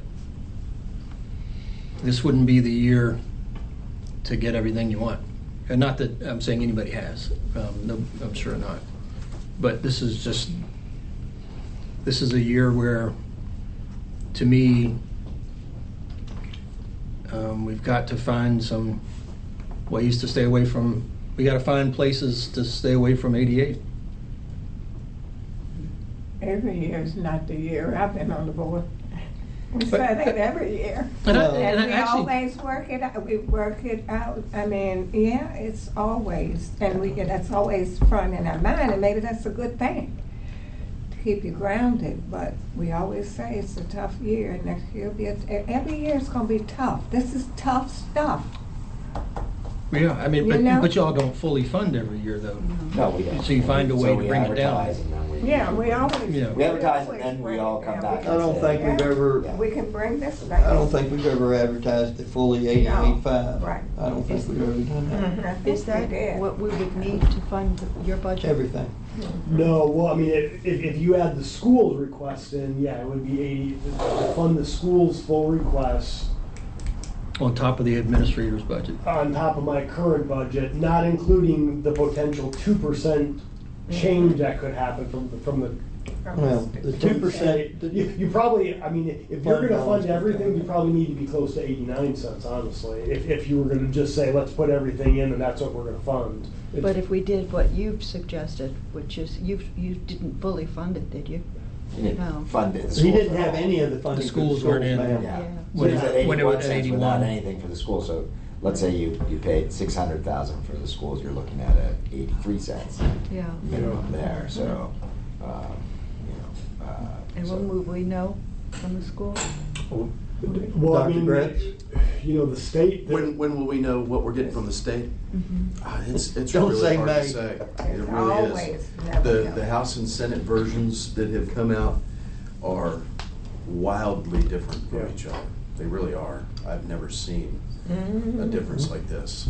this wouldn't be the year to get everything you want. And not that I'm saying anybody has, no, I'm sure not. But this is a year where, to me, we've got to find some ways to stay away from, we got to find places to stay away from 88. Every year is not the year I've been on the board. We say that every year. And And we actually, always work it out, we work it out. I mean, yeah, it's always, and that's always front in our mind, and maybe that's a good thing to keep you grounded. But we always say it's a tough year, and next year will be, every year is gonna be tough. This is tough stuff. yeah, I mean, You know? but y'all don't fully fund every year, though. No, we don't. So you find a way So to we bring it down. advertise and then we- Yeah, we always. Yeah. We advertise and then we all come back. I don't think we've ever, We can bring this back. I don't think we've ever advertised it fully 88.5. Right. I don't think we've ever done that. Mhm, I think Is we that did. what we would need to fund your budget? Everything. No, well, I mean, if you add the school's request in, yeah, it would be 80, to fund the school's full request On top of the administrator's budget. on top of my current budget, not including the potential 2% change that could happen from the. Well, the 2%. You probably, I mean, if you're Fund gonna balance fund everything, you probably need to be close to 89 cents, honestly. If you were gonna just say, let's put everything in and that's what we're gonna fund. It's- But if we did what you've suggested, which is, you didn't fully fund it, did you? You didn't No. fund it. He didn't have any of the funding. The for schools weren't in. ma'am. Yeah. Yeah. So it's at When it was 81 cents 81. without anything for the school, so let's say you paid 600,000 for the schools, you're looking at 83 cents Yeah. minimum there, so, you know. And so- when will we know from the school? Well, I Dr. mean, Gretz? you know, the state. When will we know what we're getting from the state? It's Don't really say hard May. to say. It It's really always is. never know. The House and Senate versions that have come out are wildly different from Yeah. each other. They really are. I've never seen a Mhm. difference like this.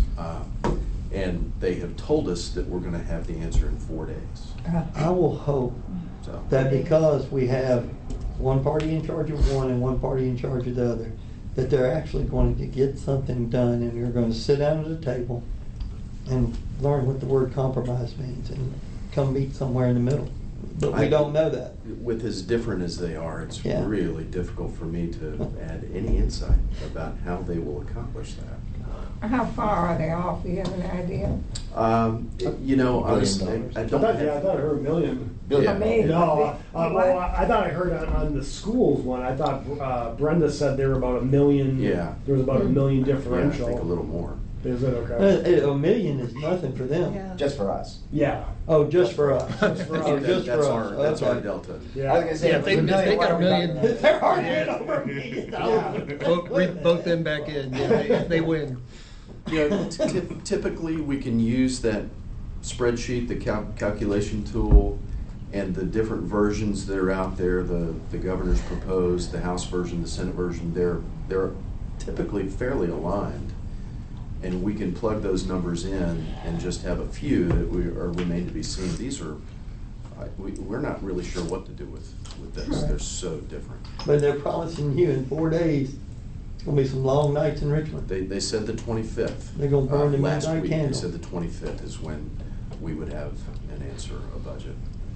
And they have told us that we're gonna have the answer in 4 days, I will hope so. that because we have one party in charge of one and one party in charge of the other, that they're actually going to get something done and they're going to sit down at a table and learn what the word compromise means and come meet somewhere in the middle. But we don't know that. With as different as they are, it's Yeah. really difficult for me to add any insight about how they will accomplish that. How far are they off? Do you have an idea? You know, honestly, I I don't thought, have. yeah, I thought I heard $1 million. Yeah. Maybe. No, well, I thought I heard on the schools one, I thought Brenda said they were about $1 million. Yeah. There was about $1 million Yeah, I differential. think a little more. Is it okay? $1 million is nothing for them. Yeah. Just for us. Yeah. Oh, just for us. Just for Oh, us. just for That's us. that's our Okay. delta. Yeah. I was gonna say, Yeah, if if it was they got what a are we talking million- about? They're already over $1 million. Vote them back in, yeah, if they win. You know, typically, we can use that spreadsheet, the calculation tool, and the different versions that are out there, the governor's proposed, the House version, the Senate version, they're typically fairly aligned. And we can plug those numbers in and just have a few that remain to be seen. These are, we're not really sure what to do with this. They're so different. But they're promising you in 4 days, it's gonna be some long nights in Richmond. They said the 25th. They're gonna burn the Last midnight week, candle. they said the 25th is when we would have an answer, a budget.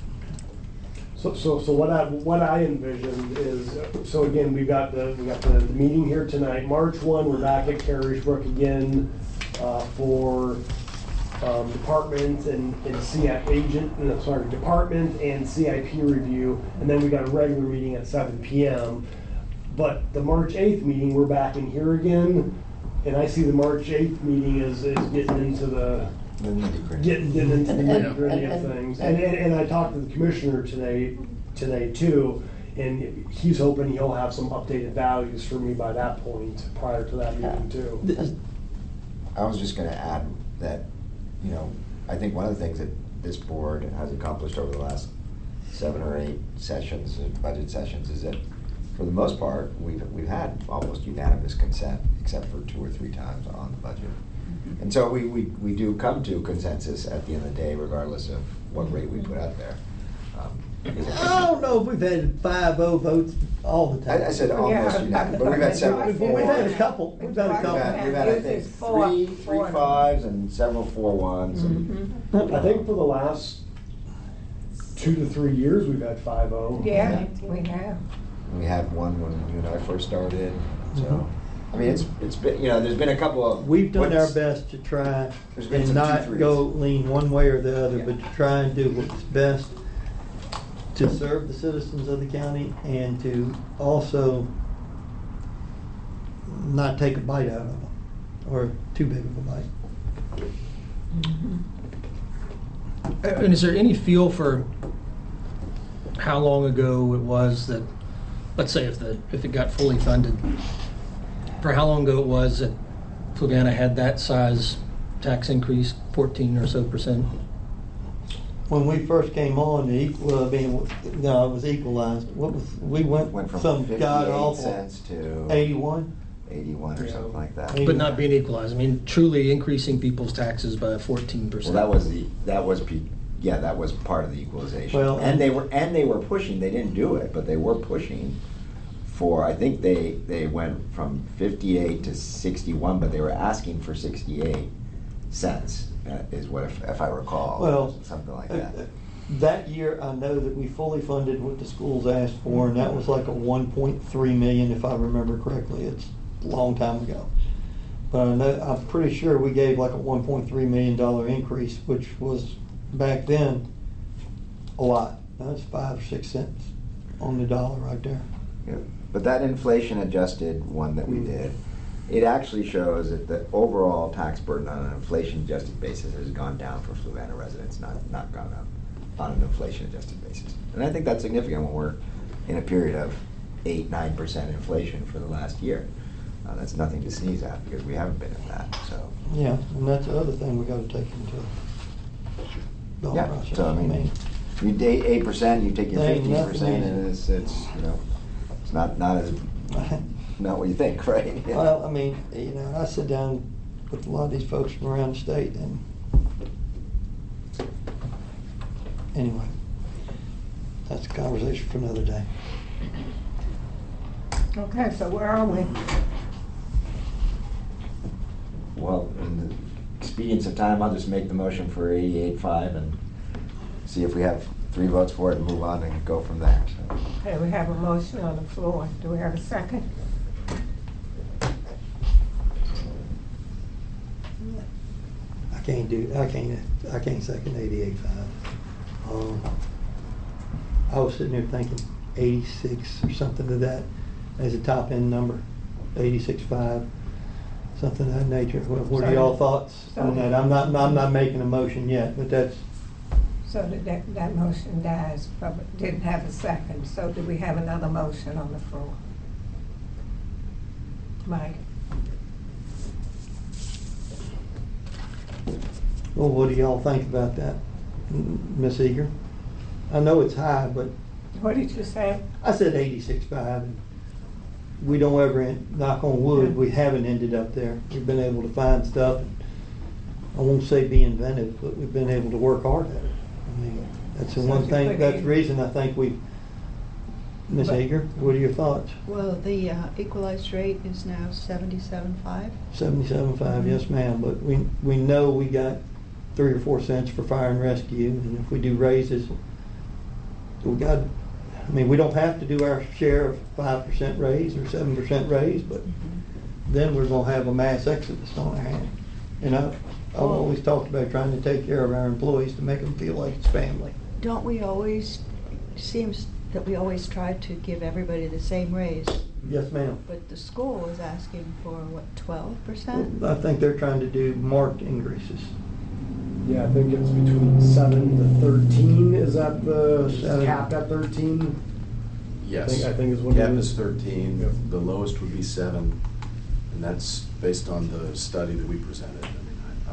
So what I envisioned is, so again, we got the meeting here tonight, March 1, we're back at Carriesbrook again, for, department and department and CIP review, and then we got a regular meeting at 7 PM. But the March 8th meeting, we're back in here again, and I see the March 8th meeting is getting into the getting into the nitty gritty of things. And I talked to the commissioner today too, and he's hoping he'll have some updated values for me by that point, prior to that meeting too. I was just gonna add that, you know, I think one of the things that this board has accomplished over the last 7 or 8 sessions, budget sessions, is that for the most part, we've had almost unanimous consent, except for 2 or 3 times on the budget. And so we do come to consensus at the end of the day, regardless of what rate we put out there. I don't know if we've had 5-0 votes all the time. I said almost unanimous, but we've had several. We've had a couple. We've had a couple. We've had I think, three 5s and several 4 1s. I think for the last 2 to 3 years, we've had 5-0. Yeah, we have. We had one when you and I first started, so. I mean, it's been, you know, there's been a couple of. We've done our best to try and not go lean one way or the other, but to try and do what's best to serve the citizens of the county and to also not take a bite out of them, or too big of a bite. And is there any feel for how long ago it was that, let's say if it got fully funded, for how long ago it was that Fluvanna had that size tax increase, 14 or so %? When we first came on, it was equalized. We went from some god 58 awful cents to 81. 81 or something like that. But not being equalized. I mean, truly increasing people's taxes by 14%. Well, that was part of the equalization. Well, and they were pushing. They didn't do it, but they were pushing for. I think they went from 58 to 61, but they were asking for 68 cents. Is what if I recall. Well, something like that. That year, I know that we fully funded what the schools asked for, and that was like a 1.3 million, if I remember correctly. It's a long time ago, but I'm pretty sure we gave like a 1.3 million dollar increase, which was back then a lot. That's 5 or 6 cents on the dollar right there. Yeah. But that inflation adjusted one that we did, it actually shows that the overall tax burden on an inflation adjusted basis has gone down for Fluvanna residents, not gone up on an inflation adjusted basis. And I think that's significant when we're in a period of 8-9% inflation for the last year. That's nothing to sneeze at because we haven't been in that. So yeah, and that's the other thing we got to take into the whole process. So I mean, you date 8%, you take your 15%, and it's you know, it's not what you think, right? Yeah. Well, I mean, you know, I sit down with a lot of these folks from around the state, and anyway, that's a conversation for another day. Okay, so where are we? Well, in the expedience of time, I'll just make the motion for 88.5 and see if we have 3 votes for it and move on and go from there. So. Okay, we have a motion on the floor. Do we have a second? I can't second 88.5. I was sitting there thinking 86 or something to that as a top end number, 86.5, something of that nature. What are y'all thoughts on that? I'm not making a motion yet, but that's. So that motion dies, but didn't have a second. So do we have another motion on the floor? Mike? Well, what do y'all think about that, Miss Eager? I know it's high, but. What did you say? I said 86.5. We don't ever, knock on wood, we haven't ended up there. We've been able to find stuff. I won't say be inventive, but we've been able to work hard at it. I mean, that's the one thing, that's the reason I think we, Ms. Eager, what are your thoughts? Well, the equalized rate is now 77.5. 77.5, yes ma'am, but we know we got 3 or 4 cents for fire and rescue, and if we do raises, we got, I mean, we don't have to do our share of 5% raise or 7% raise, but then we're going to have a mass exodus on our hands. And I've always talked about trying to take care of our employees to make them feel like it's family. Don't we always, seems that we always try to give everybody the same raise? Yes, ma'am. But the school is asking for, what, 12%? I think they're trying to do marked increases. Yeah, I think it's between 7 to 13. Is that the cap at 13? Yes. I think is what cap it is 13. Yep. The lowest would be 7, and that's based on the study that we presented. I mean,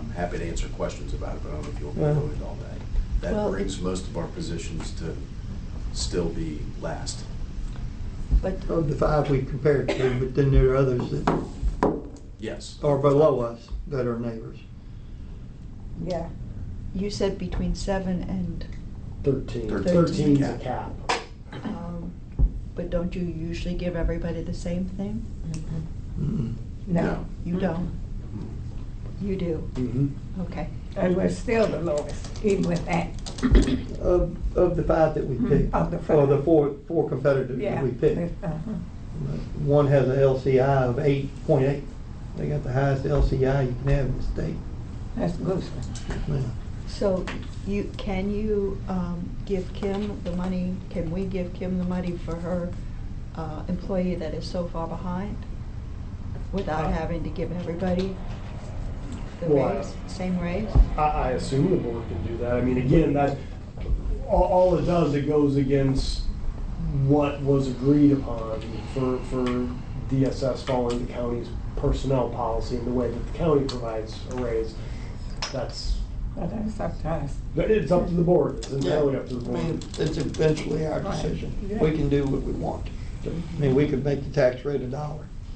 I'm happy to answer questions about it, but I don't know if you want me to go into all that. Well, That brings most of our positions to still be last. But Of the 5 we compared to, but then there are others that Yes. are below us that are neighbors. Yeah. you said between 7 and, 13. 13 13's a cap. cap. but don't you usually give everybody the same thing? Mm-mm. No. You don't? You do? Mm-hmm. Okay. And we're still the lowest, even with that. Of the 5 that we picked, Of the or 5. the four competitors Yeah. that we picked, Uh-huh. one has a LCI of 8.8. They got the highest LCI you can have in the state. That's Gooseman. Yeah. So can you give Kim the money, can we give Kim the money for her employee that is so far behind? Without having to give everybody the Well, raise, same raise? I assume the board can do that. I mean, again, that, all it does, it goes against what was agreed upon for DSS following the county's personnel policy and the way that the county provides a raise. That's, But that's up to us. it's up to the board. It's entirely up to the I mean, board. it's eventually our Right. decision. Yeah. We can do what we want. I mean, we could make the tax rate $1.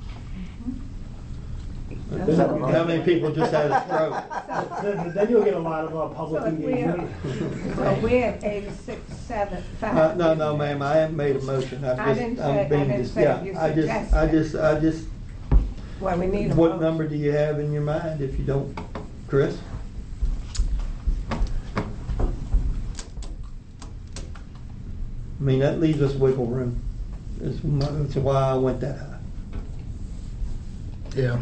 How many people just had a stroke? Then you'll get a lot of public So if engagement. we're at 86, 7, 5. No, ma'am, I haven't made a motion. I didn't say you I just, Well, we need a what motion. number do you have in your mind if you don't, Chris? I mean, that leaves us wiggle room. That's why I went that high. Yeah.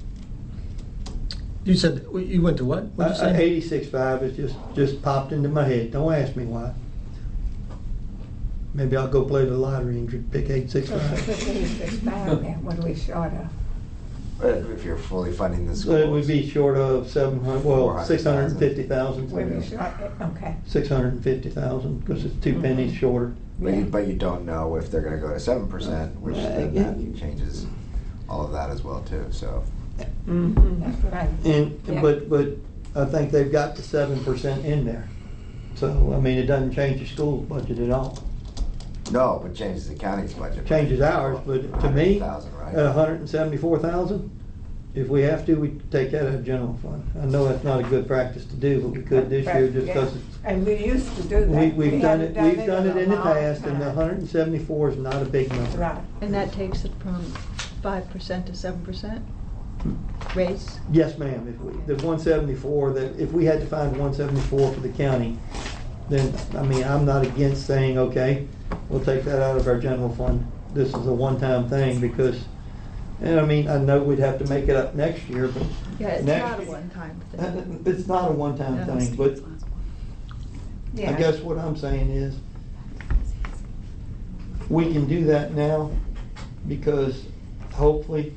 You said, you went to what? What'd you say? 86.5 is just popped into my head. Don't ask me why. Maybe I'll go play the lottery and pick So 865. 86, 5, then what are we short of? If you're fully funding the It schools. would be short of 700, well, 400,000. 650,000. We'll be short, okay. 650,000, because it's 2 pennies shorter. But you don't know if they're gonna go to 7%, which then that changes all of that as well too, so. That's right. And, Yeah. but I think they've got the 7% in there. So, I mean, it doesn't change the school's budget at all. No, but changes the county's budget. Changes ours, but to me, 100,000, right? at 174,000, if we have to, we take that out of general fund. I know that's not a good practice to do, but we could this year just because it's. And we used to do that. We've done it, haven't we've done it in the a long past, and the time. 174 is not a big number. Right. And that takes it from 5% to 7% raise? Yes, ma'am, if we, the 174, that, if we had to find 174 for the county, then, I mean, I'm not against saying, okay, we'll take that out of our general fund. This is a one-time thing, because, and I mean, I know we'd have to make it up next year, but. Yeah, it's next- not a one-time thing. It's not a one-time No. thing, but I Yeah. guess what I'm saying is, we can do that now, because hopefully,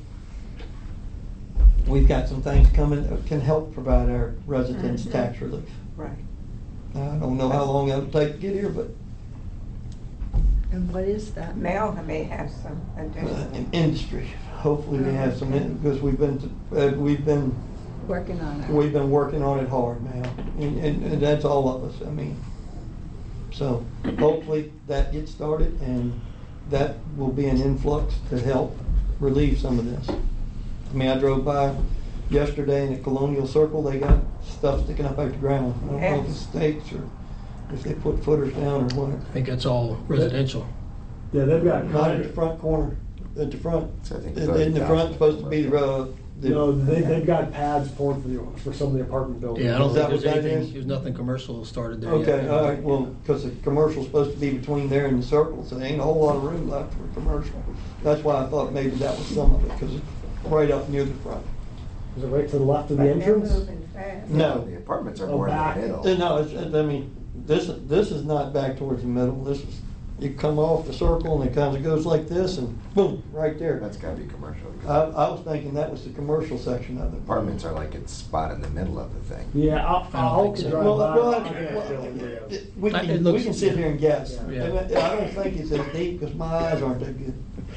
we've got some things coming that can help provide our residents tax relief. Right. I don't know how long it'll take to get here, but And what is that? Mel may have some additional. in industry, hopefully we have some, because we've been Working on it. working on it hard now, and that's all of us, I mean. So hopefully that gets started, and that will be an influx to help relieve some of this. I mean, I drove by yesterday in the Colonial Circle, they got stuff sticking up out the ground. I don't know if it's stakes or if they put footers down or what. I think that's all residential. Yeah, they've got. Not at the front corner, at the front, So I think in the front, supposed to be No, they've got pads poured for some of the apartment buildings. Yeah, I don't Is think that there's what that anything, is? there's nothing commercial started there yet. Okay, all right, well, because the commercial's supposed to be between there and the circle, so there ain't a whole lot of room left for commercial. That's why I thought maybe that was some of it, because it's right up near the front. Is it right to the left of the But they're entrance? moving fast. No. The apartments are Oh, more in back. the middle. No, I mean, this is not back towards the middle, this is, you come off the circle and it kind of goes like this and boom, right there. That's gotta be commercial. I was thinking that was the commercial section of it. Apartments are like it's spot in the middle of the thing. Yeah, I'll think so. drive Well, by. well, I can't tell you. We It can, looks- we can sit here and guess. Yeah. I don't think it's as deep, because my eyes aren't that good.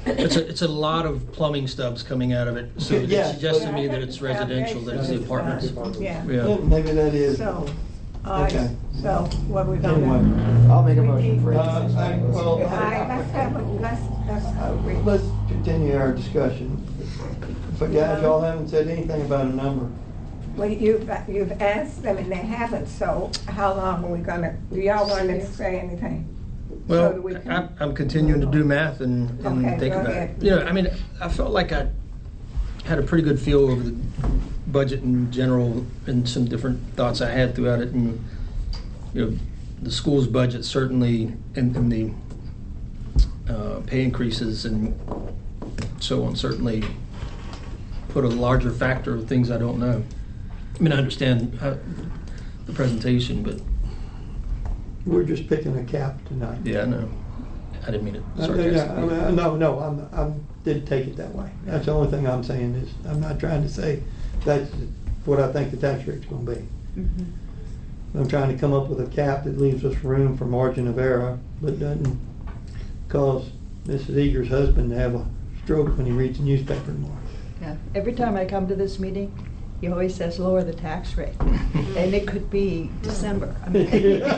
It's a lot of plumbing stubs coming out of it, so it Yeah. suggests to me that it's residential, that it's the apartments. Yeah. Yeah. Maybe that is. So, Okay. so what we Anyway. gonna? I'll make a motion for it. Well, All right, let's have a, let's continue our discussion. But guys, y'all haven't said anything about a number. well, you've asked them and they haven't, so how long are we gonna, do y'all want to say anything? So that Well, we can- I'm continuing to do math and Okay, think go about ahead. it. You know, I mean, I felt like I had a pretty good feel over the budget in general and some different thoughts I had throughout it. And, you know, the school's budget certainly, and the pay increases and so on, certainly put a larger factor of things I don't know. I mean, I understand the presentation, but We're just picking a cap tonight. yeah, I know. I didn't mean it sarcastically. No, I didn't take it that way. That's the only thing I'm saying is, I'm not trying to say that's what I think the tax rate's gonna be. I'm trying to come up with a cap that leaves us room for margin of error, but doesn't cause Mrs. Eager's husband to have a stroke when he reads the newspaper tomorrow. Yeah, every time I come to this meeting, he always says lower the tax rate, and it could be December. I mean-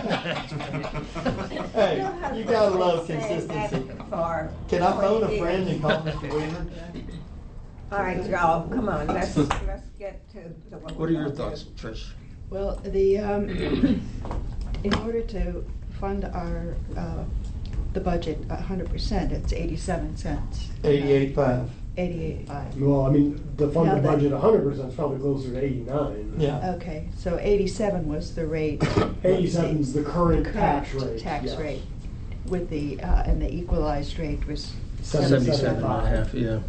Hey, you gotta love consistency. Can I phone a friend and call Mr. Weaver? All right, y'all, come on, let's get to the. What are your thoughts, Trish? Well, in order to fund our, the budget 100%, it's 87 cents. 88.5. 88.5. Well, I mean, the Now funded that- budget 100% is probably closer to 89. Yeah. Okay, so 87 was the rate. 87 is the current tax rate. Tax yes. rate, with the, and the equalized rate was 77 and a half, yeah.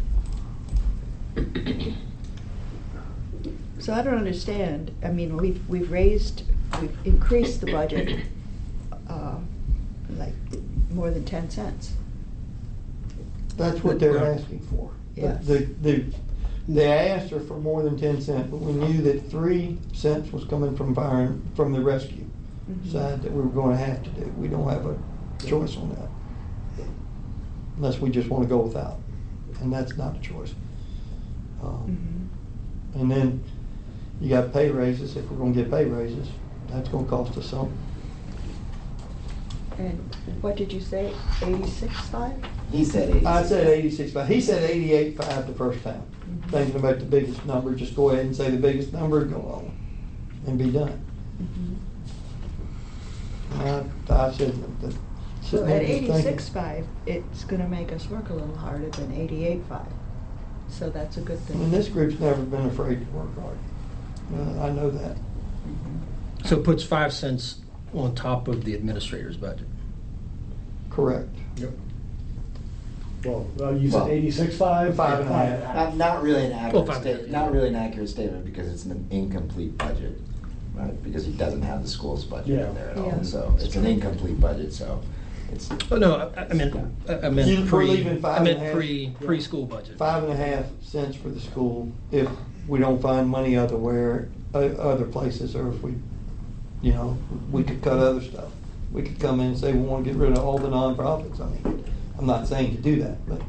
So I don't understand, I mean, we've increased the budget, like, more than 10 cents. That's what they're asking for. Yes. They asked her for more than 10 cents, but we knew that 3 cents was coming from the rescue side that we were gonna have to do. We don't have a choice on that. Unless we just wanna go without, and that's not a choice. And then you got pay raises, if we're gonna get pay raises, that's gonna cost us something. And what did you say, 86.5? He said 86. I said 86.5. He said 88.5 the first time. Thinking about the biggest number, just go ahead and say the biggest number and go on and be done. I said that. So at 86.5, it's gonna make us work a little harder than 88.5. So that's a good thing. And this group's never been afraid to work hard. I know that. So it puts 5 cents on top of the administrator's budget. Correct. Yep. Well, you said 86.5? 5.5. Not really an accurate Well, statement. Not really an accurate statement because it's an incomplete budget, right? Because he doesn't have the school's budget in there at all. Yeah. So it's an incomplete budget. So it's. Oh, no, I meant We're leaving preschool budget. 5.5 cents for the school if we don't find money other places, or if we, we could cut other stuff. We could come in and say we want to get rid of all the nonprofits. I mean, I'm not saying to do that, but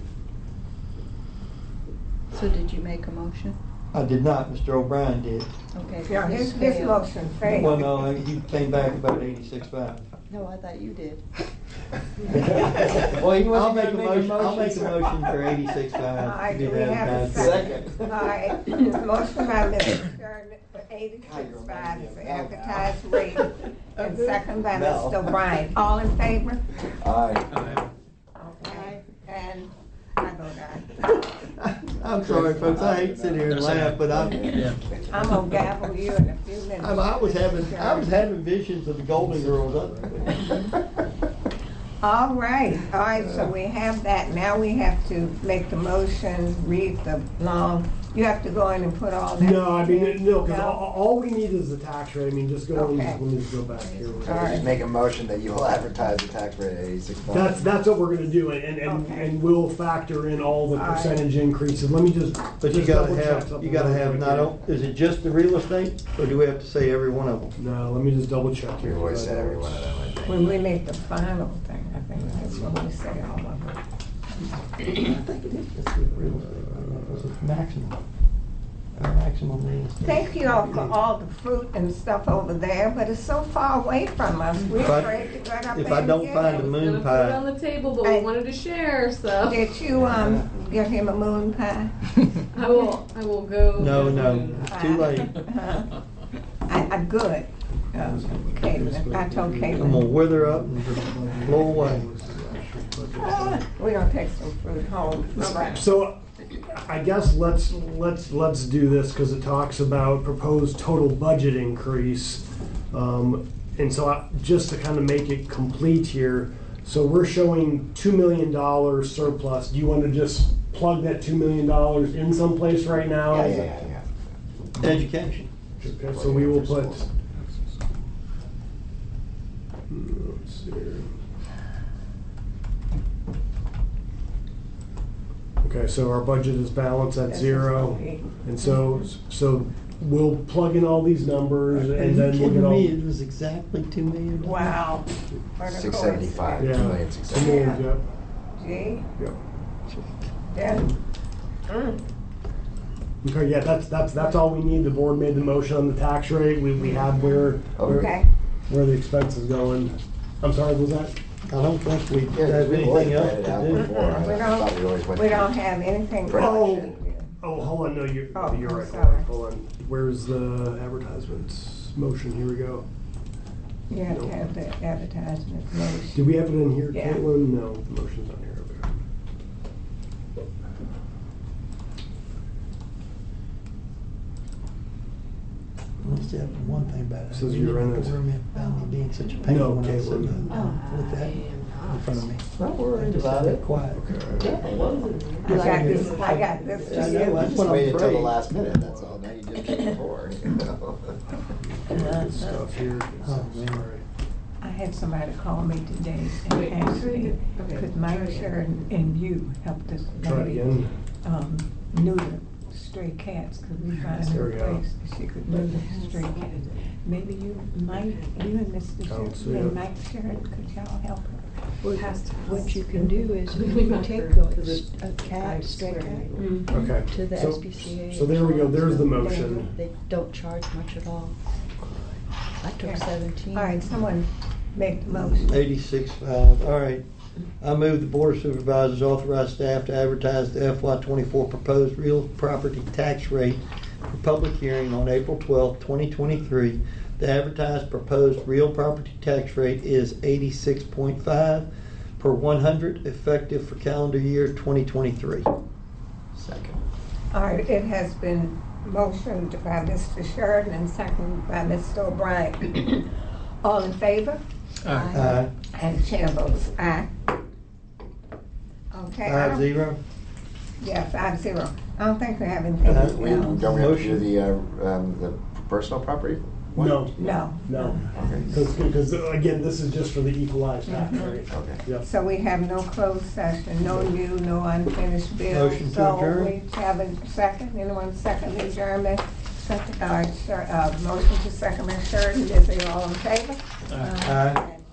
So did you make a motion? I did not. Mr. O'Brien did. Okay. Yeah, his motion failed. Well, no, he came back about 86.5. No, I thought you did. Well, he I'll wasn't make a gonna motion. I'll make a motion for 86.5. All right, to do be we have a advertised. second? All right, motion by Mr. Stern for 86.5 is the advertised rate, and second by Mel. Mr. O'Brien. All in favor? Aye. Okay, and I vote aye. I'm sorry, folks. I hate to sit here and laugh, but I'm gonna gavel you in a few minutes. I was having visions of the Golden Girls up there. All right, so we have that. Now we have to make the motion, read the long, you have to go in and put all that. No, I mean, no, because No? all we need is the tax rate. I mean, just go and Okay. let me just go back here. All right. Make a motion that you will advertise the tax rate at 86.5. That's what we're gonna do, and we'll factor in all the All right. percentage increases. Let me just. But you just gotta double check have, something you gotta real have quick not, here. is it just the real estate, or do we have to say every one of them? No, let me just double check We here. always said every one of them, I think. When we make the final thing, I think that's when we say all of it. I think it is just the real estate, because it's maximum. Maximum real estate. Thank you all for all the fruit and stuff over there, but it's so far away from us. We're If I- afraid to get up if there I and don't get find it. a moon Gonna put it pie. on the table, but we wanted to share, so. Did you get him a moon pie? I will go. No, it's too late. I good. Caitlin, I told I'm gonna Caitlin. wither up and blow away. We're gonna take some fruit home. So I guess let's do this because it talks about proposed total budget increase. And so just to kind of make it complete here, so we're showing $2 million surplus. Do you want to just plug that $2 million in someplace right now? Yeah. Education. Okay, so we will put. Let's see here. Okay, so our budget is balanced at 0, and so we'll plug in all these numbers, and then we'll get all. It was exactly $2 million. Wow. 675. Yeah. 2,675. Yep. Gee. Yep. Then. Okay, yeah, that's all we need. The board made the motion on the tax rate. We have where the expense is going. I'm sorry, was that? I don't think we Yeah, have we've always anything else read it out to do. before. I thought we always went We through don't have anything. Oh, hold on. No, you're Oh, you're I'm right. sorry. Hold on. Where's the advertisements motion? Here we go. You have to have the advertisement motion. Do we have it in here, Yeah. Caitlin? No, the motion's not here. Okay. Let's say one thing about it. Says I you're really in it. don't worry about me being such a pain No, when I was Caitlin. sitting with that in front of me. Not worried I just about had it. to be quiet. I got this I know, that's Just what I'm waited until the afraid. last minute, that's all. Now you just came forward. Good stuff here. Oh, man. Sorry. I had somebody call me today and ask me, could Mike Sheridan and you help this Try it lady again. neuter stray cats? Could we find There her we a go. place that she could neuter stray cats? Maybe you, Mike, you and Mr. Don't see Sheridan, it. and Mike Sheridan, could y'all help her? What you can do is We you want take her a to the- cat, stray cat, Okay. to the So- SPCA. So there we go. There's the motion. They don't charge much at all. I took 17. All right, someone make the motion. 86.5, all right. I move the Board of Supervisors authorize staff to advertise the FY24 proposed real property tax rate for public hearing on April 12, 2023. The advertised proposed real property tax rate is 86.5 per 100, effective for calendar year 2023. Second. All right, it has been motioned by Mr. Sheridan and seconded by Mr. O'Brien. All in favor? Aye. And the chair votes aye. Okay. I don't- 5-0. Yeah, 5-0. I don't think we have anything Uh, else. Don't we have to do the personal property? one? No. No. No. Okay. Because again, this is just for the equalized tax rate. Okay. Yep. So we have no closed session, no new, no unfinished bills. Motion to adjourn. So we have a second, anyone second the adjournment? Second. Motion to second, Ms. Sheridan, is it all in favor? Aye.